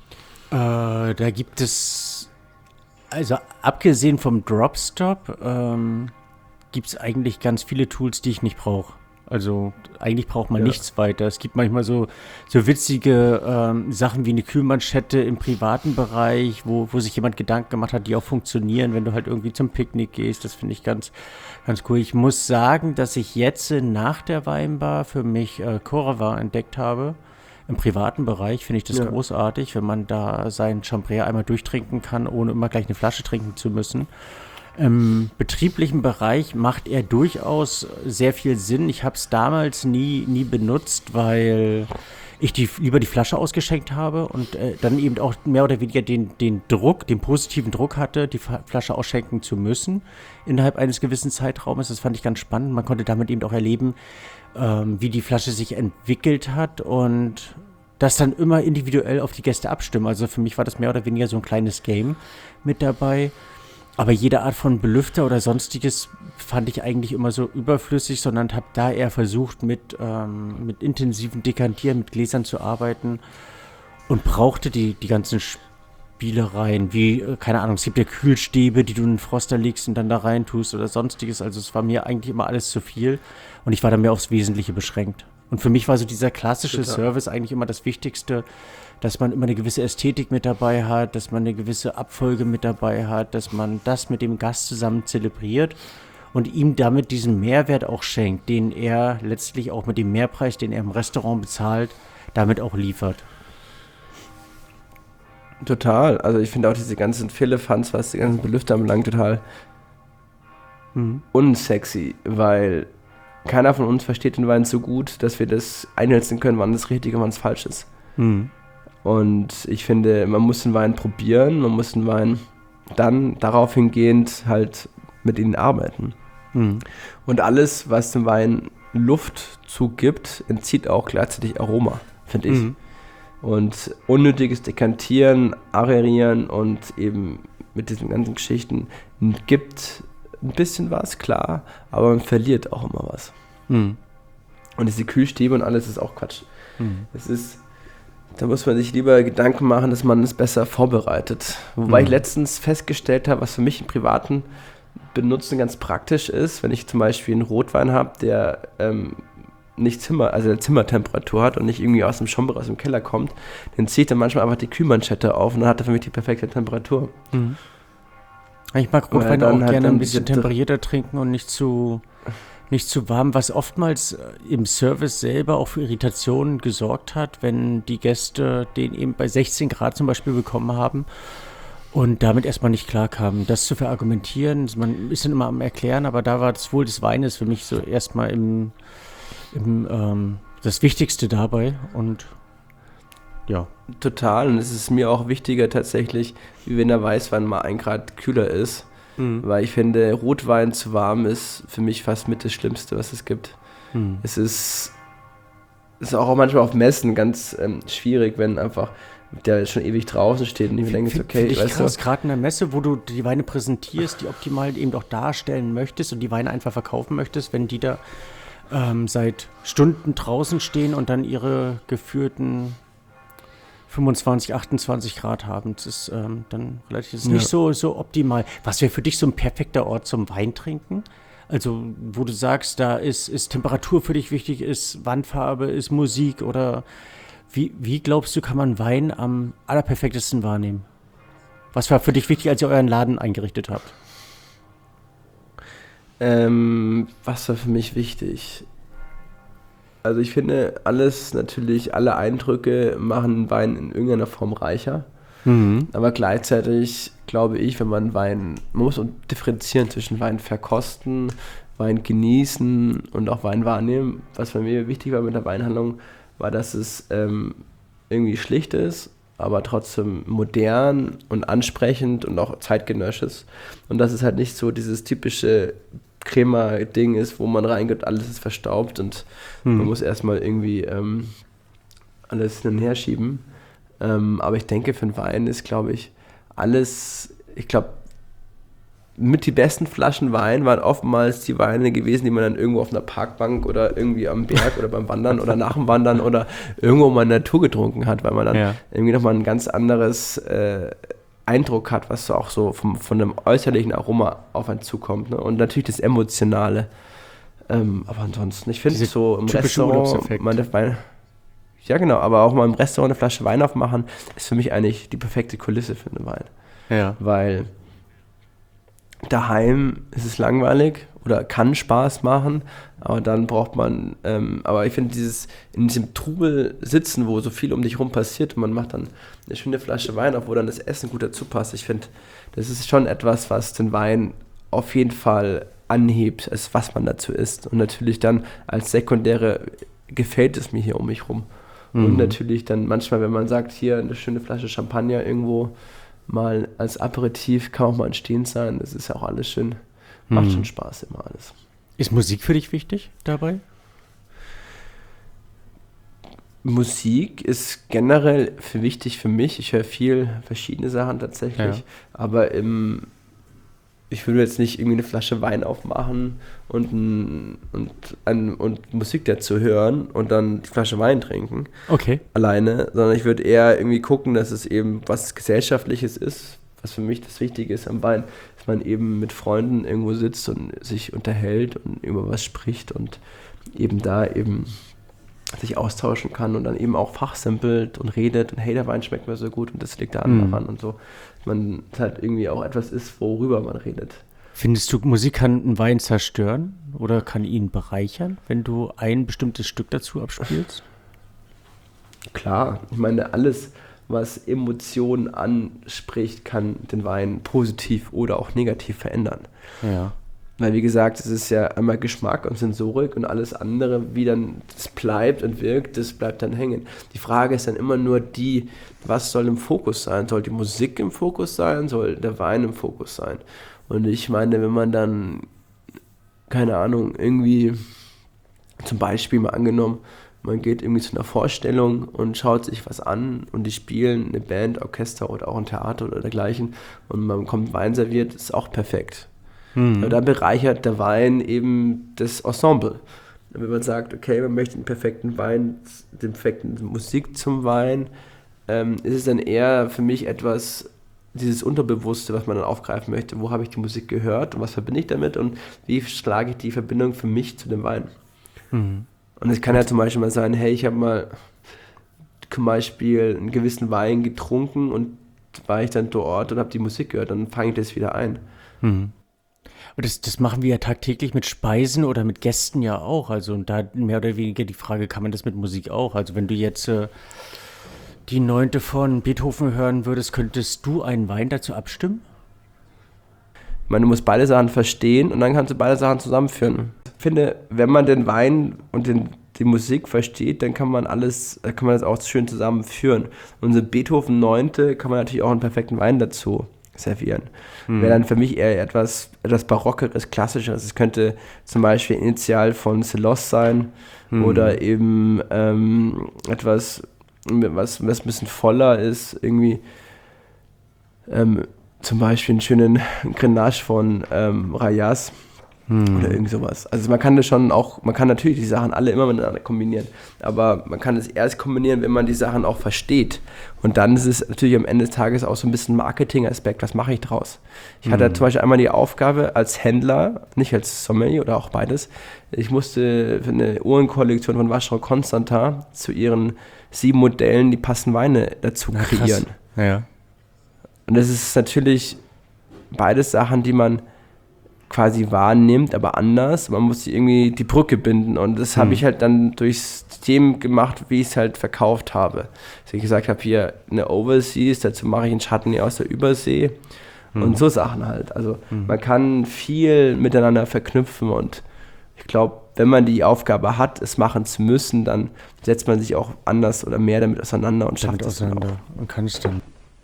Äh, da gibt es, also abgesehen vom Dropstop, ähm, gibt es eigentlich ganz viele Tools, die ich nicht brauche. Also eigentlich braucht man Ja. nichts weiter. Es gibt manchmal so, so witzige ähm, Sachen wie eine Kühlmanschette im privaten Bereich, wo, wo sich jemand Gedanken gemacht hat, die auch funktionieren, wenn du halt irgendwie zum Picknick gehst. Das finde ich ganz, ganz cool. Ich muss sagen, dass ich jetzt äh, nach der Weinbar für mich äh, Coravin entdeckt habe. Im privaten Bereich finde ich das Ja. großartig, wenn man da seinen Chambré einmal durchtrinken kann, ohne immer gleich eine Flasche trinken zu müssen. Im betrieblichen Bereich macht er durchaus sehr viel Sinn. Ich habe es damals nie, nie benutzt, weil ich die, lieber die Flasche ausgeschenkt habe und äh, dann eben auch mehr oder weniger den, den Druck, den positiven Druck hatte, die Fa- Flasche ausschenken zu müssen innerhalb eines gewissen Zeitraumes. Das fand ich ganz spannend. Man konnte damit eben auch erleben, ähm, wie die Flasche sich entwickelt hat und das dann immer individuell auf die Gäste abstimmen. Also für mich war das mehr oder weniger so ein kleines Game mit dabei. Aber jede Art von Belüfter oder sonstiges fand ich eigentlich immer so überflüssig, sondern habe da eher versucht, mit, ähm, mit intensiven Dekantieren, mit Gläsern zu arbeiten und brauchte die, die ganzen Spielereien, wie, äh, keine Ahnung, es gibt ja Kühlstäbe, die du in den Froster legst und dann da rein tust oder sonstiges. Also es war mir eigentlich immer alles zu viel und ich war dann mehr aufs Wesentliche beschränkt. Und für mich war so dieser klassische Total. Service eigentlich immer das Wichtigste, dass man immer eine gewisse Ästhetik mit dabei hat, dass man eine gewisse Abfolge mit dabei hat, dass man das mit dem Gast zusammen zelebriert und ihm damit diesen Mehrwert auch schenkt, den er letztlich auch mit dem Mehrpreis, den er im Restaurant bezahlt, damit auch liefert. Total. Also ich finde auch diese ganzen Philippans, was die ganzen Belüfter anbelangt, total Mhm. unsexy, weil keiner von uns versteht den Wein so gut, dass wir das einschätzen können, wann das richtig und wann es falsch ist. Mhm. Und ich finde, man muss den Wein probieren, man muss den Wein dann darauf hingehend halt mit ihnen arbeiten. Mhm. Und alles, was dem Wein Luft zugibt, entzieht auch gleichzeitig Aroma, finde ich. Mhm. Und unnötiges Dekantieren, Aerieren und eben mit diesen ganzen Geschichten gibt ein bisschen was, klar, aber man verliert auch immer was. Mhm. Und diese Kühlstäbe und alles ist auch Quatsch. Mhm. Es ist, da muss man sich lieber Gedanken machen, dass man es besser vorbereitet. Wobei Mhm. ich letztens festgestellt habe, was für mich im privaten Benutzen ganz praktisch ist, wenn ich zum Beispiel einen Rotwein habe, der ähm, nicht Zimmer, also eine Zimmertemperatur hat und nicht irgendwie aus dem Schomber, aus dem Keller kommt, dann ziehe ich dann manchmal einfach die Kühlmanschette auf und dann hat er für mich die perfekte Temperatur. Mhm. Ich mag Weil Rotwein dann auch hat gerne dann ein bisschen diese- temperierter trinken und nicht zu, nicht zu warm, was oftmals äh, im Service selber auch für Irritationen gesorgt hat, wenn die Gäste den eben bei sechzehn Grad zum Beispiel bekommen haben und damit erstmal nicht klarkamen. Das zu verargumentieren, man ist dann immer am Erklären, aber da war das Wohl des Weines für mich so erstmal im, im ähm, das Wichtigste dabei und ja. Total, und es ist mir auch wichtiger tatsächlich, wie wenn der Weißwein mal ein Grad kühler ist, Mhm. weil ich finde, Rotwein zu warm ist für mich fast mit das Schlimmste, was es gibt. Mhm. Es ist, ist auch manchmal auf Messen ganz ähm, schwierig, wenn einfach der schon ewig draußen steht und ich mir denke, Find- okay, find ich weißt krass, du, gerade in der Messe, wo du die Weine präsentierst, die optimal eben auch darstellen möchtest und die Weine einfach verkaufen möchtest, wenn die da ähm, seit Stunden draußen stehen und dann ihre geführten fünfundzwanzig, achtundzwanzig Grad haben. Das ist ähm, dann relativ das ist nicht Ja. so, so optimal. Was wäre für dich so ein perfekter Ort zum Weintrinken? Also, wo du sagst, da ist, ist Temperatur für dich wichtig, ist Wandfarbe, ist Musik oder wie, wie glaubst du, kann man Wein am allerperfektesten wahrnehmen? Was war für dich wichtig, als ihr euren Laden eingerichtet habt? ähm, was war für mich wichtig? Also ich finde, alles natürlich, alle Eindrücke machen Wein in irgendeiner Form reicher. Mhm. Aber gleichzeitig glaube ich, wenn man Wein, man muss differenzieren zwischen Wein verkosten, Wein genießen und auch Wein wahrnehmen. Was bei mir wichtig war mit der Weinhandlung, war, dass es ähm, irgendwie schlicht ist, aber trotzdem modern und ansprechend und auch zeitgenössisch ist. Und dass es halt nicht so dieses typische Crema-Ding ist, wo man reingeht, alles ist verstaubt und Mhm. man muss erstmal irgendwie ähm, alles hin und her schieben. Ähm, aber ich denke, für einen Wein ist, glaube ich, alles, ich glaube, mit die besten Flaschen Wein waren oftmals die Weine gewesen, die man dann irgendwo auf einer Parkbank oder irgendwie am Berg oder beim Wandern oder nach dem Wandern oder irgendwo mal in der Natur getrunken hat, weil man dann Ja. irgendwie nochmal ein ganz anderes äh, Eindruck hat, was so auch so vom, von einem äußerlichen Aroma auf einen zukommt. Ne? Und natürlich das Emotionale. Ähm, aber ansonsten, ich finde Diese so im typische Restaurant, Urlaubseffekt. man darf Wein, ja genau, aber auch mal im Restaurant eine Flasche Wein aufmachen, ist für mich eigentlich die perfekte Kulisse für einen Wein. Ja. Weil daheim ist es langweilig oder kann Spaß machen, aber dann braucht man, ähm, aber ich finde dieses, in diesem Trubel sitzen, wo so viel um dich rum passiert, und man macht dann eine schöne Flasche Wein auf, wo dann das Essen gut dazu passt. Ich finde, das ist schon etwas, was den Wein auf jeden Fall anhebt, als was man dazu isst. Und natürlich dann als sekundäre gefällt es mir hier um mich rum. Mhm. Und natürlich dann manchmal, wenn man sagt, hier eine schöne Flasche Champagner irgendwo mal als Aperitif, kann auch mal entstehend sein. Das ist ja auch alles schön. Macht Mhm. schon Spaß immer alles. Ist Musik für dich wichtig dabei? Musik ist generell für wichtig für mich. Ich höre viel verschiedene Sachen tatsächlich. Ja. Aber im, ich würde jetzt nicht irgendwie eine Flasche Wein aufmachen und, ein, und, ein, und Musik dazu hören und dann die Flasche Wein trinken. Okay. Alleine, sondern ich würde eher irgendwie gucken, dass es eben was Gesellschaftliches ist, was für mich das Wichtige ist am Wein, dass man eben mit Freunden irgendwo sitzt und sich unterhält und über was spricht und eben da eben sich austauschen kann und dann eben auch fachsimpelt und redet und hey, der Wein schmeckt mir so gut und das liegt daran Mhm. daran und so. Dass man halt irgendwie auch etwas ist, worüber man redet. Findest du, Musik kann einen Wein zerstören oder kann ihn bereichern, wenn du ein bestimmtes Stück dazu abspielst? Klar, ich meine, alles, was Emotionen anspricht, kann den Wein positiv oder auch negativ verändern. Ja. Weil wie gesagt, es ist ja einmal Geschmack und Sensorik und alles andere, wie dann das bleibt und wirkt, das bleibt dann hängen. Die Frage ist dann immer nur die, was soll im Fokus sein? Soll die Musik im Fokus sein? Soll der Wein im Fokus sein? Und ich meine, wenn man dann, keine Ahnung, irgendwie zum Beispiel mal angenommen, man geht irgendwie zu einer Vorstellung und schaut sich was an und die spielen eine Band, Orchester oder auch ein Theater oder dergleichen und man bekommt Wein serviert, ist auch perfekt. Mhm. Aber da bereichert der Wein eben das Ensemble. Wenn man sagt, okay, man möchte einen perfekten Wein, den perfekten Musik zum Wein, ähm, ist es dann eher für mich etwas, dieses Unterbewusste, was man dann aufgreifen möchte. Wo habe ich die Musik gehört und was verbinde ich damit und wie schlage ich die Verbindung für mich zu dem Wein? Mhm. Und es kann ja zum Beispiel mal sein, hey, ich habe mal zum Beispiel einen gewissen Wein getrunken und war ich dann dort und habe die Musik gehört, dann fange ich das wieder ein. Mhm. Und das, das machen wir ja tagtäglich mit Speisen oder mit Gästen ja auch. Also und da mehr oder weniger die Frage, kann man das mit Musik auch? Also wenn du jetzt äh, die Neunte von Beethoven hören würdest, könntest du einen Wein dazu abstimmen? Ich meine, du musst beide Sachen verstehen und dann kannst du beide Sachen zusammenführen. Ich finde, wenn man den Wein und den, die Musik versteht, dann kann man alles, kann man das auch schön zusammenführen. Unsere Beethoven Neunte kann man natürlich auch einen perfekten Wein dazu servieren. Hm. Wäre dann für mich eher etwas, etwas Barockeres, Klassischeres. Es könnte zum Beispiel Initial von Celos sein hm. oder eben ähm, etwas, was, was ein bisschen voller ist, irgendwie ähm, zum Beispiel einen schönen Grenache von ähm, Rayas hm. oder irgend sowas. Also man kann das schon auch, man kann natürlich die Sachen alle immer miteinander kombinieren, aber man kann es erst kombinieren, wenn man die Sachen auch versteht. Und dann ist es natürlich am Ende des Tages auch so ein bisschen Marketing-Aspekt, was mache ich draus? Ich hm. hatte zum Beispiel einmal die Aufgabe als Händler, nicht als Sommelier oder auch beides, ich musste für eine Uhrenkollektion von Vacheron Constantin zu ihren sieben Modellen die passenden Weine dazu Na, kreieren. Krass. Ja. Und das ist natürlich beides Sachen, die man quasi wahrnimmt, aber anders. Man muss irgendwie die Brücke binden und das hm. habe ich halt dann durchs System gemacht, wie ich es halt verkauft habe. Dass ich gesagt habe, hier eine Overseas, dazu mache ich einen Chardonnay aus der Übersee hm. und so Sachen halt. Also hm. man kann viel miteinander verknüpfen und ich glaube, wenn man die Aufgabe hat, es machen zu müssen, dann setzt man sich auch anders oder mehr damit auseinander und schafft es dann auch. Und kann es dann.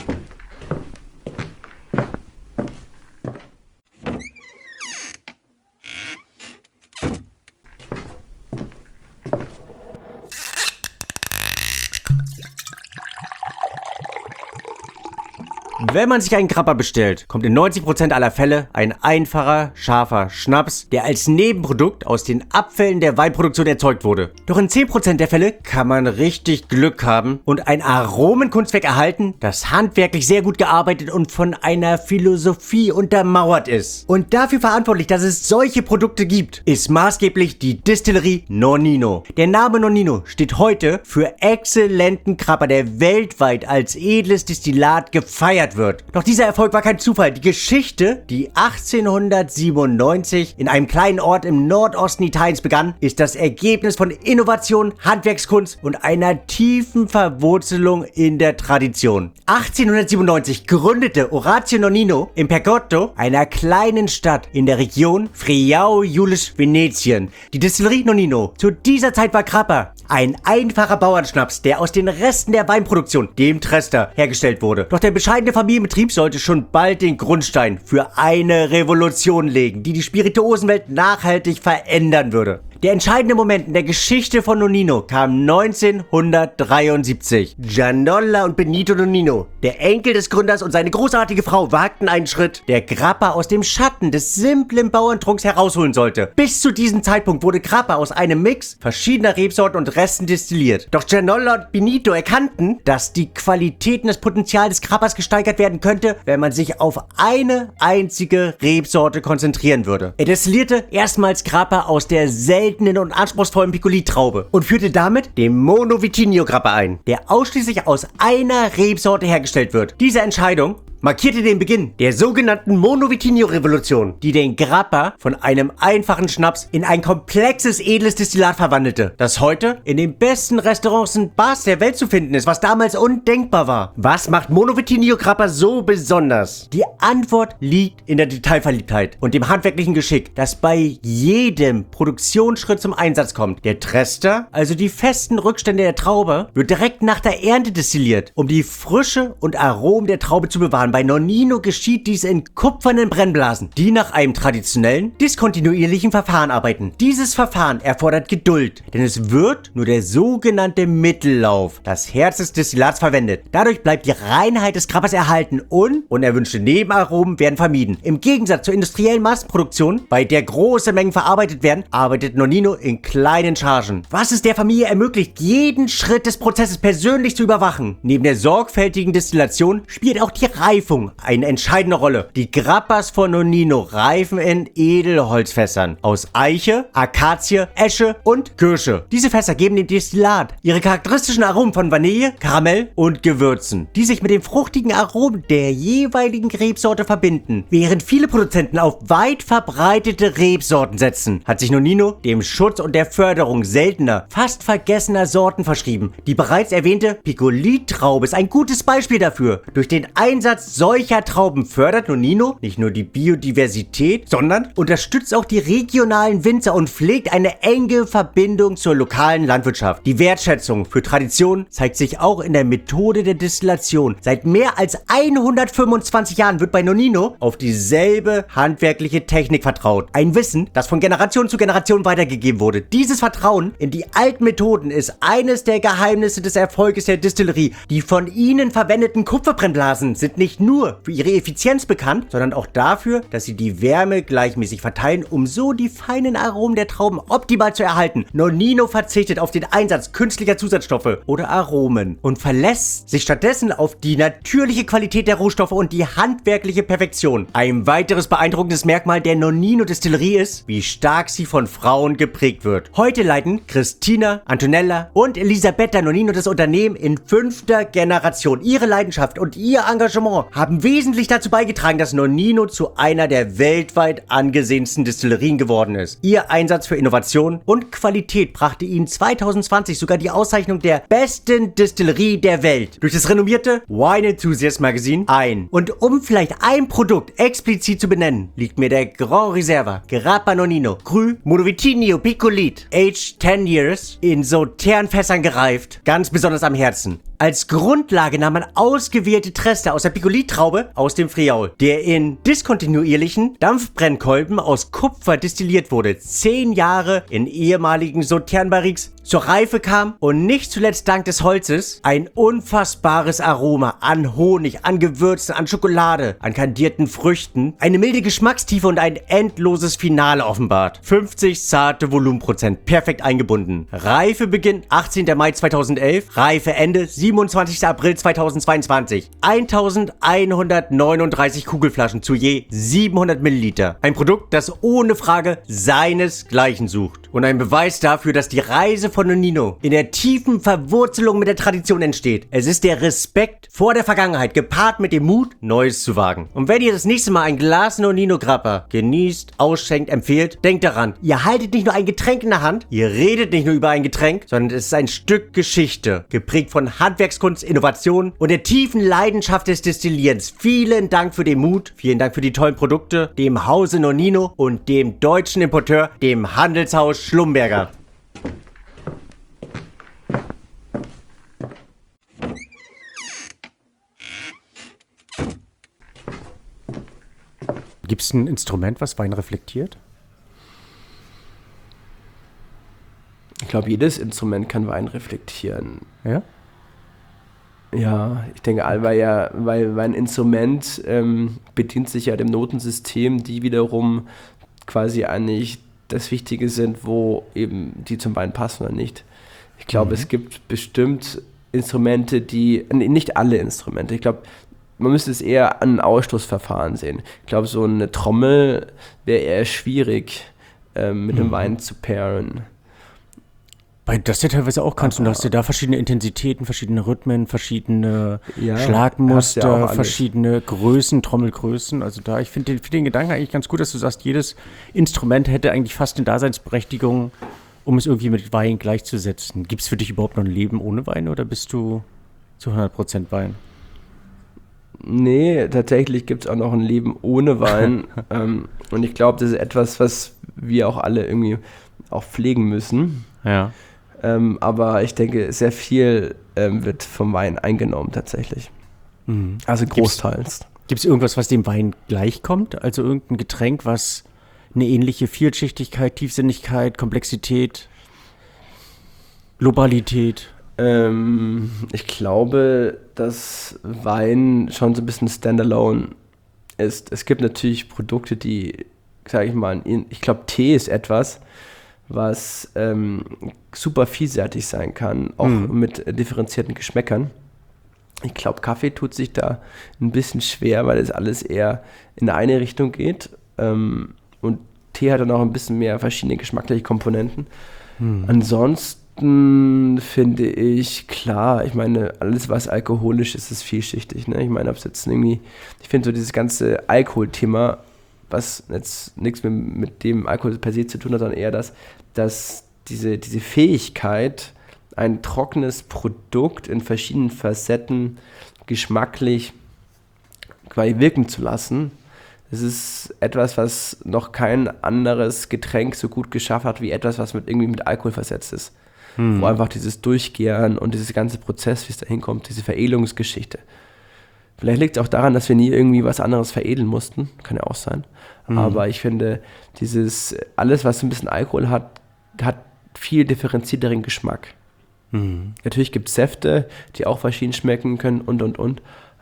Wenn man sich einen Grappa bestellt, kommt in neunzig Prozent aller Fälle ein einfacher, scharfer Schnaps, der als Nebenprodukt aus den Abfällen der Weinproduktion erzeugt wurde. Doch in zehn Prozent der Fälle kann man richtig Glück haben und ein Aromenkunstwerk erhalten, das handwerklich sehr gut gearbeitet und von einer Philosophie untermauert ist. Und dafür verantwortlich, dass es solche Produkte gibt, ist maßgeblich die Distillerie Nonnino. Der Name Nonnino steht heute für exzellenten Grappa, der weltweit als edles Destillat gefeiert wird. Doch dieser Erfolg war kein Zufall. Die Geschichte, die achtzehnhundertsiebenundneunzig in einem kleinen Ort im Nordosten Italiens begann, ist das Ergebnis von Innovation, Handwerkskunst und einer tiefen Verwurzelung in der Tradition. achtzehnhundertsiebenundneunzig gründete Orazio Nonnino im Pergotto, einer kleinen Stadt in der Region Friaul-Julisch-Venetien, die Distillerie Nonnino. Zu dieser Zeit war Grappa ein einfacher Bauernschnaps, der aus den Resten der Weinproduktion, dem Trester, hergestellt wurde. Doch der bescheidene Familienbetrieb sollte schon bald den Grundstein für eine Revolution legen, die die Spirituosenwelt nachhaltig verändern würde. Der entscheidende Moment in der Geschichte von Nonnino kam neunzehnhundertdreiundsiebzig. Giannola und Benito Nonnino, der Enkel des Gründers und seine großartige Frau, wagten einen Schritt, der Grappa aus dem Schatten des simplen Bauerntrunks herausholen sollte. Bis zu diesem Zeitpunkt wurde Grappa aus einem Mix verschiedener Rebsorten und Resten destilliert. Doch Giannola und Benito erkannten, dass die Qualität und das Potenzial des Grappas gesteigert werden könnte, wenn man sich auf eine einzige Rebsorte konzentrieren würde. Er destillierte erstmals Grappa aus der seltenen und anspruchsvollen Piccoli-Traube und führte damit den Mono Vitigno Grappa ein, der ausschließlich aus einer Rebsorte hergestellt wird. Diese Entscheidung markierte den Beginn der sogenannten Monovitinio-Revolution, die den Grappa von einem einfachen Schnaps in ein komplexes, edles Destillat verwandelte, das heute in den besten Restaurants und Bars der Welt zu finden ist, was damals undenkbar war. Was macht Monovitinio Grappa so besonders? Die Antwort liegt in der Detailverliebtheit und dem handwerklichen Geschick, das bei jedem Produktionsschritt zum Einsatz kommt. Der Trester, also die festen Rückstände der Traube, wird direkt nach der Ernte destilliert, um die Frische und Aromen der Traube zu bewahren. Bei Nonino geschieht dies in kupfernen Brennblasen, die nach einem traditionellen, diskontinuierlichen Verfahren arbeiten. Dieses Verfahren erfordert Geduld, denn es wird nur der sogenannte Mittellauf, das Herz des Destillats, verwendet. Dadurch bleibt die Reinheit des Grappas erhalten und unerwünschte Nebenaromen werden vermieden. Im Gegensatz zur industriellen Massenproduktion, bei der große Mengen verarbeitet werden, arbeitet Nonino in kleinen Chargen. Was es der Familie ermöglicht, jeden Schritt des Prozesses persönlich zu überwachen. Neben der sorgfältigen Destillation spielt auch die Reifung eine entscheidende Rolle. Die Grappas von Nonino reifen in Edelholzfässern aus Eiche, Akazie, Esche und Kirsche. Diese Fässer geben dem Destillat ihre charakteristischen Aromen von Vanille, Karamell und Gewürzen, die sich mit den fruchtigen Aromen der jeweiligen Rebsorte verbinden. Während viele Produzenten auf weit verbreitete Rebsorten setzen, hat sich Nonino dem Schutz und der Förderung seltener, fast vergessener Sorten verschrieben. Die bereits erwähnte Picolit-Traube ist ein gutes Beispiel dafür. Durch den Einsatz solcher Trauben fördert Nonino nicht nur die Biodiversität, sondern unterstützt auch die regionalen Winzer und pflegt eine enge Verbindung zur lokalen Landwirtschaft. Die Wertschätzung für Tradition zeigt sich auch in der Methode der Destillation. Seit mehr als hundertfünfundzwanzig Jahren wird bei Nonino auf dieselbe handwerkliche Technik vertraut. Ein Wissen, das von Generation zu Generation weitergegeben wurde. Dieses Vertrauen in die alten Methoden ist eines der Geheimnisse des Erfolges der Distillerie. Die von ihnen verwendeten Kupferbrennblasen sind nicht nur für ihre Effizienz bekannt, sondern auch dafür, dass sie die Wärme gleichmäßig verteilen, um so die feinen Aromen der Trauben optimal zu erhalten. Nonino verzichtet auf den Einsatz künstlicher Zusatzstoffe oder Aromen und verlässt sich stattdessen auf die natürliche Qualität der Rohstoffe und die handwerkliche Perfektion. Ein weiteres beeindruckendes Merkmal der Nonino-Distillerie ist, wie stark sie von Frauen geprägt wird. Heute leiten Christina, Antonella und Elisabetta Nonino das Unternehmen in fünfter Generation. Ihre Leidenschaft und ihr Engagement haben wesentlich dazu beigetragen, dass Nonino zu einer der weltweit angesehensten Destillerien geworden ist. Ihr Einsatz für Innovation und Qualität brachte ihnen zweitausendzwanzig sogar die Auszeichnung der besten Distillerie der Welt durch das renommierte Wine Enthusiast Magazine ein. Und um vielleicht ein Produkt explizit zu benennen, liegt mir der Grand Reserva Grappa Nonino Cru Monovitinio Picolit, aged ten years, in Sauternfässern gereift, ganz besonders am Herzen. Als Grundlage nahm man ausgewählte Trester aus der Picolit-Traube aus dem Friaul, der in diskontinuierlichen Dampfbrennkolben aus Kupfer destilliert wurde, zehn Jahre in ehemaligen Sauternbarriques zur Reife kam und nicht zuletzt dank des Holzes ein unfassbares Aroma an Honig, an Gewürzen, an Schokolade, an kandierten Früchten, eine milde Geschmackstiefe und ein endloses Finale offenbart. fünfzig zarte Volumenprozent, perfekt eingebunden. Reifebeginn achtzehnter Mai zweitausendelf, Reifeende siebenundzwanzigster April zweitausendzweiundzwanzig. eintausendeinhundertneununddreißig Kugelflaschen zu je siebenhundert Milliliter. Ein Produkt, das ohne Frage seinesgleichen sucht. Und ein Beweis dafür, dass die Reise von Nonino in der tiefen Verwurzelung mit der Tradition entsteht. Es ist der Respekt vor der Vergangenheit, gepaart mit dem Mut, Neues zu wagen. Und wenn ihr das nächste Mal ein Glas Nonino Grappa genießt, ausschenkt, empfehlt, denkt daran, ihr haltet nicht nur ein Getränk in der Hand, ihr redet nicht nur über ein Getränk, sondern es ist ein Stück Geschichte, geprägt von Handwerkskunst, Innovation und der tiefen Leidenschaft des Destillierens. Vielen Dank für den Mut, vielen Dank für die tollen Produkte, dem Hause Nonino und dem deutschen Importeur, dem Handelshaus Schlumberger. Gibt es ein Instrument, was Wein reflektiert? Ich glaube, jedes Instrument kann Wein reflektieren. Ja? Ja, ich denke, weil ja, weil, weil ein Instrument ähm, bedient sich ja dem Notensystem, die wiederum quasi eigentlich das Wichtige sind, wo eben die zum Wein passen oder nicht. Ich glaube, mhm. es gibt bestimmt Instrumente, die, nicht alle Instrumente, ich glaube, man müsste es eher an ein Ausstoßverfahren sehen. Ich glaube, so eine Trommel wäre eher schwierig, ähm, mit mhm. dem Wein zu pairen. Weil das ja teilweise auch kannst, und du hast ja da verschiedene Intensitäten, verschiedene Rhythmen, verschiedene Ja, hast ja Schlagmuster, auch alles. verschiedene Größen, Trommelgrößen. Also da, ich finde den, find den Gedanken eigentlich ganz gut, dass du sagst, jedes Instrument hätte eigentlich fast eine Daseinsberechtigung, um es irgendwie mit Wein gleichzusetzen. Gibt es für dich überhaupt noch ein Leben ohne Wein oder bist du zu hundert Prozent Wein? Nee, tatsächlich gibt es auch noch ein Leben ohne Wein. ähm, und ich glaube, das ist etwas, was wir auch alle irgendwie auch pflegen müssen. Ja. Ähm, aber ich denke, sehr viel ähm, wird vom Wein eingenommen tatsächlich. Mhm. Also großteils. Gibt es irgendwas, was dem Wein gleichkommt? Also irgendein Getränk, was eine ähnliche Vielschichtigkeit, Tiefsinnigkeit, Komplexität, Globalität? Ähm, ich glaube, dass Wein schon so ein bisschen standalone ist. Es gibt natürlich Produkte, die, sage ich mal, in, ich glaube, Tee ist etwas, was ähm, super vielseitig sein kann, auch Mhm. mit differenzierten Geschmäckern. Ich glaube, Kaffee tut sich da ein bisschen schwer, weil es alles eher in eine Richtung geht. Ähm, und Tee hat dann auch ein bisschen mehr verschiedene geschmackliche Komponenten. Mhm. Ansonsten finde ich, klar, ich meine, alles, was alkoholisch ist, ist vielschichtig. Ne? Ich meine, ob es jetzt irgendwie, ich finde so dieses ganze Alkoholthema, was jetzt nichts mit, mit dem Alkohol per se zu tun hat, sondern eher das, dass diese, diese Fähigkeit, ein trockenes Produkt in verschiedenen Facetten geschmacklich quasi wirken zu lassen, das ist etwas, was noch kein anderes Getränk so gut geschafft hat, wie etwas, was mit irgendwie mit Alkohol versetzt ist. Hm. Wo einfach dieses Durchgären und dieses ganze Prozess, wie es da hinkommt, diese Veredelungsgeschichte. Vielleicht liegt es auch daran, dass wir nie irgendwie was anderes veredeln mussten. Kann ja auch sein. Mhm. Aber ich finde, dieses, alles, was so ein bisschen Alkohol hat, hat viel differenzierteren Geschmack. Mhm. Natürlich gibt es Säfte, die auch verschieden schmecken können und, und, und.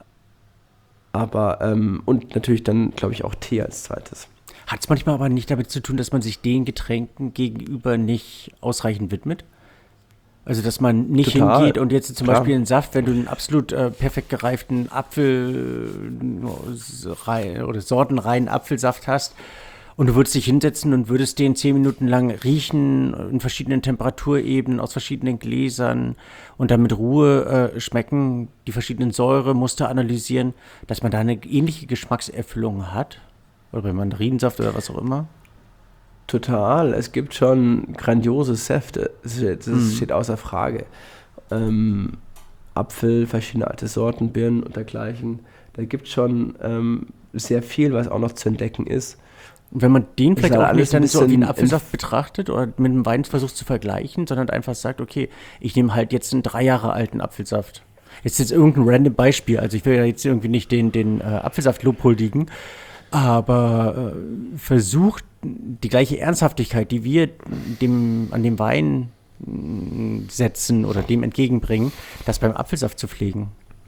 Aber, ähm, und natürlich dann, glaube ich, auch Tee als zweites. Hat es manchmal aber nicht damit zu tun, dass man sich den Getränken gegenüber nicht ausreichend widmet? Also, dass man nicht Total. hingeht und jetzt zum Klar. Beispiel einen Saft, wenn du einen absolut äh, perfekt gereiften Apfel äh, rei- oder sortenreinen Apfelsaft hast und du würdest dich hinsetzen und würdest den zehn Minuten lang riechen in verschiedenen Temperaturebenen, aus verschiedenen Gläsern und dann mit Ruhe äh, schmecken, die verschiedenen Säuremuster analysieren, dass man da eine ähnliche Geschmackserfüllung hat? Oder bei Mandarinsaft oder was auch immer? Total, es gibt schon grandiose Säfte, das, das Mhm. steht außer Frage. Ähm, Apfel, verschiedene alte Sorten, Birnen und dergleichen. Da gibt es schon ähm, sehr viel, was auch noch zu entdecken ist. Und wenn man den vielleicht halt auch alles nicht dann ein so wie einen bisschen Apfelsaft betrachtet oder mit einem Wein versucht zu vergleichen, sondern einfach sagt, okay, ich nehme halt jetzt einen drei Jahre alten Apfelsaft. Jetzt ist jetzt irgendein random Beispiel, also ich will ja jetzt irgendwie nicht den, den äh, Apfelsaft lobhuldigen, aber äh, versucht die gleiche Ernsthaftigkeit, die wir dem, an dem Wein mh, setzen oder dem entgegenbringen, das beim Apfelsaft zu pflegen.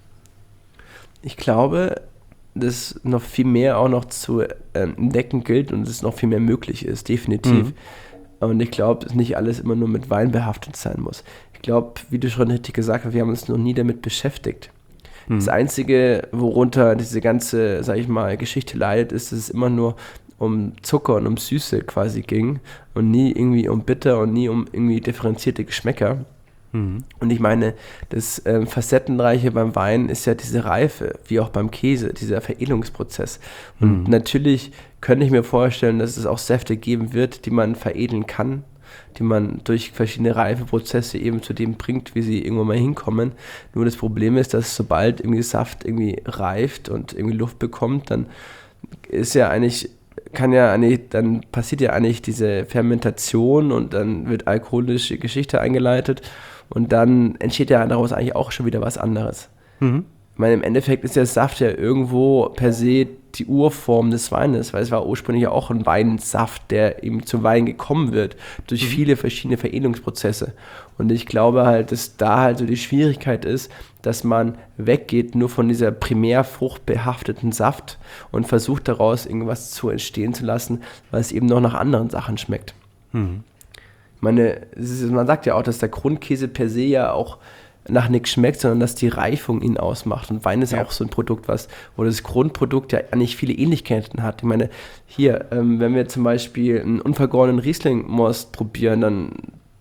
Ich glaube, dass noch viel mehr auch noch zu ähm, entdecken gilt und es noch viel mehr möglich ist, definitiv. Mhm. Und ich glaube, dass nicht alles immer nur mit Wein behaftet sein muss. Ich glaube, wie du schon richtig gesagt hast, wir haben uns noch nie damit beschäftigt. Mhm. Das Einzige, worunter diese ganze, sag ich mal, Geschichte leidet, ist, dass es immer nur um Zucker und um Süße quasi ging und nie irgendwie um Bitter und nie um irgendwie differenzierte Geschmäcker. Mhm. Und ich meine, das ähm, Facettenreiche beim Wein ist ja diese Reife, wie auch beim Käse, dieser Veredelungsprozess. Und Mhm. natürlich könnte ich mir vorstellen, dass es auch Säfte geben wird, die man veredeln kann, die man durch verschiedene Reifeprozesse eben zu dem bringt, wie sie irgendwann mal hinkommen. Nur das Problem ist, dass sobald irgendwie Saft irgendwie reift und irgendwie Luft bekommt, dann ist ja eigentlich, kann ja eigentlich, dann passiert ja eigentlich diese Fermentation und dann wird alkoholische Geschichte eingeleitet und dann entsteht ja daraus eigentlich auch schon wieder was anderes. Mhm. Ich meine, im Endeffekt ist der Saft ja irgendwo per se die Urform des Weines, weil es war ursprünglich ja auch ein Weinsaft, der eben zum Wein gekommen wird, durch Mhm. viele verschiedene Veredelungsprozesse. Und ich glaube halt, dass da halt so die Schwierigkeit ist, dass man weggeht nur von dieser primärfruchtbehafteten Saft und versucht daraus irgendwas zu entstehen zu lassen, weil es eben noch nach anderen Sachen schmeckt. Mhm. Ich meine, es ist, man sagt ja auch, dass der Grundkäse per se ja auch nach nichts schmeckt, sondern dass die Reifung ihn ausmacht. Und Wein ist ja Ja. auch so ein Produkt, was, wo das Grundprodukt ja eigentlich viele Ähnlichkeiten hat. Ich meine, hier, ähm, wenn wir zum Beispiel einen unvergorenen Riesling-Most probieren, dann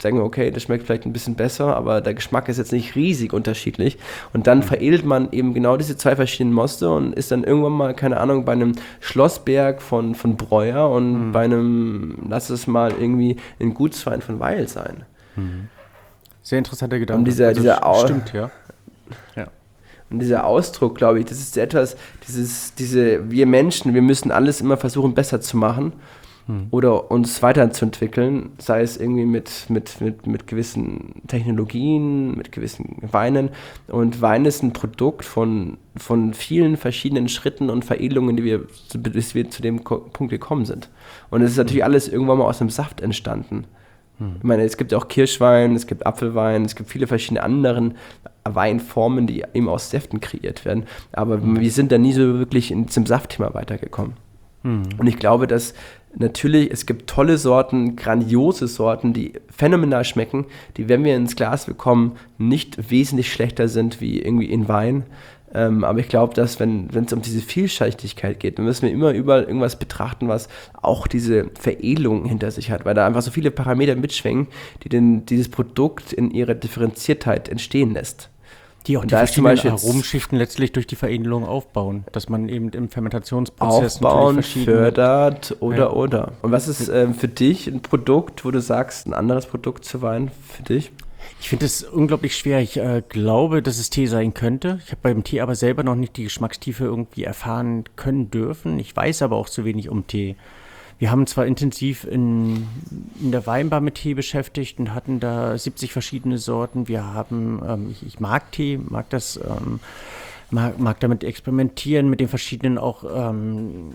sagen wir, okay, das schmeckt vielleicht ein bisschen besser, aber der Geschmack ist jetzt nicht riesig unterschiedlich. Und dann veredelt man eben genau diese zwei verschiedenen Moste und ist dann irgendwann mal, keine Ahnung, bei einem Schlossberg von, von Breuer und mhm. bei einem, lass es mal irgendwie ein Gutswein von Weil sein. Mhm. Sehr interessanter Gedanke. Und dieser, also, dieser Au- stimmt, ja. ja. Und dieser Ausdruck, glaube ich, das ist etwas, dieses, diese, wir Menschen, wir müssen alles immer versuchen, besser zu machen hm. oder uns weiterzuentwickeln, sei es irgendwie mit, mit, mit, mit gewissen Technologien, mit gewissen Weinen. Und Wein ist ein Produkt von, von vielen verschiedenen Schritten und Veredelungen, die wir, bis wir zu dem Punkt gekommen sind. Und es ist natürlich alles irgendwann mal aus dem Saft entstanden. Ich meine, es gibt ja auch Kirschwein, es gibt Apfelwein, es gibt viele verschiedene anderen Weinformen, die eben aus Säften kreiert werden. Aber mhm. wir sind da nie so wirklich in diesem Saftthema weitergekommen. Mhm. Und ich glaube, dass natürlich, es gibt tolle Sorten, grandiose Sorten, die phänomenal schmecken, die, wenn wir ins Glas bekommen, nicht wesentlich schlechter sind wie irgendwie in Wein. Ähm, aber ich glaube, dass wenn es um diese Vielschichtigkeit geht, dann müssen wir immer überall irgendwas betrachten, was auch diese Veredelung hinter sich hat, weil da einfach so viele Parameter mitschwingen, die den, dieses Produkt in ihrer Differenziertheit entstehen lässt. Die auch und die verschiedenen Beispiel Aromenschichten letztlich durch die Veredelung aufbauen, dass man eben im Fermentationsprozess aufbauen, natürlich fördert oder ja. oder. Und was ist ähm, für dich ein Produkt, wo du sagst, ein anderes Produkt zu Wein für dich? Ich finde es unglaublich schwer. Ich äh, glaube, dass es Tee sein könnte. Ich habe beim Tee aber selber noch nicht die Geschmackstiefe irgendwie erfahren können dürfen. Ich weiß aber auch zu wenig um Tee. Wir haben zwar intensiv in, in der Weinbar mit Tee beschäftigt und hatten da siebzig verschiedene Sorten. Wir haben, ähm, ich, ich mag Tee, mag das, ähm, mag, mag damit experimentieren mit den verschiedenen auch ähm,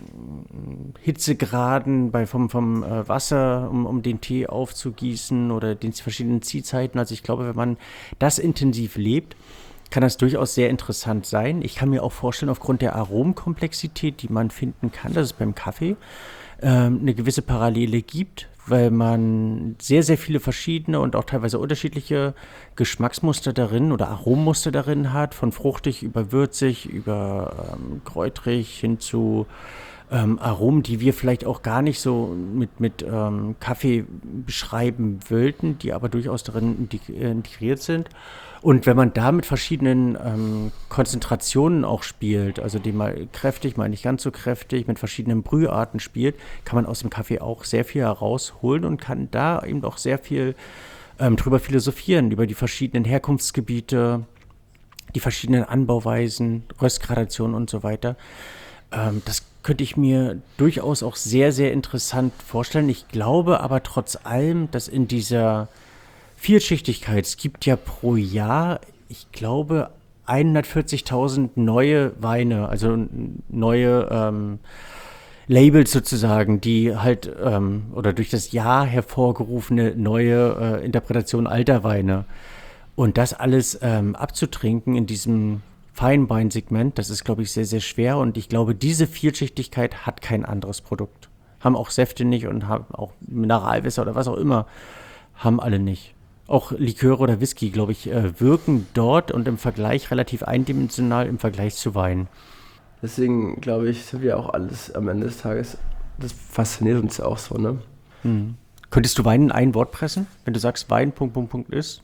Hitzegraden bei, vom, vom äh, Wasser, um, um den Tee aufzugießen oder den verschiedenen Ziehzeiten. Also ich glaube, wenn man das intensiv lebt, kann das durchaus sehr interessant sein. Ich kann mir auch vorstellen, aufgrund der Aromenkomplexität, die man finden kann, dass es beim Kaffee ähm, eine gewisse Parallele gibt, weil man sehr, sehr viele verschiedene und auch teilweise unterschiedliche Geschmacksmuster darin oder Aromenmuster darin hat, von fruchtig über würzig, über ähm, kräutrig hin zu ähm, Aromen, die wir vielleicht auch gar nicht so mit, mit ähm, Kaffee beschreiben wollten, die aber durchaus darin integriert sind. Und wenn man da mit verschiedenen ähm, Konzentrationen auch spielt, also die mal kräftig, mal nicht ganz so kräftig, mit verschiedenen Brüharten spielt, kann man aus dem Kaffee auch sehr viel herausholen und kann da eben auch sehr viel ähm, drüber philosophieren, über die verschiedenen Herkunftsgebiete, die verschiedenen Anbauweisen, Röstgradationen und so weiter. Ähm, das könnte ich mir durchaus auch sehr, sehr interessant vorstellen. Ich glaube aber trotz allem, dass in dieser Vielschichtigkeit, es gibt ja pro Jahr, ich glaube, hundertvierzigtausend neue Weine, also neue ähm, Labels sozusagen, die halt, ähm, oder durch das Jahr hervorgerufene neue äh, Interpretation alter Weine. Und das alles ähm, abzutrinken in diesem Feinweinsegment, das ist, glaube ich, sehr, sehr schwer. Und ich glaube, diese Vielschichtigkeit hat kein anderes Produkt. Haben auch Säfte nicht und haben auch Mineralwässer oder was auch immer, haben alle nicht. Auch Liköre oder Whisky, glaube ich, wirken dort und im Vergleich relativ eindimensional im Vergleich zu Wein. Deswegen, glaube ich, sind wir auch alles am Ende des Tages, das fasziniert uns ja auch so, ne? Hm. Könntest du Wein in ein Wort pressen, wenn du sagst, Wein, Punkt, Punkt, Punkt ist?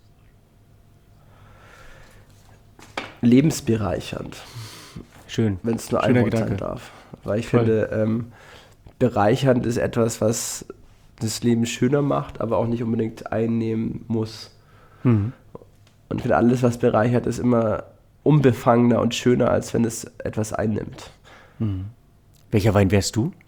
Lebensbereichernd. Schön. Wenn es nur ein Wort sein darf. Weil ich Voll. finde, ähm, bereichernd ist etwas, was das Leben schöner macht, aber auch nicht unbedingt einnehmen muss. Mhm. Und ich finde, alles, was bereichert, ist immer unbefangener und schöner, als wenn es etwas einnimmt. Mhm. Welcher Wein wärst du?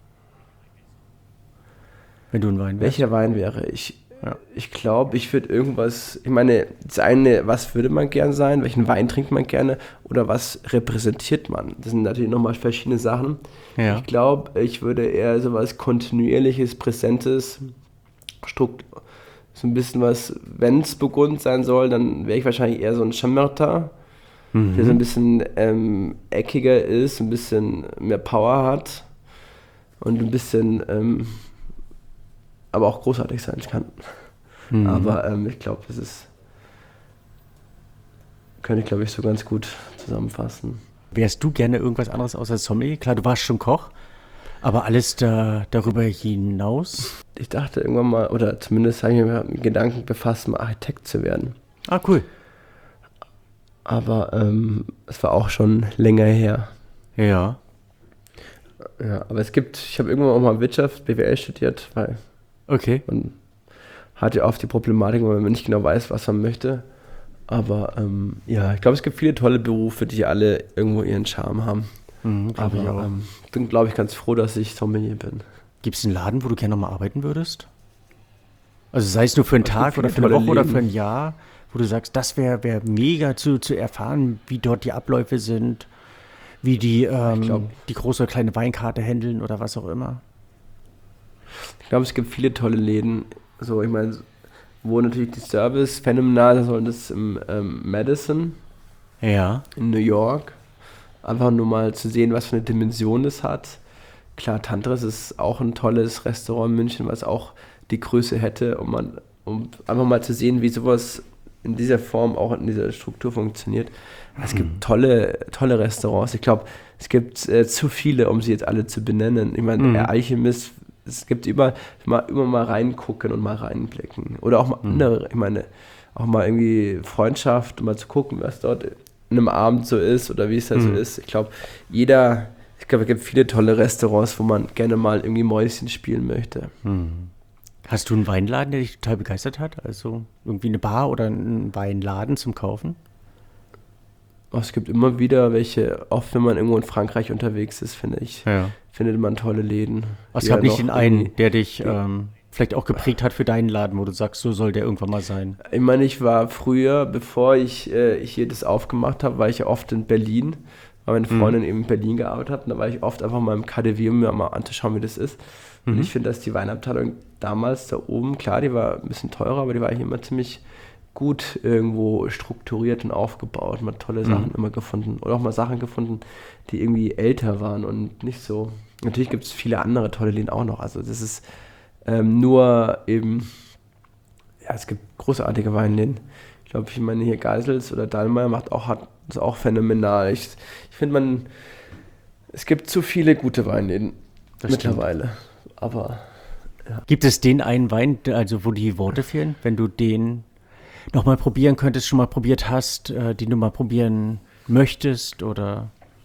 Wenn du ein Wein wärst? Welcher Wein wäre ich? Ja. Ich glaube, ich würde irgendwas, ich meine, das eine, was würde man gern sein, welchen Wein trinkt man gerne oder was repräsentiert man? Das sind natürlich nochmal verschiedene Sachen. Ja. Ich glaube, ich würde eher so was Kontinuierliches, Präsentes, Strukt, so ein bisschen was, wenn es Burgund sein soll, dann wäre ich wahrscheinlich eher so ein Chambertin, mhm. der so ein bisschen ähm, eckiger ist, ein bisschen mehr Power hat und ein bisschen ähm, aber auch großartig sein kann. Mhm. Aber ähm, ich glaube, das ist, könnte ich, glaube ich, so ganz gut zusammenfassen. Wärst du gerne irgendwas anderes außer Sommelier? Klar, du warst schon Koch, Aber alles da, darüber hinaus? Ich dachte irgendwann mal, oder zumindest habe ich mir mit dem Gedanken befasst, mal Architekt zu werden. Ah, cool. Aber ähm, es war auch schon länger her. Ja. Ja, aber es gibt, ich habe irgendwann auch mal Wirtschaft, B W L studiert, weil Okay. man hat ja oft die Problematik, wenn man nicht genau weiß, was man möchte. Aber ähm, ja, ich glaube, es gibt viele tolle Berufe, die alle irgendwo ihren Charme haben. Mhm, glaub ich auch. Aber ähm, bin, glaube ich, ganz froh, dass ich Sommelier bin. Gibt es einen Laden, wo du gerne nochmal arbeiten würdest? Also sei es nur für einen Es Tag gibt oder viele für eine tolle Woche oder Läden. für ein Jahr, wo du sagst, das wäre wär mega zu, zu erfahren, wie dort die Abläufe sind, wie die, ähm, glaub- die große oder kleine Weinkarte handeln oder was auch immer. Ich glaube, es gibt viele tolle Läden. So, ich meine, wo natürlich die Service phänomenal ist, das ist im ähm, Madison Ja. in New York. Einfach nur mal zu sehen, was für eine Dimension das hat. Klar, Tantris ist auch ein tolles Restaurant in München, was auch die Größe hätte, um, man, um einfach mal zu sehen, wie sowas in dieser Form auch in dieser Struktur funktioniert. Es gibt tolle, tolle Restaurants. Ich glaube, es gibt äh, zu viele, um sie jetzt alle zu benennen. Ich meine, Mhm. der Alchemist, es gibt immer mal, immer mal reingucken und mal reinblicken. Oder auch mal andere, ich meine, auch mal irgendwie Freundschaft, um mal zu gucken, was dort in einem Abend so ist oder wie es da so Mhm. ist. Ich glaube, jeder, ich glaube, es gibt viele tolle Restaurants, wo man gerne mal irgendwie Mäuschen spielen möchte. Hast du einen Weinladen, der dich total begeistert hat? Also irgendwie eine Bar oder einen Weinladen zum Kaufen? Aber es gibt immer wieder welche, oft wenn man irgendwo in Frankreich unterwegs ist, finde ich, Ja. findet man tolle Läden. Es die gab ja nicht noch den einen, irgendwie- der dich ähm, vielleicht auch geprägt hat für deinen Laden, wo du sagst, so soll der irgendwann mal sein. Ich meine, ich war früher, bevor ich äh, hier das aufgemacht habe, war ich ja oft in Berlin, weil meine Freundin eben in Berlin gearbeitet hat. Und da war ich oft einfach mal im K D W, um mir mal anzuschauen, wie das ist. Und ich finde, dass die Weinabteilung damals da oben, klar, die war ein bisschen teurer, aber die war eigentlich immer ziemlich gut irgendwo strukturiert und aufgebaut. Man hat tolle Sachen immer gefunden. Oder auch mal Sachen gefunden, die irgendwie älter waren und nicht so. Natürlich gibt es viele andere tolle Läden auch noch. Also das ist ähm, nur eben, ja, es gibt großartige Weinläden. Ich glaube, ich meine hier Geisels oder Dallmayr macht auch, hat, ist auch phänomenal. Ich, ich finde man, es gibt zu viele gute Weinläden Das stimmt. mittlerweile. Aber Gibt es den einen Wein, also wo die Worte fehlen, wenn du den nochmal probieren könntest, schon mal probiert hast, äh, den du mal probieren möchtest oder,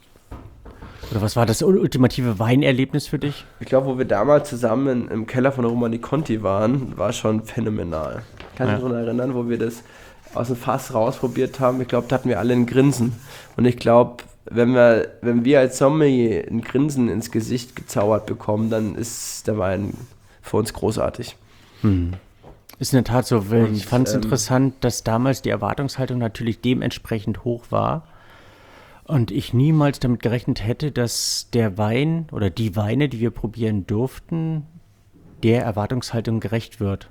oder was war das ultimative Weinerlebnis für dich? ich glaube, wo wir damals zusammen im Keller von Romani Conti waren, war schon phänomenal. Kannst du Ja. dich daran erinnern, wo wir das aus dem Fass rausprobiert haben? Ich glaube, da hatten wir alle ein Grinsen. Und ich glaube, wenn wir, wenn wir als Sommelier ein Grinsen ins Gesicht gezaubert bekommen, dann ist der Wein für uns großartig. Ist in der Tat so, weil Und, ich fand es ähm, interessant, dass damals die Erwartungshaltung natürlich dementsprechend hoch war und ich niemals damit gerechnet hätte, dass der Wein oder die Weine, die wir probieren durften, der Erwartungshaltung gerecht wird.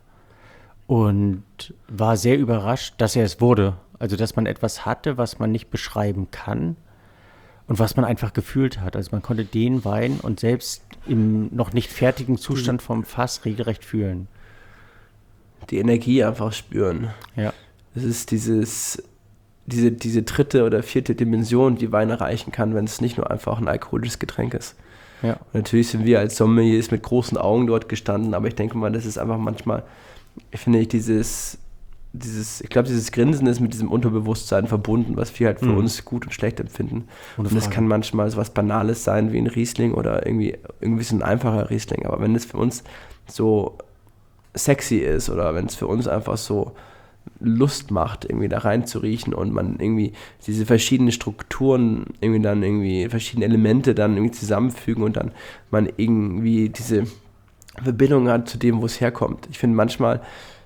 Und war sehr überrascht, dass er es wurde. Also, dass man etwas hatte, was man nicht beschreiben kann und was man einfach gefühlt hat. Also, man konnte den Wein und selbst im noch nicht fertigen Zustand vom Fass regelrecht fühlen. Die Energie einfach spüren. Ja. Es ist dieses, diese, diese dritte oder vierte Dimension, die Wein erreichen kann, wenn es nicht nur einfach ein alkoholisches Getränk ist. Ja. Und natürlich sind wir als Sommeliers mit großen Augen dort gestanden, aber ich denke mal, das ist einfach manchmal, finde ich, dieses, dieses, ich glaube, dieses Grinsen ist mit diesem Unterbewusstsein verbunden, was wir halt für Mhm. uns gut und schlecht empfinden. Ohne und das Frage. kann manchmal so was Banales sein wie ein Riesling oder irgendwie, irgendwie so ein einfacher Riesling. Aber wenn es für uns so sexy ist oder wenn es für uns einfach so Lust macht, irgendwie da rein zu riechen und man irgendwie diese verschiedenen Strukturen, irgendwie dann irgendwie verschiedene Elemente dann irgendwie zusammenfügen und dann man irgendwie diese Verbindung hat zu dem, wo es herkommt. Ich finde manchmal,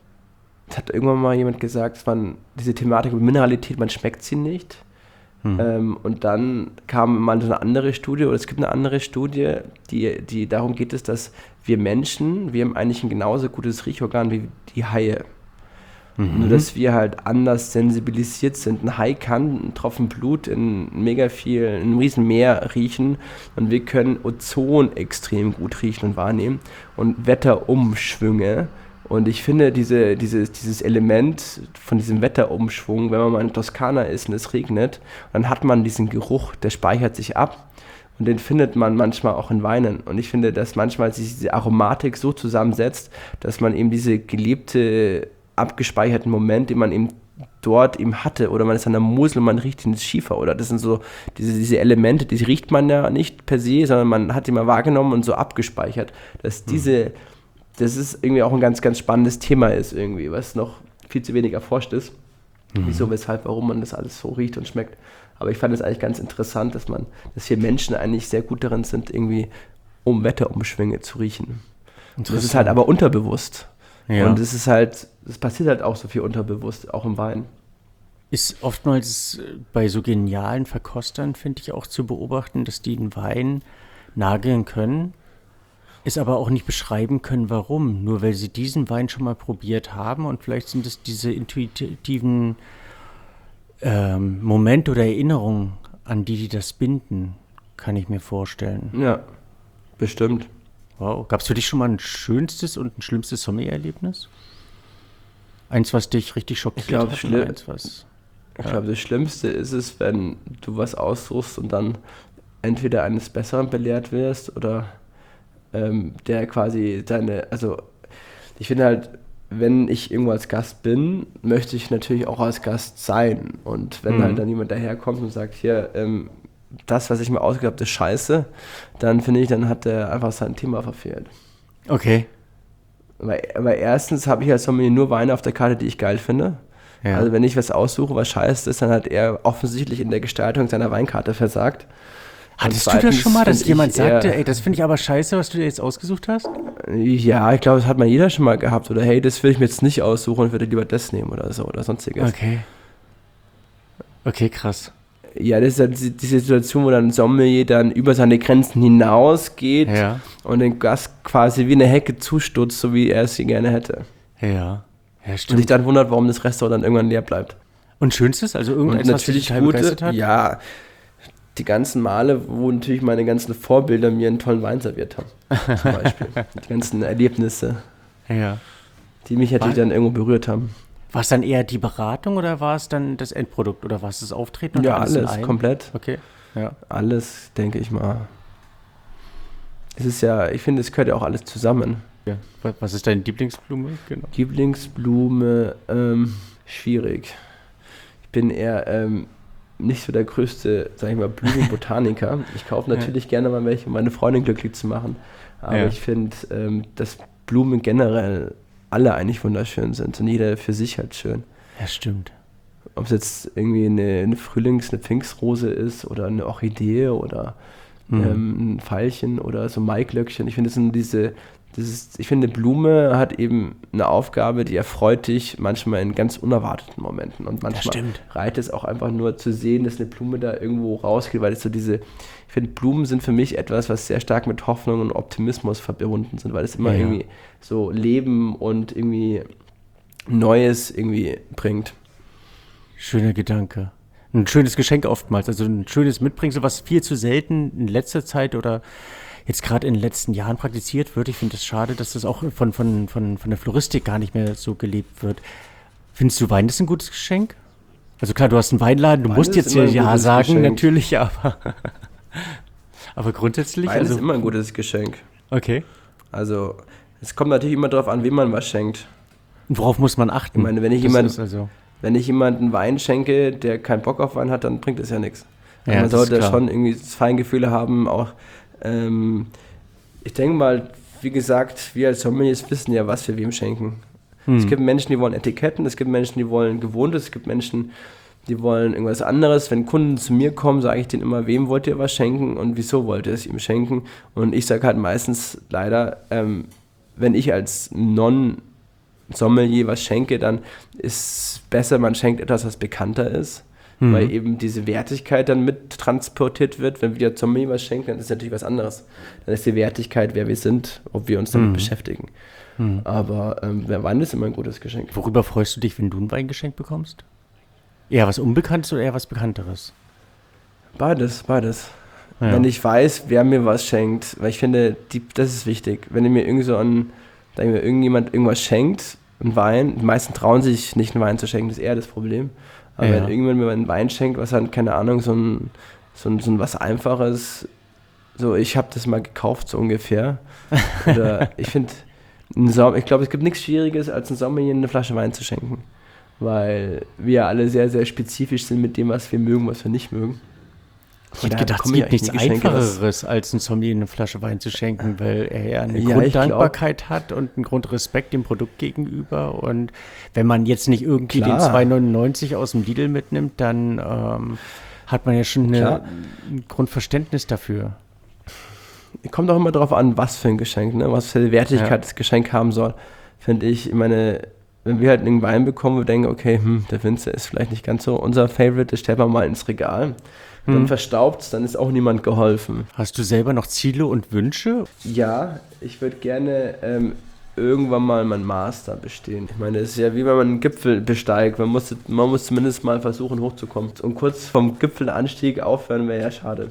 es hat irgendwann mal jemand gesagt, man, diese Thematik mit Mineralität, man schmeckt sie nicht. Hm. Ähm, und dann kam mal so eine andere Studie, oder es gibt eine andere Studie, die, die darum geht es, dass wir Menschen, wir haben eigentlich ein genauso gutes Riechorgan wie die Haie. Mhm. Nur, dass wir halt anders sensibilisiert sind. Ein Hai kann einen Tropfen Blut in mega viel, in einem riesen Meer riechen und wir können Ozon extrem gut riechen und wahrnehmen und Wetterumschwünge. Und ich finde, diese, dieses, dieses Element von diesem Wetterumschwung, wenn man mal in Toskana ist und es regnet, dann hat man diesen Geruch, der speichert sich ab. Und den findet man manchmal auch in Weinen. Und ich finde, dass manchmal sich diese Aromatik so zusammensetzt, dass man eben diese gelebte, abgespeicherten Momente, die man eben dort eben hatte, oder man ist an der Mosel und man riecht den Schiefer, oder das sind so diese, diese Elemente, die riecht man ja nicht per se, sondern man hat die mal wahrgenommen und so abgespeichert, dass diese, das ist irgendwie auch ein ganz, ganz spannendes Thema ist irgendwie, was noch viel zu wenig erforscht ist, mhm. wieso, weshalb, warum man das alles so riecht und schmeckt. Aber ich fand es eigentlich ganz interessant, dass man, dass wir Menschen eigentlich sehr gut darin sind, irgendwie um Wetterumschwünge zu riechen. Und das ist halt aber unterbewusst. Ja. Und es ist halt, es passiert halt auch so viel unterbewusst, auch im Wein. Ist oftmals bei so genialen Verkostern, finde ich, auch zu beobachten, dass die einen Wein nageln können, es aber auch nicht beschreiben können, warum. Nur weil sie diesen Wein schon mal probiert haben und vielleicht sind es diese intuitiven ähm, Momente oder Erinnerungen, an die die das binden, kann ich mir vorstellen. Ja, bestimmt. Wow. Gab es für dich schon mal ein schönstes und ein schlimmstes Sommelier-Erlebnis? Eins, was dich richtig schockiert ich glaub, hat? Schli- eins, was, ich ja. glaube, das Schlimmste ist es, wenn du was aussuchst und dann entweder eines Besseren belehrt wirst oder ähm, der quasi deine, also ich finde halt, wenn ich irgendwo als Gast bin, möchte ich natürlich auch als Gast sein. Und wenn mhm. halt dann jemand daherkommt und sagt, hier, ähm, das, was ich mir ausgedacht habe, ist scheiße, dann finde ich, dann hat er einfach sein Thema verfehlt. Okay. Weil, weil erstens habe ich als Sommelier nur Weine auf der Karte, die ich geil finde. Ja. Also wenn ich was aussuche, was scheiße ist, dann hat er offensichtlich in der Gestaltung seiner Weinkarte versagt. Hattest du das schon mal, dass jemand sagte, ey, das finde ich aber scheiße, was du dir jetzt ausgesucht hast? Ja, ich glaube, das hat mal jeder schon mal gehabt. Oder hey, das will ich mir jetzt nicht aussuchen und würde lieber das nehmen oder so oder sonstiges. Okay. Okay, krass. Ja, das ist halt diese Situation, wo dann ein Sommelier dann über seine Grenzen hinausgeht ja. und den Gast quasi wie eine Hecke zustutzt, so wie er es gerne hätte. Ja, ja, stimmt. Und sich dann wundert, warum das Restaurant dann irgendwann leer bleibt. Und Schönstes? Also irgendwas, was dich total begeistert hat? Ja, die ganzen Male, wo natürlich meine ganzen Vorbilder mir einen tollen Wein serviert haben, zum Beispiel. Die ganzen Erlebnisse, ja. die mich natürlich dann irgendwo berührt haben. War es dann eher die Beratung oder war es dann das Endprodukt oder war es das Auftreten? Oder ja, alles, alles komplett. Okay. Ja. Alles, denke ich mal. Es ist ja, ich finde, es gehört ja auch alles zusammen. Ja. Was ist deine Lieblingsblume? Genau. Lieblingsblume, ähm, schwierig. Ich bin eher ähm, nicht so der größte, sag ich mal, Blumenbotaniker. Ich kaufe natürlich ja. gerne mal welche, um meine Freundin glücklich zu machen. Aber ja. ich finde, ähm, dass Blumen generell alle eigentlich wunderschön sind und jeder für sich halt schön. Ja, stimmt. Ob es jetzt irgendwie eine, eine Frühlings-, eine Pfingstrose ist oder eine Orchidee oder mhm. ähm, ein Veilchen oder so Maiglöckchen. Ich finde, das sind diese, das ist, ich finde, eine Blume hat eben eine Aufgabe, die erfreut dich manchmal in ganz unerwarteten Momenten. Und manchmal reicht es auch einfach nur zu sehen, dass eine Blume da irgendwo rausgeht, weil es so diese, ich finde, Blumen sind für mich etwas, was sehr stark mit Hoffnung und Optimismus verbunden sind, weil es immer ja. irgendwie so Leben und irgendwie Neues irgendwie bringt. Schöner Gedanke. Ein schönes Geschenk oftmals, also ein schönes Mitbringsel, was viel zu selten in letzter Zeit oder jetzt gerade in den letzten Jahren praktiziert wird. Ich finde es schade, dass das auch von, von, von, von der Floristik gar nicht mehr so gelebt wird. Findest du Wein ist ein gutes Geschenk? Also klar, du hast einen Weinladen, du Wein musst jetzt ja sagen, Geschenk. Natürlich, aber, aber grundsätzlich. Wein also, ist immer ein gutes Geschenk. Okay. Also es kommt natürlich immer darauf an, wem man was schenkt. Und worauf muss man achten? Ich meine, wenn ich, jemand, also. wenn ich jemanden Wein schenke, der keinen Bock auf Wein hat, dann bringt das ja nichts. Also ja, man sollte schon irgendwie das Feingefühl haben, auch ähm, ich denke mal, wie gesagt, wir als Sommeliers wissen ja, was wir wem schenken. Hm. Es gibt Menschen, die wollen Etiketten, es gibt Menschen, die wollen Gewohntes, es gibt Menschen, die wollen irgendwas anderes. Wenn Kunden zu mir kommen, sage ich denen immer, wem wollt ihr was schenken und wieso wollt ihr es ihm schenken? Und ich sage halt meistens leider, ähm, wenn ich als Non-Sommelier was schenke, dann ist es besser, man schenkt etwas, was bekannter ist. Mhm. Weil eben diese Wertigkeit dann mit transportiert wird. Wenn wir Sommelier was schenken, dann ist natürlich was anderes. Dann ist die Wertigkeit, wer wir sind, ob wir uns damit mhm. beschäftigen. Mhm. Aber ähm, Wein ist immer ein gutes Geschenk. Worüber freust du dich, wenn du ein Weingeschenk bekommst? Eher was Unbekanntes oder eher was Bekannteres? Beides, beides. Ja. Wenn ich weiß, wer mir was schenkt, weil ich finde, die, das ist wichtig. Wenn mir irgend so ein, wenn mir irgendjemand irgendwas schenkt, einen Wein, die meisten trauen sich nicht, einen Wein zu schenken, das ist eher das Problem. Aber ja. wenn irgendjemand mir einen Wein schenkt, was halt, keine Ahnung, so ein, so ein, so ein was Einfaches So, ich habe das mal gekauft, so ungefähr. Oder ich finde, ich glaube, es gibt nichts Schwieriges, als einem Sommelier eine Flasche Wein zu schenken. Weil wir alle sehr, sehr spezifisch sind mit dem, was wir mögen, was wir nicht mögen. Ich hätte gedacht, es gibt nichts Einfacheres, als ein Sommelier eine Flasche Wein zu schenken, weil er ja eine ja, Grunddankbarkeit hat und einen Grundrespekt dem Produkt gegenüber. Und wenn man jetzt nicht irgendwie Klar. den zwei neunundneunzig aus dem Lidl mitnimmt, dann ähm, hat man ja schon eine, ein Grundverständnis dafür. Kommt auch immer darauf an, was für ein Geschenk, ne? Was für eine Wertigkeit Ja. das Geschenk haben soll. Finde ich, ich meine, wenn wir halt einen Wein bekommen, wir denken, okay, hm, der Winzer ist vielleicht nicht ganz so unser Favorite, das stellt man mal ins Regal. Hm. Dann verstaubt es, dann ist auch niemand geholfen. Hast du selber noch Ziele und Wünsche? Ja, ich würde gerne ähm, irgendwann mal mein Master bestehen. Ich meine, es ist ja wie wenn man einen Gipfel besteigt. Man muss, man muss zumindest mal versuchen, hochzukommen. Und kurz vom Gipfelanstieg aufhören wäre ja schade.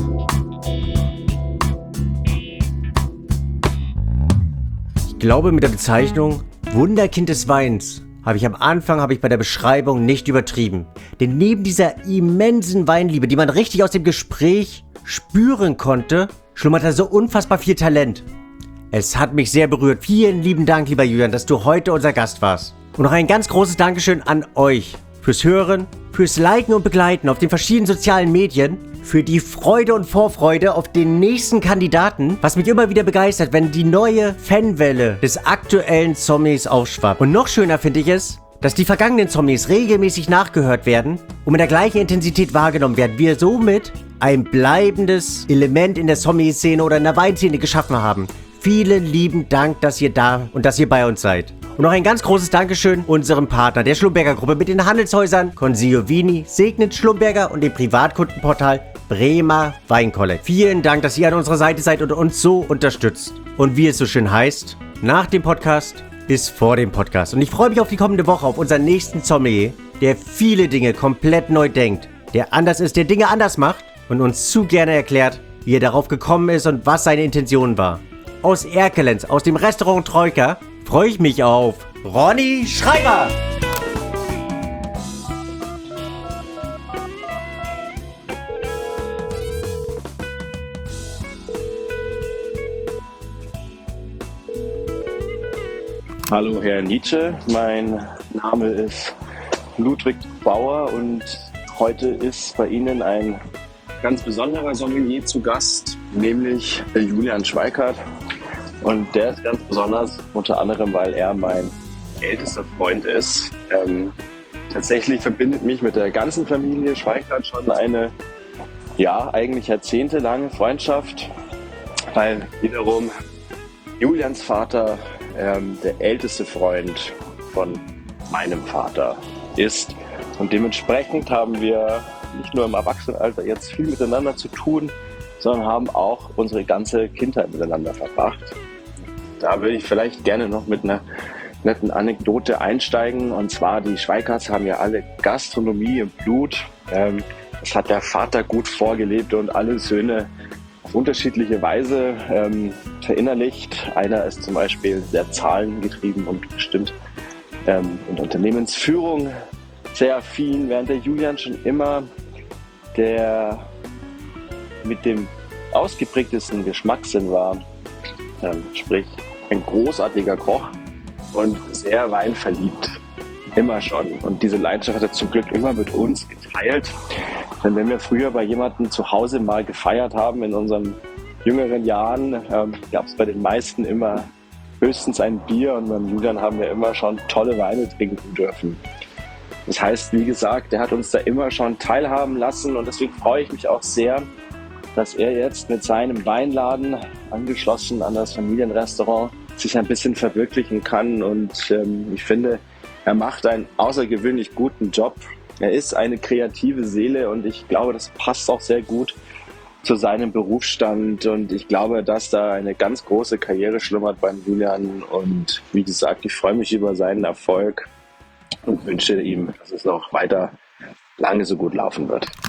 Ich glaube, mit der Bezeichnung Wunderkind des Weins habe ich am Anfang, habe ich bei der Beschreibung nicht übertrieben. Denn neben dieser immensen Weinliebe, die man richtig aus dem Gespräch spüren konnte, schlummert da so unfassbar viel Talent. Es hat mich sehr berührt. Vielen lieben Dank, lieber Julian, dass du heute unser Gast warst. Und noch ein ganz großes Dankeschön an euch fürs Hören, fürs Liken und Begleiten auf den verschiedenen sozialen Medien, für die Freude und Vorfreude auf den nächsten Kandidaten, was mich immer wieder begeistert, wenn die neue Fanwelle des aktuellen Sommeliers aufschwappt. Und noch schöner finde ich es, dass die vergangenen Sommeliers regelmäßig nachgehört werden und mit der gleichen Intensität wahrgenommen werden. Wir somit ein bleibendes Element in der Sommelier-Szene oder in der Weinszene geschaffen haben. Vielen lieben Dank, dass ihr da und dass ihr bei uns seid. Und noch ein ganz großes Dankeschön unserem Partner, der Schlumberger Gruppe mit den Handelshäusern Consiglio Vini, Segnet Schlumberger und dem Privatkundenportal Bremer Weinkollekt. Vielen Dank, dass ihr an unserer Seite seid und uns so unterstützt. Und wie es so schön heißt, nach dem Podcast ist vor dem Podcast. Und ich freue mich auf die kommende Woche, auf unseren nächsten Sommelier, der viele Dinge komplett neu denkt, der anders ist, der Dinge anders macht und uns zu gerne erklärt, wie er darauf gekommen ist und was seine Intention war. Aus Erkelenz, aus dem Restaurant Troika, freue ich mich auf Ronny Schreiber! Hallo Herr Nietzsche, mein Name ist Ludwig Bauer und heute ist bei Ihnen ein ganz besonderer Sommelier zu Gast, nämlich der Julian Schweikart. Und der ist ganz besonders, unter anderem, weil er mein ältester Freund ist. Ähm, tatsächlich verbindet mich mit der ganzen Familie Schweikart schon eine, ja, eigentlich jahrzehntelange Freundschaft, weil wiederum Julians Vater ähm, der älteste Freund von meinem Vater ist. Und dementsprechend haben wir nicht nur im Erwachsenenalter jetzt viel miteinander zu tun, sondern haben auch unsere ganze Kindheit miteinander verbracht. Da würde ich vielleicht gerne noch mit einer netten Anekdote einsteigen. Und zwar, die Schweikarts haben ja alle Gastronomie im Blut. Ähm, das hat der Vater gut vorgelebt und alle Söhne auf unterschiedliche Weise ähm, verinnerlicht. Einer ist zum Beispiel sehr zahlengetrieben und bestimmt ähm, in Unternehmensführung sehr affin, während der Julian schon immer der mit dem ausgeprägtesten Geschmackssinn war, ähm, sprich ein großartiger Koch und sehr weinverliebt, immer schon. Und diese Leidenschaft hat er zum Glück immer mit uns geteilt. Denn wenn wir früher bei jemandem zu Hause mal gefeiert haben in unseren jüngeren Jahren, ähm, gab es bei den meisten immer höchstens ein Bier und beim Julian haben wir immer schon tolle Weine trinken dürfen. Das heißt, wie gesagt, er hat uns da immer schon teilhaben lassen und deswegen freue ich mich auch sehr, dass er jetzt mit seinem Weinladen, angeschlossen an das Familienrestaurant, sich ein bisschen verwirklichen kann. Und ähm, ich finde, er macht einen außergewöhnlich guten Job. Er ist eine kreative Seele und ich glaube, das passt auch sehr gut zu seinem Berufsstand. Und ich glaube, dass da eine ganz große Karriere schlummert beim Julian. Und wie gesagt, ich freue mich über seinen Erfolg und wünsche ihm, dass es noch weiter lange so gut laufen wird.